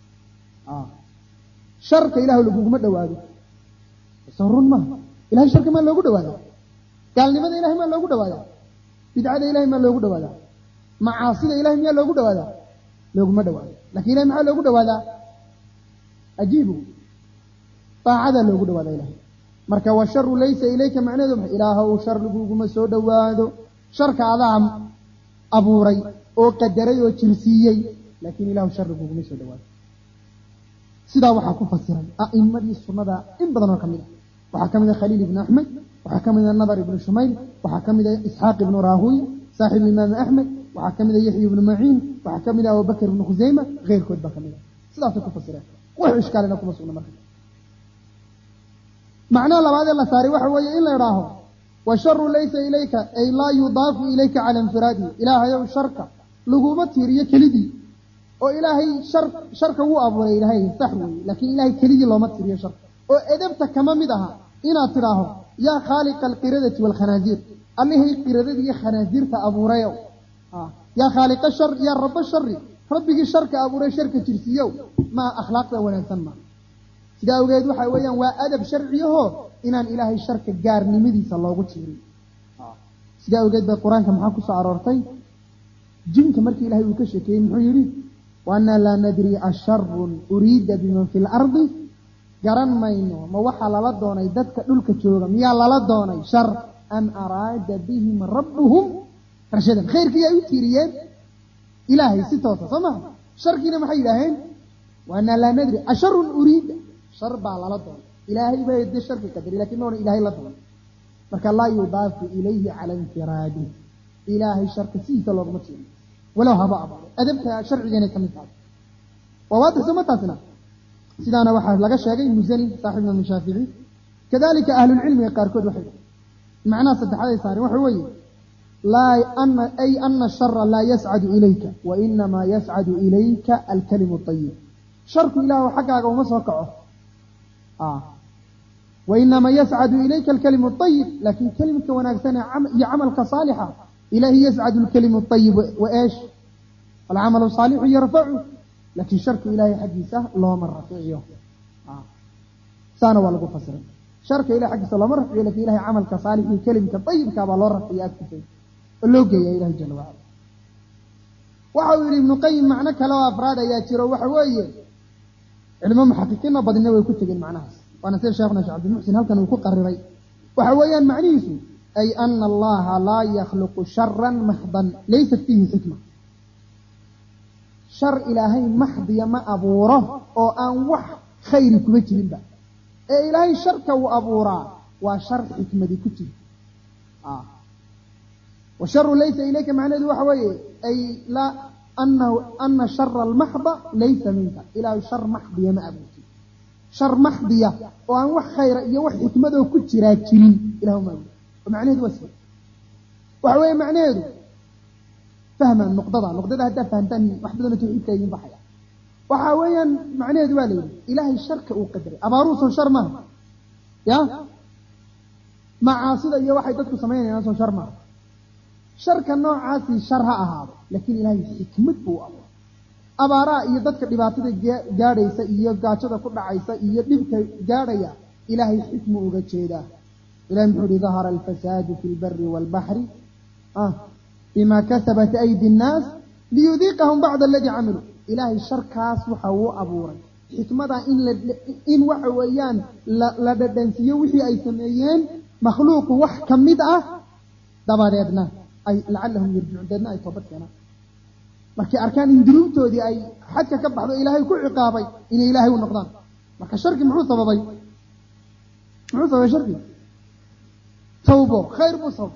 شرك إله لو دوادي صرون ما إله الشرك ما لو دوادي قال لماذا إله ما لو دوادي بدعة إله ما لو دوادي معاصي إله ما لو دوادي لو ما دوادي لكن إله ما لو دوادي أجيبه طاعة لو دوادي إله marka wa sharru laysa ilayka macnaheedu ilaahu shar laguma soo dhawaado sharka adaa abuuray oo qadaray oo jirsiiyay laakiin ilaahu shar laguma soo dhawaado sidaa waxa ku fasiray a'immadii sunnada in badan oo kamid waxa kamid Khalil ibn Ahmad waxa kamid Nadar ibn Shumayl waxa kamid Ishaq ibn Rahuwi saaxib Imam Ahmad waxa kamid Yahya ibn Ma'in waxa kamid Abu Bakr ibn Khuzaimah غيرkood ba kamid sidaas ku fasiray wax iskaalina kuma sugna marka معنى لبعض الله صاري وحوي إلا يراه والشر ليس إليك أي لا يضاف إليك على انفراده إلهي وشرك لقومة تيرية كليدي وإلهي شرك هو أبو إلهي سحوي لكن إلهي كليدي لو ما تيرية شرك وإذبت كما مدها إنا تراه يا خالق القردة والخنازير اللي هي القردة هي خنازير أبو ريو يا خالق الشر يا رب الشر ربك الشرك أبو ريو شركة ترسيو ما أخلاقنا ولا نسمى sidaa ogeed waxa weeyaan waa adab sharciyaho inaan ilaahay sharka gaarnimadiisa loogu tiirin sidaa ogeed ba quraanka maxaa ku soo aroortay jinka markii ilaahay uu ka sheekeeyay muxuu yiri wa anna la nadri asharrun urida biman fil ardi garan mayno ma waxa lala doonay dadka dhulka jooga miyaa lala doonay shar am araada bihim rabbuhum rashadan khayrkii ay u tiiriyeen ilaahay si toos ah sama sharkiina maxay yiraahdeen wa anna la nadri asharrun urida شر على لطم إلهي بيد الشر كدر لكنه إلهي لطم مركا لا يضاف إليه على انفراده إلهي الشر كسيس الله مطلع ولو هبا أدبت شرع جاني كمثال وواضح سمتاتنا سيدانا واحد لقى الشاقي مزني صاحبنا من شافعي كذلك أهل العلم يقاركود وحيد معناه صدح هذا صاري وحوي لا أن الشر لا يسعد إليك وإنما يسعد إليك الكلم الطيب شرك إله حقك ومسوقعه وإنما يسعد إليك الكلم الطيب لكن كلمة وناكسنا عملك صالحة إليه يسعد الكلم الطيب وإيش العمل الصالح يرفعه لكن شرك إلهي حديثة الله مرة فيه سانا ولا قفصر شرك إلهي حديثة الله مرة فيه لكن إلهي عملك صالح كلمة طيب كابا الله رفعه أكتفه اللوكي يا إلهي جل وعلا وحاول ابن قيم معنى كلا أفراد ياتيرو وحوية علماء محققين بدنا ويكتبين معناها وانا سير شيخنا شيخ عبد المحسن هل كانوا قرري وحويا معنيه أي أن الله لا يخلق شرا محضا ليست فيه حكمة شر إلهي محض يما أبوره أو أنوح خير كبتر با إلهي شرك وأبوره وشر حكمة دي كتب وشر ليس إليك معنى ذو حوية أي لا أن شر المحض ليس منك إلهي شر محض يما أبوك شر محضية وأنوح خير يوح حكمة وكتر أكترين إلهي ما أبوك ومعنى ذو وسيل وحوية معنى ذو فهم النقطة هذا فهمتني وحدة نتوحيد كيين بحيا وحويا معنى ذو والي إلهي الشرك وقدري أباروس شر مهما يا معاصي يا واحد تدخل سمعين يا ناس شر مهما شرك النوع عاسي شرها هذا لكن إلهي حكمت بو الله أباراء يددك دباتة جاريسة إيا قاتشة كل عيسى إيا دبك جاريا إلهي حكمه وغتشيدا إلهي محوري ظهر الفساد في البر والبحر بما كسبت أيدي الناس ليذيقهم بعد الذي عملوا إلهي الشرك أصبح هو أبورا حكمة إن وحويان لدنسيه وحي أي سمعيين مخلوق وحكم مدعة دباريدنا أي لعلهم يرجعون دنا أي توبتنا markii arkaan in dunuubtoodii ay xadka ka baxdo ilaahay ku ciqaabay in ilaahay u noqdaan marka sharki muxuu sababay sharki tawbo khayr musab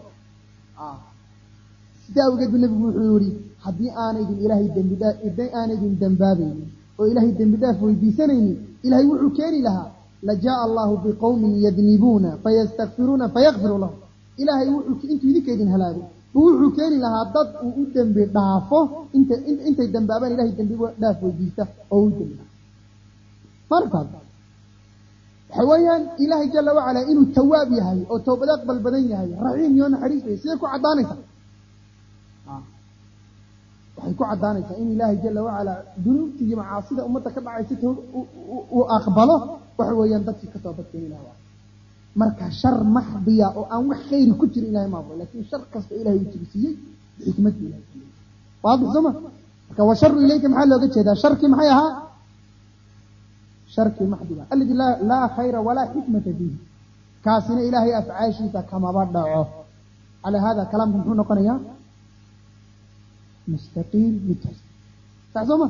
sidaa uga nabigu wuxuu yiri hadii aanay ilaahay dambi dhaaf oo ilaahay dambi dhaaf weydiisanaynin إلهي وحو كاني لها لجاء الله بقوم يذنبون فيستغفرون فيغفر لهم إلهي وحو انتو يديك يدين هلاغو وحو كاني لها ضد وقدم بضعفه انت يدن بابان إلهي يدن بضعفه ويجيسته ويدن مركز حويا إلهي جل وعلا إنه التواب يهي أو توبة أقبل بدن يهي رحيم يون حريص سيكو عدانيسا وحيكو عدانيسا إن إلهي جل وعلا ذنوب تجي معاصية أمتك بعيسته وأقبله وحويا ضدك كتوبة إلهي مركز شر محضية أو خير كتير إلهي ما أقول لكن شر كسب إلهي يتبسيه بحكمة إلهي واضح زمن وشر إليك محل لو قلت هذا شر كم حيها شرك محضية الذي لا خير ولا حكمة فيه كاسين إلهي أفعاشيك كما بدعوه على هذا كلام نحن قنيا مستقيم متحسن تعزمه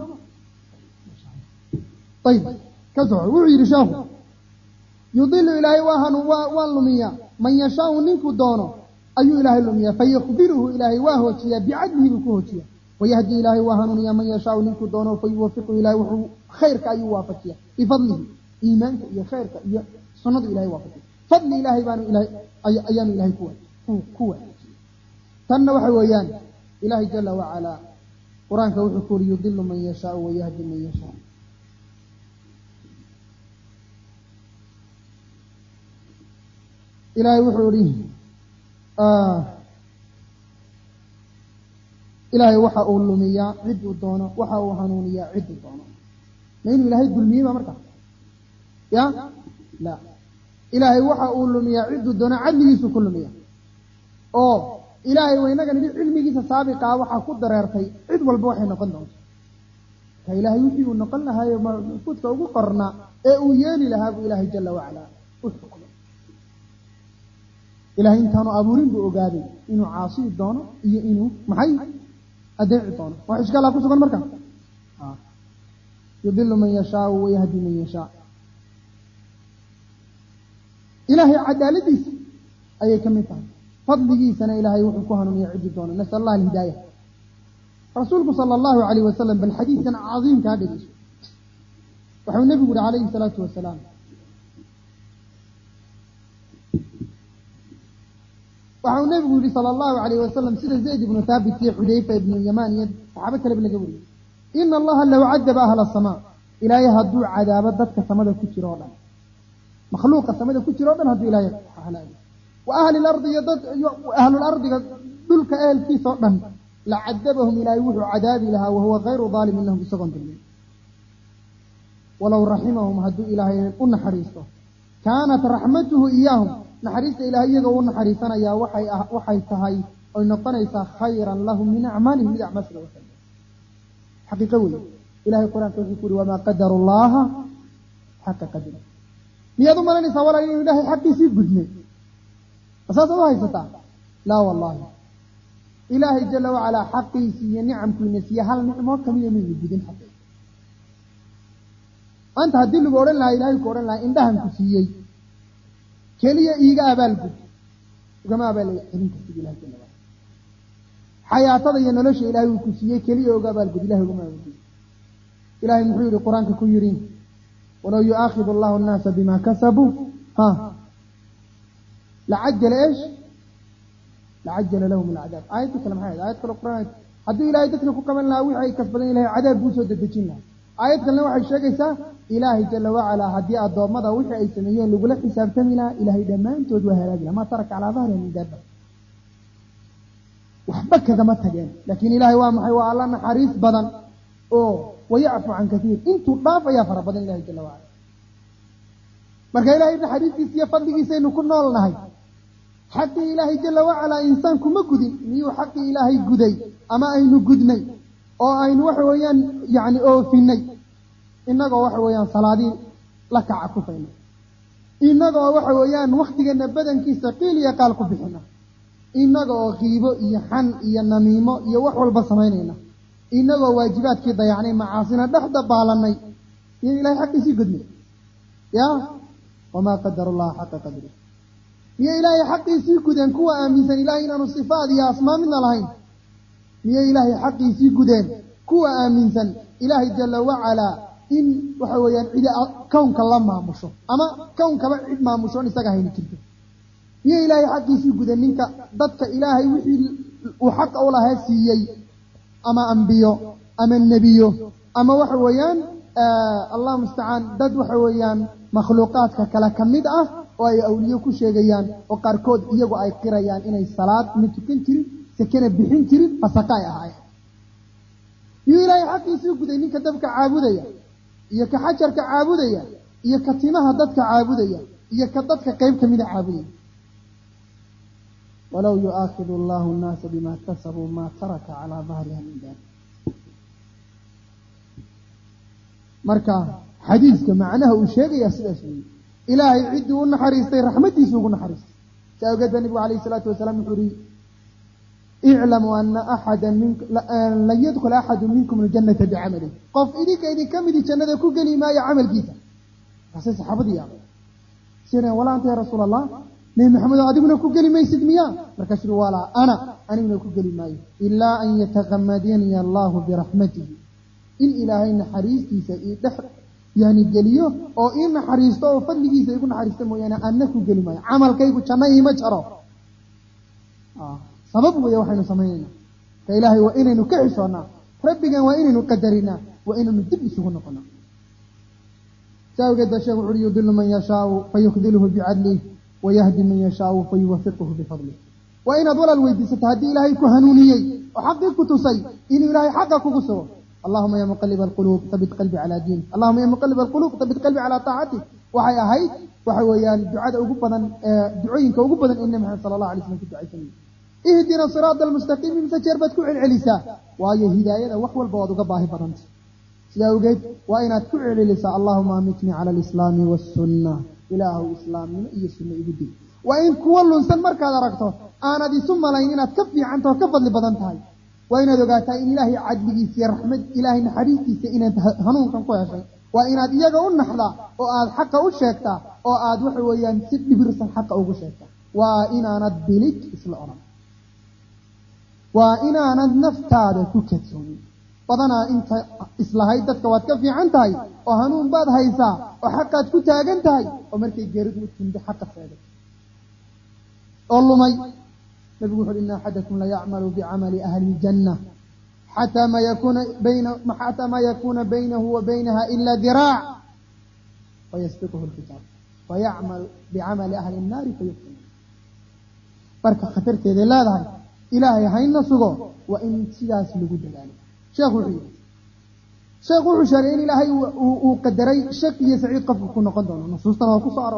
طيب كذا وعير شاه يضل إلهي واهن واللمية من يشاء منك دونه أي إلهي اللمية فيخبره إلهي وهو شيء بعدله بكوهتيا ويهدي إلهي واهن من يشاء منك دونه فيوفقه إلهي وحو خيرك أي وافقيا بفضله إيمانك يا خيرك يا سنة إلهي وافقيا فضل إلهي بان إلهي أيام إلهي كوة تنى وحويان إلهي جل وعلا قرآنك وحكور يضل من يشاء ويهدي من يشاء إلهي وحوريه إلهي وحا أولمية عد الدونة وحا وحنونية عد الدونة ما إنه إلهي قلمية ما مركب يا لا إلهي وحا أولمية عد الدونة عدل يسو كل مية إلهي وإنك نبي علمي جيسا سابقا وحا قدر يرتي عد والبوحي نقل لهم فإلهي يحيي ونقل لها يوم فتك وقرنا ويالي لها إلهي جل وعلا أسفق إلهي انتانو أبورين بأقادي إنو عاصي الدونة إيه إنو محي أدعي الدونة وحشك الله كسوك المركب يضل من يشاء ويهدي من يشاء إلهي عدالتي أي كمثال فضله سنة إلهي وحكوها من يعد الدونة نسأل الله الهداية رسولك صلى الله عليه وسلم بالحديث كان عظيم كهذا وحو النبي عليه الصلاة والسلام وحو النبي صلى الله عليه وسلم سيدة زيد بن ثابت حذيفة بن اليمان صحابة ابن قبول إن الله لو عذب أهل السماء إلهي هدو عذاب ضدك سمد كتيرودا مخلوق سمد كتيرودا هدو إلهي حلال وأهل الأرض أهل الأرض دلك أهل في صعبا لعذبهم إلهي وحو عذاب لها وهو غير ظالم إنهم بسغن بالله ولو رحمهم هدو إلهي قلن حريصه كانت رحمته إياهم نحريص إلهي قولن حريصنا يا وحي تهي ونقنيس خيرا لهم من أعمالهم من أعمال وسلم حقيقة إلهي القرآن يقول وما قدر الله حق قدره ليضم لنا سوالا إلهي حق يسيب قدني أساس الله يستطاع لا والله إلهي جل وعلا حق يسيب نعم كل نسيه هل نعمه كم يمين قدن حقه أنت هدل بورن لا إلهي قرآن لا إندهم كسيي كليا إيجا أبالك وكما أبالي إذن كسيب إلهي جل وعلا حياة ينلش إلهي كسيي كليا إيجا أبالك إلهي وكما أبالك إلهي محيط القرآن كيرين ولو يؤاخذ الله الناس بما كسبوا لعجل إيش لعجل لهم العذاب آية تكلم هذا آية القرآن حدو إلهي تتركوا كمان لا وحي كسبنا إلهي عذاب بوسود الدجنة آية كلام وحي الشيكيسة إلهي جل وعلا هدي الضوء مضى وحي أي سنيين لقول لك حساب تميلا إلهي دمان تودوها راجلة ما ترك على ظهره من دابة وحبك كذا ما تجين لكن إلهي وامحي وعلا حريص بدن ويعفو عن كثير انتو ضاف يا فرب بدن الله جل وعلا marka ilaahay naxariistiisa iyo fadligiisa inuu ku noolnahay xaqi ilaahay jalla wa ala insaan kuma gudin niyo xaqi ilaahay guday ama aynu gudnay oo aynu wax weeyaan yaani oo finay inaga wax weeyaan salaadii la kaca ku faynay inaga wax weeyaan waqtigeena badankiisa qiil iyo qaal ku bixina inaga oo qiibo iyo xan iyo namiimo iyo wax walba sameynayna inaga waajibaadkii dayacnay macaasina dhaxda baalanay iyo ilaahay xaqiisi gudnay ya وما قدر الله حق قدره يا إلهي حقي سيكودين كوا آميسان إلهي إنه صفات يا أسماء من الهين يا إلهي حقي سيكودين كوا آميسان إلهي جل وعلا in waxa weeyaan cid kownka la maamusho ama kownkaba cid maamusho isaga hayni jirto iyo ilaahay xaqiisii guda ninka dadka ilaahay wixii uu xaq u lahaa siiyey ama anbiyo ama nabiyo ama waxa weeyaan allah musta'an dad waxa weeyaan makhluuqaadka kala kamid ah oo ay awliyo ku sheegayaan oo qaarkood iyagu ay qirayaan inay salaad mid tukan jirin sakana bixin jirin fasaqay ahaayeen iyo ilaahay xaqiisii guday ninka dabka caabudaya iyo ka xajarka caabudaya iyo ka timaha dadka caabudaya iyo ka dadka qayb kamid ah caabudaya walaw yu'akhidu Allahu an-nasa bima kasabu ma taraka ala dhahriha min dab marka xadiiska macnaha uu sheegaya sidaas weeye ilaahay cidii u naxariistay raxmadiisa ugu naxariistay saawgeeda nabigu calayhi salaatu wasalaam wuxuu yidhi iclamu ana axadan minkum lan yadkhula axadu minkum aljannata bicamalihi qof idin ka midi jannada ku geli maayo camalkiisa markaasay saxaabadii yaabay sireen walaa anta ya rasuul allah nabi maxamed adiguna ku geli maysid miyaa markaasuu yidhi walaa aniguna ku geli maayo ilaa an yataqamadani allahu biraxmatihi in ilaahay naxariistiisa ii dhex yani geliyo oo ii naxariisto oo fadligiisa igu naxariisto mooyaane anna ku geli maayo camalkaygu janno iima jaro sabab weeye waxaynu samaynayna ka ilaahay waa inaynu ka xishoonnaa rabbigan waa inaynu qadarinaa waa inaynu dib isugu noqonaa saawgeed baa sheekh wuxu uhi yudilu man yashaau fayukdiluhu bicadlih wayahdi man yashaau fayuwafiquhu bifadlih waa inaad walaal weydiisato haddii ilaahay ku hanuuniyey oo xaqii ku tusay inuu ilaahay xaqa kugu sugo اللهم يا مقلب القلوب ثبت قلبي على دينك اللهم يا مقلب القلوب ثبت قلبي على طاعتك waxay ahayd waxa weeyaan ducada ugu badan ducooyinka ugu badan in Nabi sallallahu alayhi wasallam ku ducaysanay ihdina siratal mustaqim misajeer bad ku celcelisaa waayo hidaayada wax walba waad uga baahi badanta sida ogeed waa inaad ku celcelisaa allahumma amitni ala al-islam was-sunnah ilaahu islaamnimo iyo sunno igu dib waa in kuwa lunsan markaad aragto aanad isu malayn inaad ka fiicanto ka fadli badan tahay waa inaad ogaataa in ilaahay cadligiisa iyo raxmad ilaahay naxariistiisa inaad hanuunkan ku heshay waa inaad iyaga u naxdaa oo aad xaqa u sheegtaa oo aad waxa weeyaan si dhibirsan xaqa ugu sheegtaa waa inaanad bilig isla odhan waa inaanad naftaada ku kadsoonin badanaa inta islahayd dadka waad ka fiican tahay oo hanuun baad haysaa oo xaqaad ku taagan tahay oo markay geeridu u timid xaqa sheegay oo lumay نبي يقول إن أحدكم لا يعمل بعمل أهل الجنة حتى ما يكون بينه وبينها إلا ذراع فيسبقه الكتاب فيعمل بعمل أهل النار فيدخل بركة خطرت إذا لا ذهب إلهي هاي النصغو وإن سياس لقد ذلك شيخ شرعين إلهي وقدري شك يسعيد قفل كنا قدرنا نصوصنا وقصارا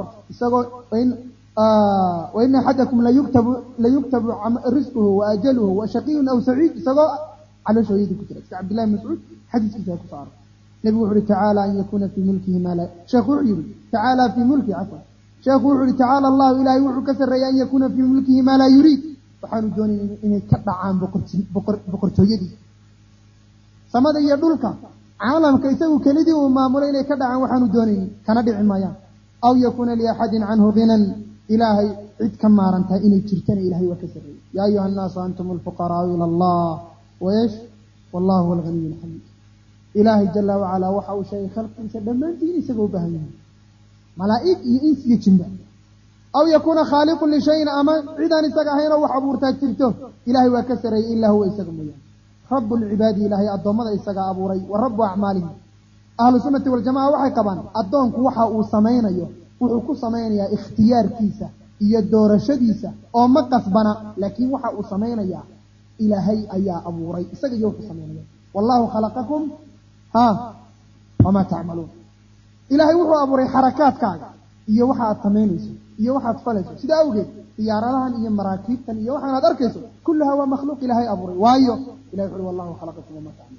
وإن أحدكم لا يكتب رزقه وأجله وشقي أو سعيد سواء على شهيد كتير عبد الله بن مسعود حديث كتير كفار نبي وحده تعالى أن يكون في ملكه ما لا شيخ وحده تعالى في ملكه عفوا شيخ وحده تعالى الله إلهي وحده كسر أن يكون في ملكه ما لا يريد فحانوا جوني إن يتبع عن بقرتويدي سماذا يدلك عالم كيسو كلدي وما مولي كدع عن وحانوا جوني كان دع المايا أو يكون لأحد عنه غنى إلهي عد كمارنتها إني ترتني إلهي وكسري يا أيها الناس أنتم الفقراء إلى الله وإيش والله هو الغني الحميد إلهي جل وعلا وحو شيء خلق سلمان ديني سقوا بهنه ملائك يئنس يجنب أو يكون خالق لشيء أمان عدان سقاهين وحبور تاكترته إلهي وكسري إلا هو إسقمي رب العباد إلهي الضمد إسقا أبوري ورب أعمالهم أهل السنة والجماعة وحي قبان الضمك وحا وصمين أيوه wuxuu ku sameeyaa ikhtiyaarkiisa iyo doorashadiisa oo ma qasbana laakiin waxa uu sameeyaa ilaahay ayaa abuuray isaga iyo wuxuu sameeyaa wallahu khalaqakum wama ta'malun ilaahay wuxuu abuuray xarakaadkaaga iyo waxa aad sameynayso iyo waxa aad falayso sida awgeed diyaaradahan iyo maraakiibtan iyo waxa aad arkayso kullaha waa makhluuq ilaahay abuuray waayo ilaahay wuxuu wallahu khalaqakum wama ta'malun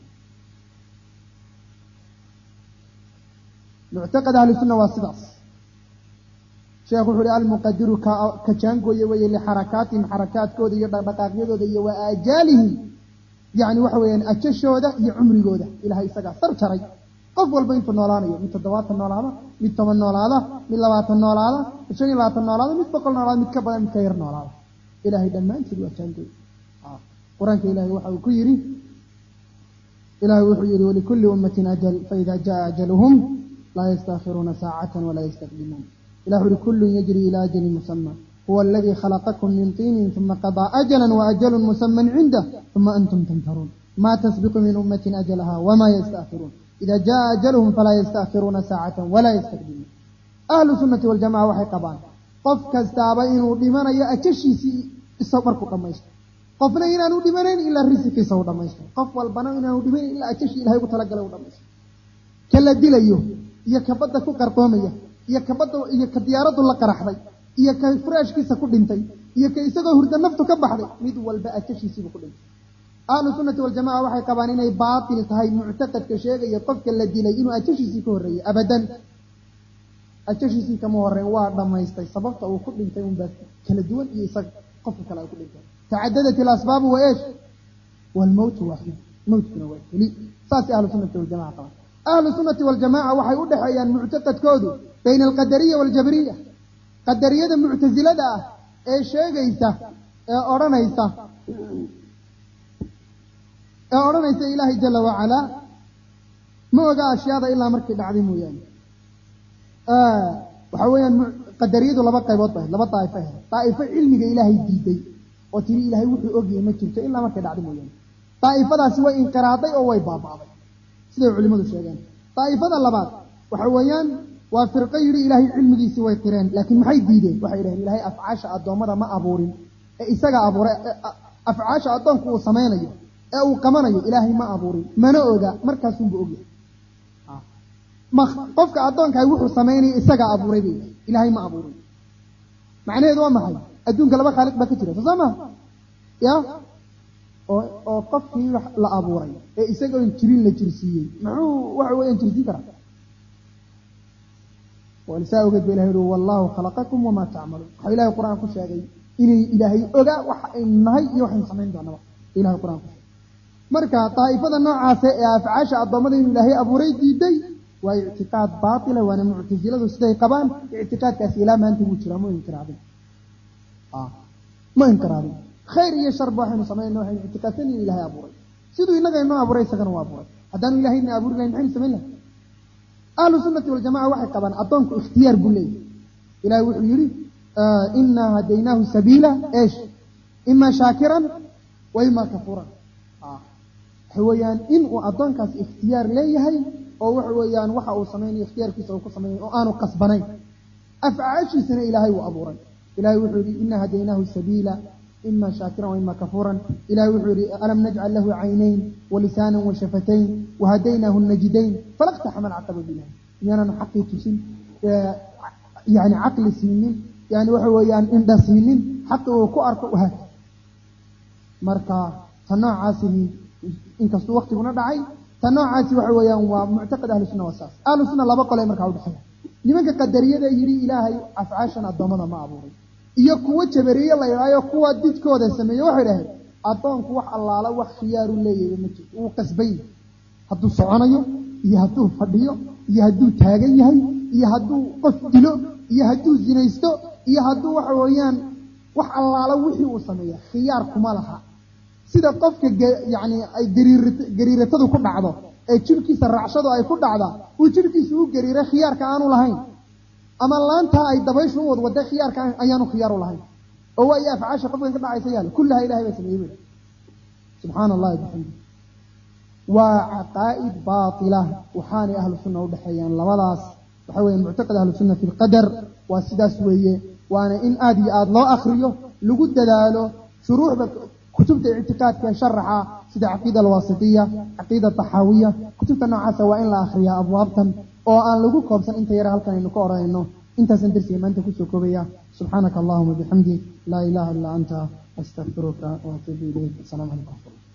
mu'taqad ahli sunnah wa sidas شيخ وحوري المقدر كجانكو يوي لحركاتهم حركات كود يدقاقيدود يو اجالهم يعني وحوين اجشوده يا عمريغوده الهي سغا سرجري qof walba inta noolaanayo mid 7 noolaada mid 10 noolaada mid 20 noolaada 25 noolaada mid 100 noolaada mid ka badan mid ka yar noolaada ilaahay dhamaantii waa jaankood quraanka ilaahay waxa uu ku yiri إلهي وحي ولكل أمة أجل فإذا جاء أجلهم لا يستأخرون ساعة ولا يستقدمون. إلهي كل يجري إلى أجل مسمى هو الذي خلقكم من طين ثم قضى أجلا وأجل مسمى عنده ثم أنتم تمترون ما تسبق من أمة أجلها وما يستأخرون إذا جاء أجلهم فلا يستأخرون ساعة ولا يستقدمون. أهل السنة والجماعة وحي قبان قف كاستابين ودمانا يأتشي الصبر كمايش قفنا إنا ندمانين إلا الرزق سودا مايش قف والبنا إنا ندمانين إلا أتشي إلهي وتلقى له مايش كلا دليو يكبد كو قرطومية يكديارة الله قرحضي يكفراش كيسا كدنتي يكيسا هرد النفط كبحضي ميد والباء أتشي سيبو كدنتي. أهل السنة والجماعة وحي قبان إنا باطل تهي معتقد كشيء يطفك الذي إنه أتشي سيكو الرئي أبدا أتشي سيكو مورين وارد ما يستي سببت أو كدنتي بس كلا دول يساق قفل كلا كدنتي. تعددت الأسباب وإيش والموت واحد موت كنا واحد ساسي أهل السنة والجماعة طبعا. أهل السنة والجماعة وحي ودحيا معتقد كودو بين القدرية والجبرية. قدرية المعتزلة ده إيش جيسة أورانيسة إلهي جل وعلا ما وقع أشياء إلا مركب عظيم يعني. وحويا قدرية ولا بقى طائفة علمي إلهي جديد وتري إلهي وحي أوجي ما تشوفه إلا مركب عظيم يعني. طائفة سواء انقراضي أو بابا سيدو علماء الشيغان. طائفة اللبات وحويان وفرقي يري إلهي علم دي سوى قران لكن محي ديدين waxay yiraahdeen ilaahay afcaasha adoomada ma abuurin isaga abuuray afcaasha adoonku uu sameeyo uu qamanayo ilaahay ma abuurin mana oga markaas uu ogaa ma qofka adoonka wuxuu sameeyay isaga abuuray ilaahay ma abuurin macnaheedu waa maxay adduunka laba khaliq ba ka jira sama ya oo qofkii la abuuray isaga in jirin la jirsiiyay muxuu waxa weeyaan jirsi kara ولساء قد بإلهي والله خلقكم وما تعملون إلهي القرآن كل شيء إلهي أقا وحنهي يوحن سمين دون إلهي القرآن كل شيء مركا طائفة النوع أفعاش الضمدين إلهي أبو ريدي دي واعتقاد باطلة وانا معتزلة وسيدي قبان اعتقاد كأسئلة ما أنت مجرى ما ينكر هذا ما ينكر هذا خير يشرب واحد سمين نوحي اعتقاد ثاني إلهي أبو ريد سيدو إنك إنه أبو ريد سكن وأبو ريد هدانو إلهي إنه أبو ريد محين سمين له. أهل السنة والجماعة واحد طبعا أعطونك اختيار بلي إلهي وحيري إنا هديناه سبيلا إيش إما شاكرا وإما كفورا حويان إن أعطونك اختيار لي هاي أو حويان وحا وصميني اختيار كيس أو كصميني أو آنو قصبانين أفعاشي سنة إلهي وأبورا إلهي وحيري إنا هديناه سبيلا إما شاكرا وإما كفورا إلهي وحيري ألم نجعل له عينين ولسانا وشفتين وهديناه النجدين فلا اقتحم العقبة بالله يعني حقي تسين يعني عقل سنين يعني وحوى يعني إندا سنين حقه كأرك وهات مركا تنوع عاسني إنك سو وقت هنا دعي تنوع عاسي وحوى يعني ومعتقد أهل السنة والساس أهل السنة لا بقى لا مركا ودحية لمن قدرية يري إلهي أفعاشنا الضمانة ما أبوري iyo kuwa jabariye la yiraahdo kuwa didkooda sameeyo waxa yiraahdo adoonku wax allaala wax khiyaar u leeyahay ma jiro uu qasbay hadduu soconayo iyo hadduu fadhiyo iyo hadduu taagan yahay iyo hadduu qof dilo iyo hadduu zinaysto iyo hadduu waxa weeyaan wax allaala wixii uu sameeyo khiyaar kuma laha sida qofka yaani ay gariiratadu ku dhacdo ee jirkiisa raacshadu ay ku dhacda uu jirkiisu u gariiray khiyaarka aanu lahayn أما لانتا أي دبيش هو وده خيار كان أيانو خيار لهين هو أي أفعاش قبل كده عيسى ياله كلها إلهي بس يمين سبحان الله وبحمده وعقائد باطلة وحاني أهل السنة وبحيان لولاس وحوي معتقد أهل السنة في القدر والسداس وهي وأنا إن آدي لا أخريه لقد دلاله شروح كتب الاعتقاد كشرحة سيدة عقيدة الواسطية عقيدة الطحاوية كتب النوع سواء لا أخريها أبوابا oo aan lagu koobsan inta yar halkan aynu ka orayno intaasan darsiga maanta ku soo koobaya subhanaka allahumma bihamdi la ilaha illa anta astaghfiruka wa atubu ilayk assalamu alaykum